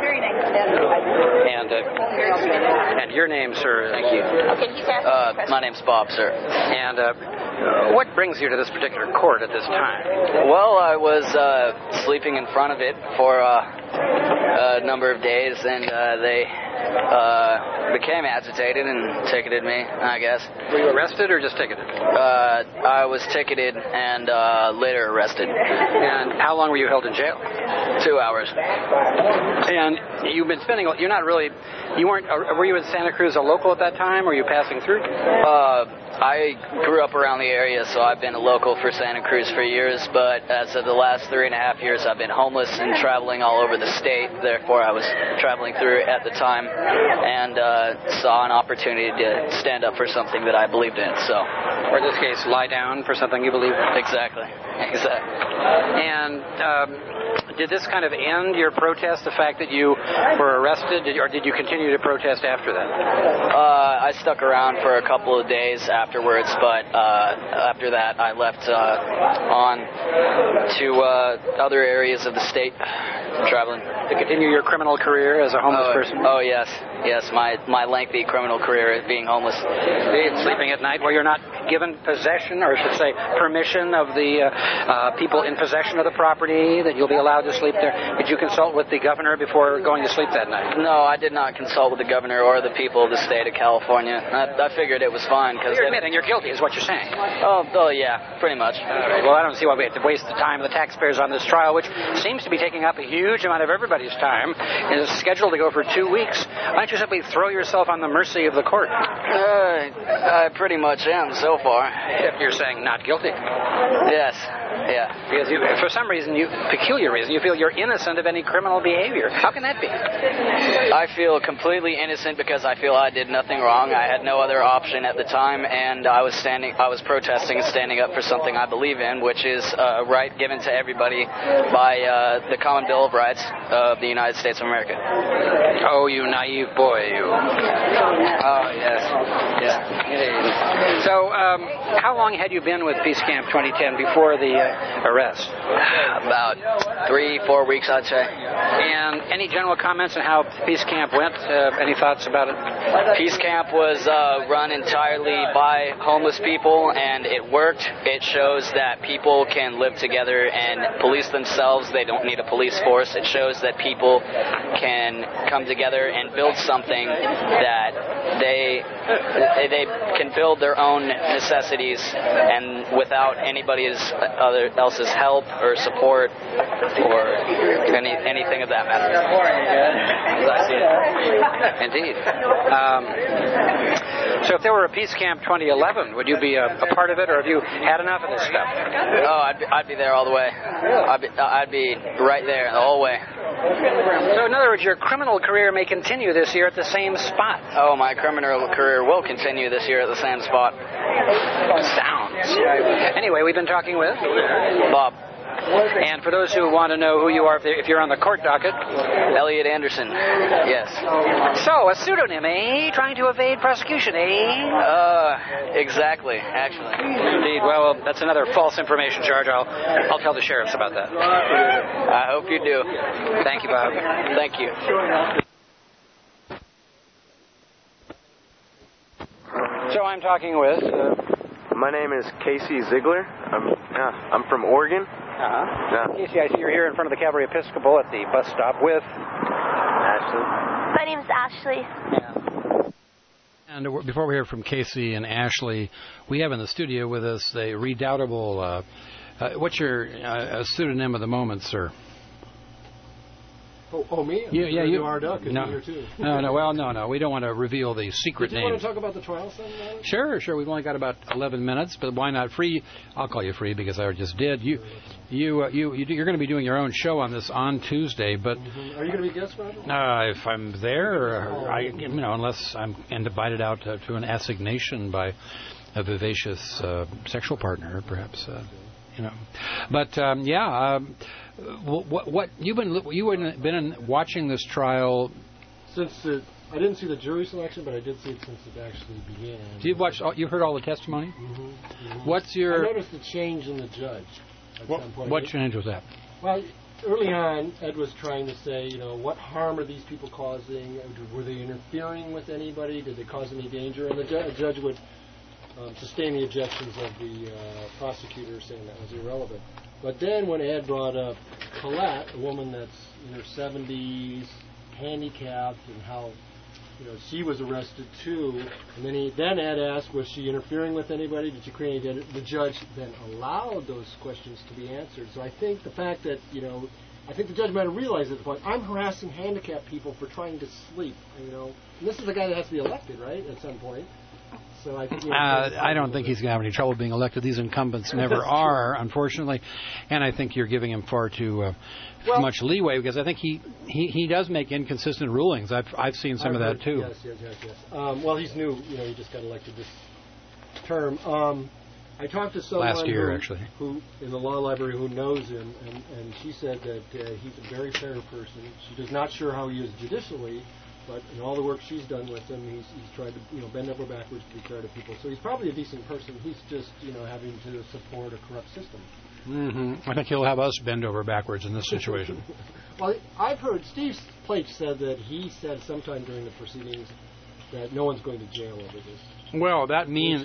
and your name, sir. Thank you. My name's Bob, sir. And what brings you to this particular court at this time? Well, I was sleeping in front of it for a number of days, and they became agitated and ticketed me, I guess. Were you arrested or just ticketed? I was ticketed and later arrested. And how long were you held in jail? 2 hours. And you've been spending, were you in Santa Cruz a local at that time, or were you passing through? I grew up around the area, so I've been a local for Santa Cruz for years, but as of the last 3.5 years, I've been homeless and traveling all over the state. Therefore, I was traveling through at the time and saw an opportunity to stand up for something that I believed in. So, or in this case, lie down for something you believe in? Exactly. And did this kind of end your protest, the fact that you were arrested, or did you continue to protest after that? I stuck around for a couple of days afterwards, but after that I left on to other areas of the state, traveling. To continue your criminal career as a homeless person? Oh, yes. Yes, my lengthy criminal career as being homeless. Sleeping at night where you're not given possession, or I should say permission of the people in possession of the property, that you'll be allowed to sleep there. Did you consult with the governor before going to sleep that night? No, I did not consult with the governor or the people of the state of California. I figured it was fine. You're admitting you're guilty is what you're saying. Oh, yeah, pretty much. Right. Well, I don't see why we have to waste the time of the taxpayers on this trial, which seems to be taking up a huge amount of everybody's time, and is scheduled to go for 2 weeks. Why don't you simply throw yourself on the mercy of the court? I pretty much am so far. If you're saying not guilty. Yes. Yeah. Because for some reason, peculiar reason, you feel you're innocent of any criminal behavior. How can that be? I feel completely innocent because I feel I did nothing wrong. I had no other option at the time, and I was protesting and standing up for something I believe in, which is a right given to everybody by the Common Bill of Rights of the United States of America. Oh, you naive boy, you. Oh, yes. Yeah. So, how long had you been with Peace Camp 2010 before the arrest? About 3-4 weeks, I'd say. And any general comments on how Peace Camp went? Any thoughts about it? Peace Camp was run entirely by homeless people, and it worked. It shows that people can live together and police themselves. They don't need a police force. It shows that people can come together and build something that they can build their own necessities, and without anybody else's help or support or anything of that matter. Indeed. So if there were a Peace Camp 2011, would you be a part of it, or have you had enough of this stuff? Oh, I'd be there all the way. I'd be right there the whole way. So in other words, your criminal career may continue this year at the same spot. Oh, my criminal career will continue this year at the same spot. Sounds. Anyway, we've been talking with Bob. And for those who want to know who you are, if you're on the court docket, Elliot Anderson. Yes. So, a pseudonym, eh? Trying to evade prosecution, eh? Exactly, actually. Indeed. Well, that's another false information charge. I'll tell the sheriffs about that. I hope you do. Thank you, Bob. Thank you. So I'm talking with... My name is Casey Ziegler. I'm from Oregon. Casey, I see you're here in front of the Calvary Episcopal at the bus stop with... Ashley. My name's Ashley. And before we hear from Casey and Ashley, we have in the studio with us a redoubtable... what's your pseudonym of the moment, sir? Oh, me? Yeah, you are Duck is no. here too. No. We don't want to reveal the secret Did you names. want to talk about the trial, son? Sure. We've only got about 11 minutes, but why not free? I'll call you free because I just did. You're going to be doing your own show on this on Tuesday, but Are you going to be guest, Roger? if I'm there, unless I'm invited out to an assignation by a vivacious sexual partner, perhaps. But what you've been watching this trial since I didn't see the jury selection, but I did see it since it actually began. You've heard all the testimony. What's I noticed a change in the judge. What change was that? Well, early on, Ed was trying to say, what harm are these people causing? Were they interfering with anybody? Did they cause any danger? And the judge would sustain the objections of the prosecutor, saying that was irrelevant. But then when Ed brought up Colette, a woman that's in her 70s, handicapped, and how she was arrested too, and then Ed asked, was she interfering with anybody? Did she create any? The judge then allowed those questions to be answered. So I think the fact that I think the judge might have realized at the point, I'm harassing handicapped people for trying to sleep. And this is a guy that has to be elected, right, at some point. So I think I don't think he's going to have any trouble being elected. These incumbents never are, unfortunately. And I think you're giving him far too much leeway, because I think he does make inconsistent rulings. I've seen some of that too. Yes. Well, he's new. He just got elected this term. I talked to someone last year, actually, who in the law library who knows him, and she said that he's a very fair person. She's not sure how he is judicially, but in all the work she's done with him, he's tried to bend over backwards to be fair to people. So he's probably a decent person. He's just having to support a corrupt system. I think he'll have us bend over backwards in this situation. Well, I've heard Steve Plate said that he said sometime during the proceedings that no one's going to jail over this. Well, that means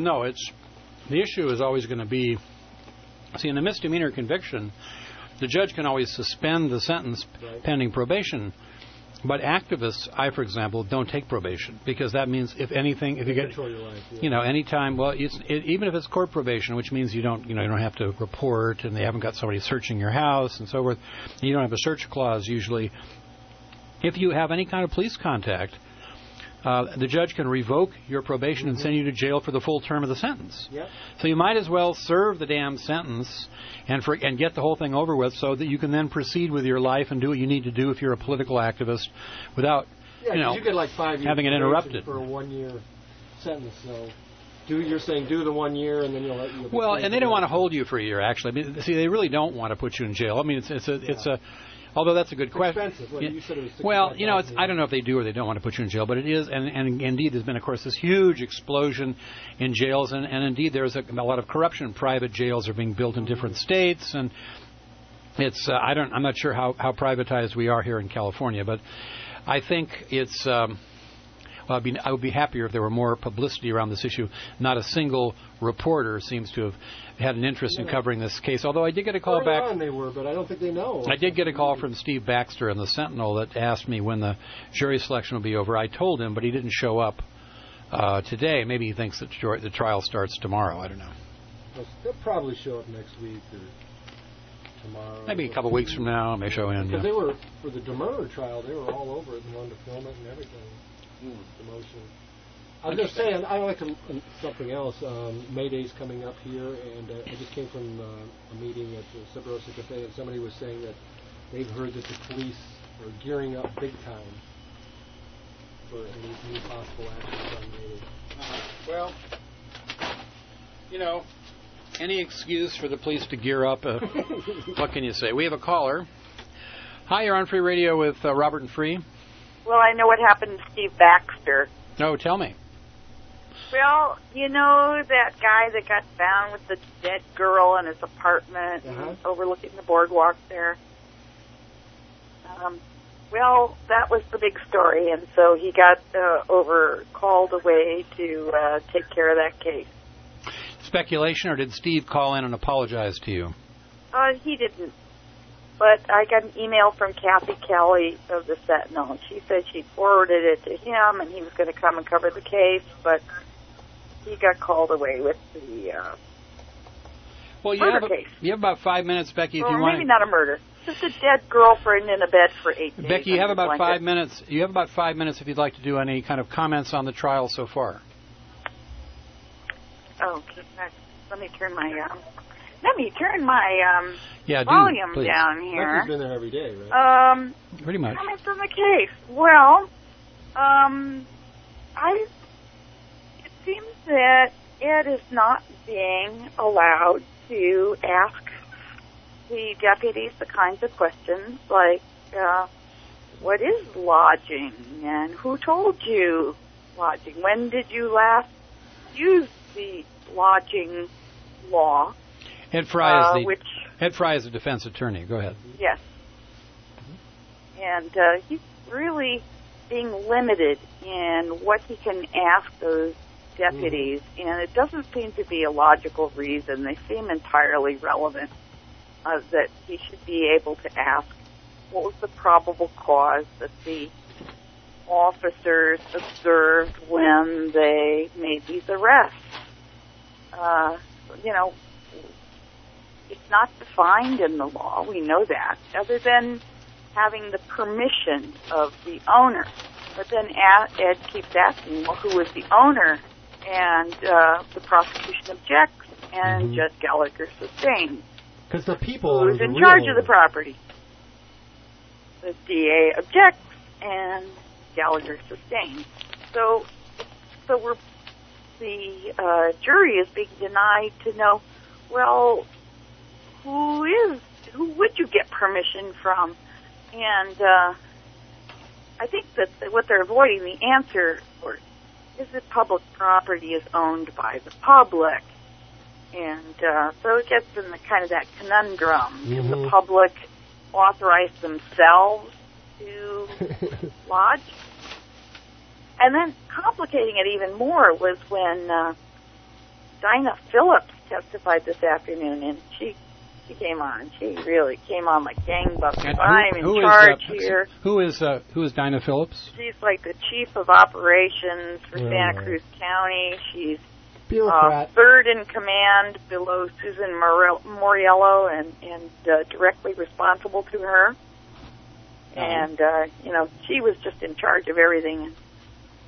the issue is always going to be, in a misdemeanor conviction, the judge can always suspend the sentence pending probation. But activists, for example, don't take probation, because that means if you get, anytime. Well, even if it's court probation, which means you don't have to report, and they haven't got somebody searching your house and so forth. And you don't have a search clause usually. If you have any kind of police contact, the judge can revoke your probation and send you to jail for the full term of the sentence. Yep. So you might as well serve the damn sentence and get the whole thing over with so that you can then proceed with your life and do what you need to do if you're a political activist without, you get like 5 years having it interrupted. For a 1-year sentence. So you're saying do the 1 year and then you'll let you. Well, and they don't want to hold you for a year, actually. I mean, see, they really don't want to put you in jail. I mean, it's a although that's a good question. Expensive. Well, you said it was well, I don't know if they do or they don't want to put you in jail, but it is, and indeed, there's been, of course, this huge explosion in jails, and indeed, there's a lot of corruption. Private jails are being built in different states, and it's I'm not sure how privatized we are here in California, but I think it's. I would be happier if there were more publicity around this issue. Not a single reporter seems to have had an interest in covering this case, although I did get a call back. Early on they were, but I don't think they know. I did get a call from Steve Baxter in the Sentinel that asked me when the jury selection will be over. I told him, but he didn't show up today. Maybe he thinks that the trial starts tomorrow. I don't know. They'll probably show up next week or tomorrow. Maybe a couple of weeks from now, I may show in. Because they were, for the DeMurray trial, they were all over it and wanted to film it and everything. The motion. I was just saying, I like something else. May Day's coming up here, and I just came from a meeting at the Sub Rosa Cafe, and somebody was saying that they've heard that the police are gearing up big time for any possible actions on May Day. Well, any excuse for the police to gear up, what can you say? We have a caller. Hi, you're on Free Radio with Robert and Free. Well, I know what happened to Steve Baxter. No, tell me. Well, that guy that got found with the dead girl in his apartment overlooking the boardwalk there? Well, that was the big story, and so he got called away to take care of that case. Speculation, or did Steve call in and apologize to you? He didn't. But I got an email from Kathy Kelly of the Sentinel, and she said she forwarded it to him, and he was going to come and cover the case, but he got called away with the murder case. You have about 5 minutes, Becky, if you want. Or maybe not a murder. Just a dead girlfriend in a bed for 8 days. Becky, you have about 5 minutes. You have about 5 minutes if you'd like to do any kind of comments on the trial so far. Okay, let me turn my volume down here. Becky's been there every day, right? Pretty much. Comments on the case. Well, it seems that Ed is not being allowed to ask the deputies the kinds of questions like, what is lodging? And who told you lodging? When did you last use the lodging law? Ed Fry is the defense attorney. Go ahead. Yes. And he's really being limited in what he can ask those deputies, and it doesn't seem to be a logical reason. They seem entirely relevant that he should be able to ask what was the probable cause that the officers observed when they made these arrests. It's not defined in the law. We know that, other than having the permission of the owner. But then Ed keeps asking, well, who was the owner? And the prosecution objects, and Judge Gallagher sustains. Because the people who's in charge of the property. The DA objects, and Gallagher sustains. So the jury is being denied to know, well, who would you get permission from? And I think that what they're avoiding, the answer is that public property is owned by the public. And so it gets in the kind of that conundrum. Can the public authorize themselves to lodge? And then complicating it even more was when Dinah Phillips testified this afternoon, and she came on. She really came on like gangbusters. I'm in charge here. Who is Dinah Phillips? She's like the chief of operations for Santa Cruz County. She's third in command below Susan Moriello and directly responsible to her. And, she was just in charge of everything.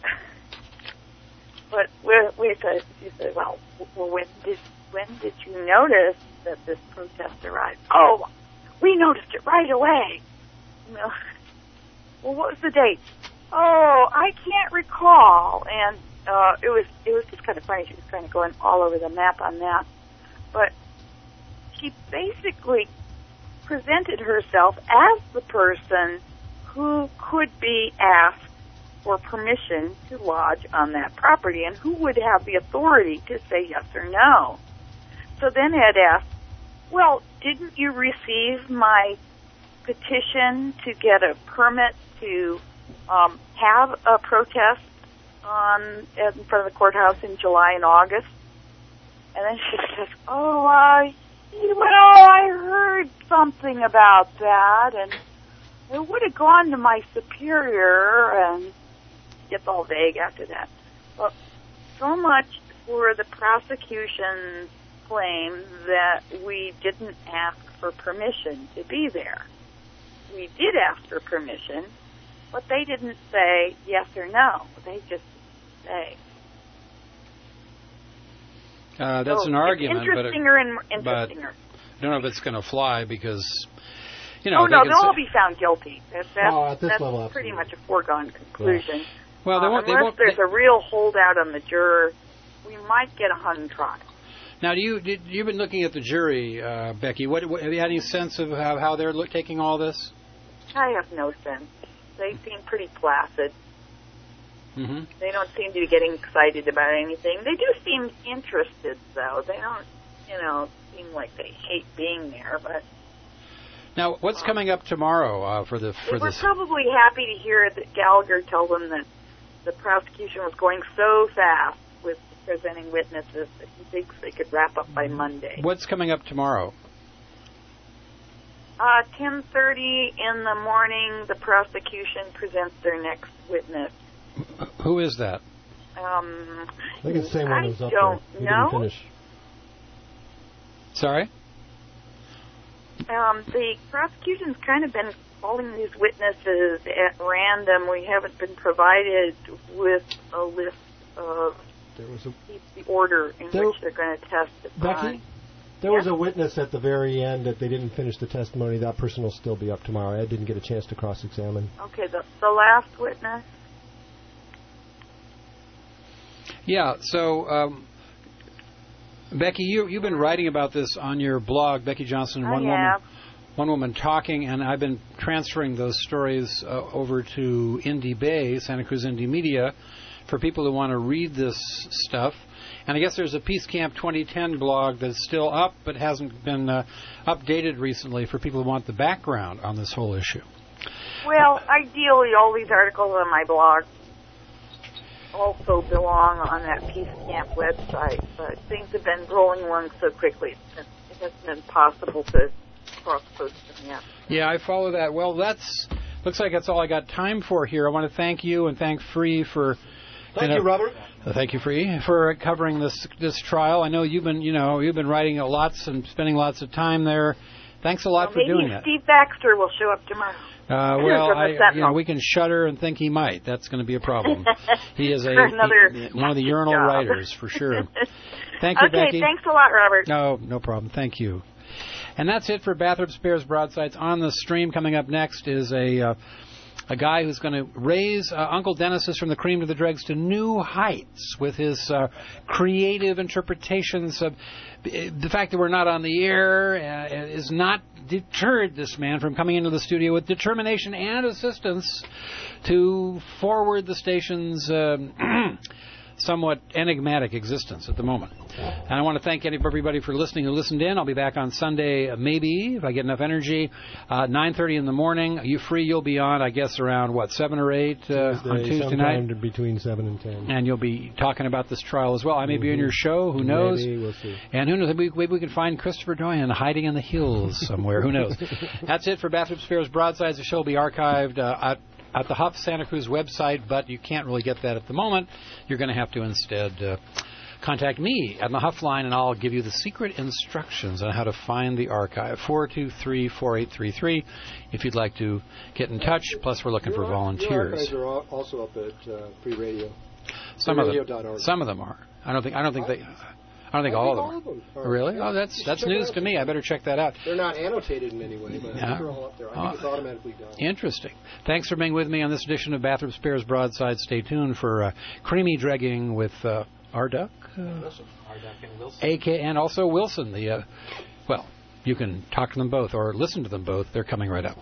but we said, she said, well, when did you notice that this protest arrived? Oh, we noticed it right away. You know, well, what was the date? Oh, I can't recall. And it was just kind of funny. She was kind of going all over the map on that. But she basically presented herself as the person who could be asked for permission to lodge on that property and who would have the authority to say yes or no. So then Ed asked, well, didn't you receive my petition to get a permit to have a protest in front of the courthouse in July and August? And then she says, oh, I heard something about that, and it would have gone to my superior, and gets all vague after that. Well, so much for the prosecution's claim that we didn't ask for permission to be there. We did ask for permission, but they didn't say yes or no. They just say. That's an argument, interestinger. But I don't know if it's going to fly because, you know. Oh no, they'll all be found guilty. That's level, pretty much a foregone conclusion. Yeah. Well, unless there's a real holdout on the juror, we might get a hung trial. Now, you've been looking at the jury, Becky. What have you had any sense of how they're taking all this? I have no sense. They seem pretty placid. Mm-hmm. They don't seem to be getting excited about anything. They do seem interested, though. They don't, seem like they hate being there. But now, what's coming up tomorrow for this? They were probably happy to hear that Gallagher told them that the prosecution was going so fast with presenting witnesses that he thinks they could wrap up by Monday. What's coming up tomorrow? 10:30 in the morning, the prosecution presents their next witness. Who is that? I think it's the same one who's up there. I don't know. Didn't finish. Sorry? The prosecution's kind of been calling these witnesses at random. We haven't been provided with a list of the order in which they're going to testify. Becky, there was a witness at the very end that they didn't finish the testimony. That person will still be up tomorrow. I didn't get a chance to cross-examine. Okay, the last witness. Yeah, so, Becky, you've been writing about this on your blog, Becky Johnson, One Woman Talking, and I've been transferring those stories over to Indie Bay, Santa Cruz Indie Media, for people who want to read this stuff. And I guess there's a Peace Camp 2010 blog that's still up but hasn't been updated recently for people who want the background on this whole issue. Well, ideally, all these articles on my blog also belong on that Peace Camp website, but things have been rolling along so quickly it hasn't been possible to cross-post them yet. Yeah, I follow that. Well, looks like that's all I got time for here. I want to thank you and thank Free for... Thank you, Robert. Thank you, Free, for covering this trial. I know you've been writing lots and spending lots of time there. Thanks a lot for doing that. Maybe Steve Baxter will show up tomorrow. We can shudder and think he might. That's going to be a problem. He is one of the urinal writers, for sure. Thank you, Becky. Okay, thanks a lot, Robert. No problem. Thank you. And that's it for Bathurst Bears Broadsides. On the stream coming up next is a guy who's going to raise Uncle Dennis's From the Cream to the Dregs to new heights with his creative interpretations of the fact that we're not on the air is not deterred this man from coming into the studio with determination and assistance to forward the station's somewhat enigmatic existence at the moment. And I want to thank everybody for listening who listened in. I'll be back on Sunday, maybe, if I get enough energy, 9:30 in the morning. Are you free? You'll be on, I guess, around, 7 or 8 on Tuesday night? Between 7 and 10. And you'll be talking about this trial as well. I may be on your show. Who knows? Maybe. We'll see. And who knows? Maybe we can find Christopher Doyen hiding in the hills somewhere. Who knows? That's it for Bathurst Bears Broadsides. The show will be archived at the Huff Santa Cruz website, but you can't really get that at the moment. You're going to have to instead contact me at the Huff line, and I'll give you the secret instructions on how to find the archive. 423-4833 if you'd like to get in touch. Plus, we're looking for volunteers. Your archives are also up at Free Radio. Some of them are. I don't think all of them are. Really? Oh, that's news to me. I better check that out. They're not annotated in any way, but they're all up there. I think it's automatically done. Interesting. Thanks for being with me on this edition of Bathroom Spares Broadside. Stay tuned for Creamy Dregging with Arduck. Arduck and Wilson. And also Wilson. Well, you can talk to them both or listen to them both. They're coming right up.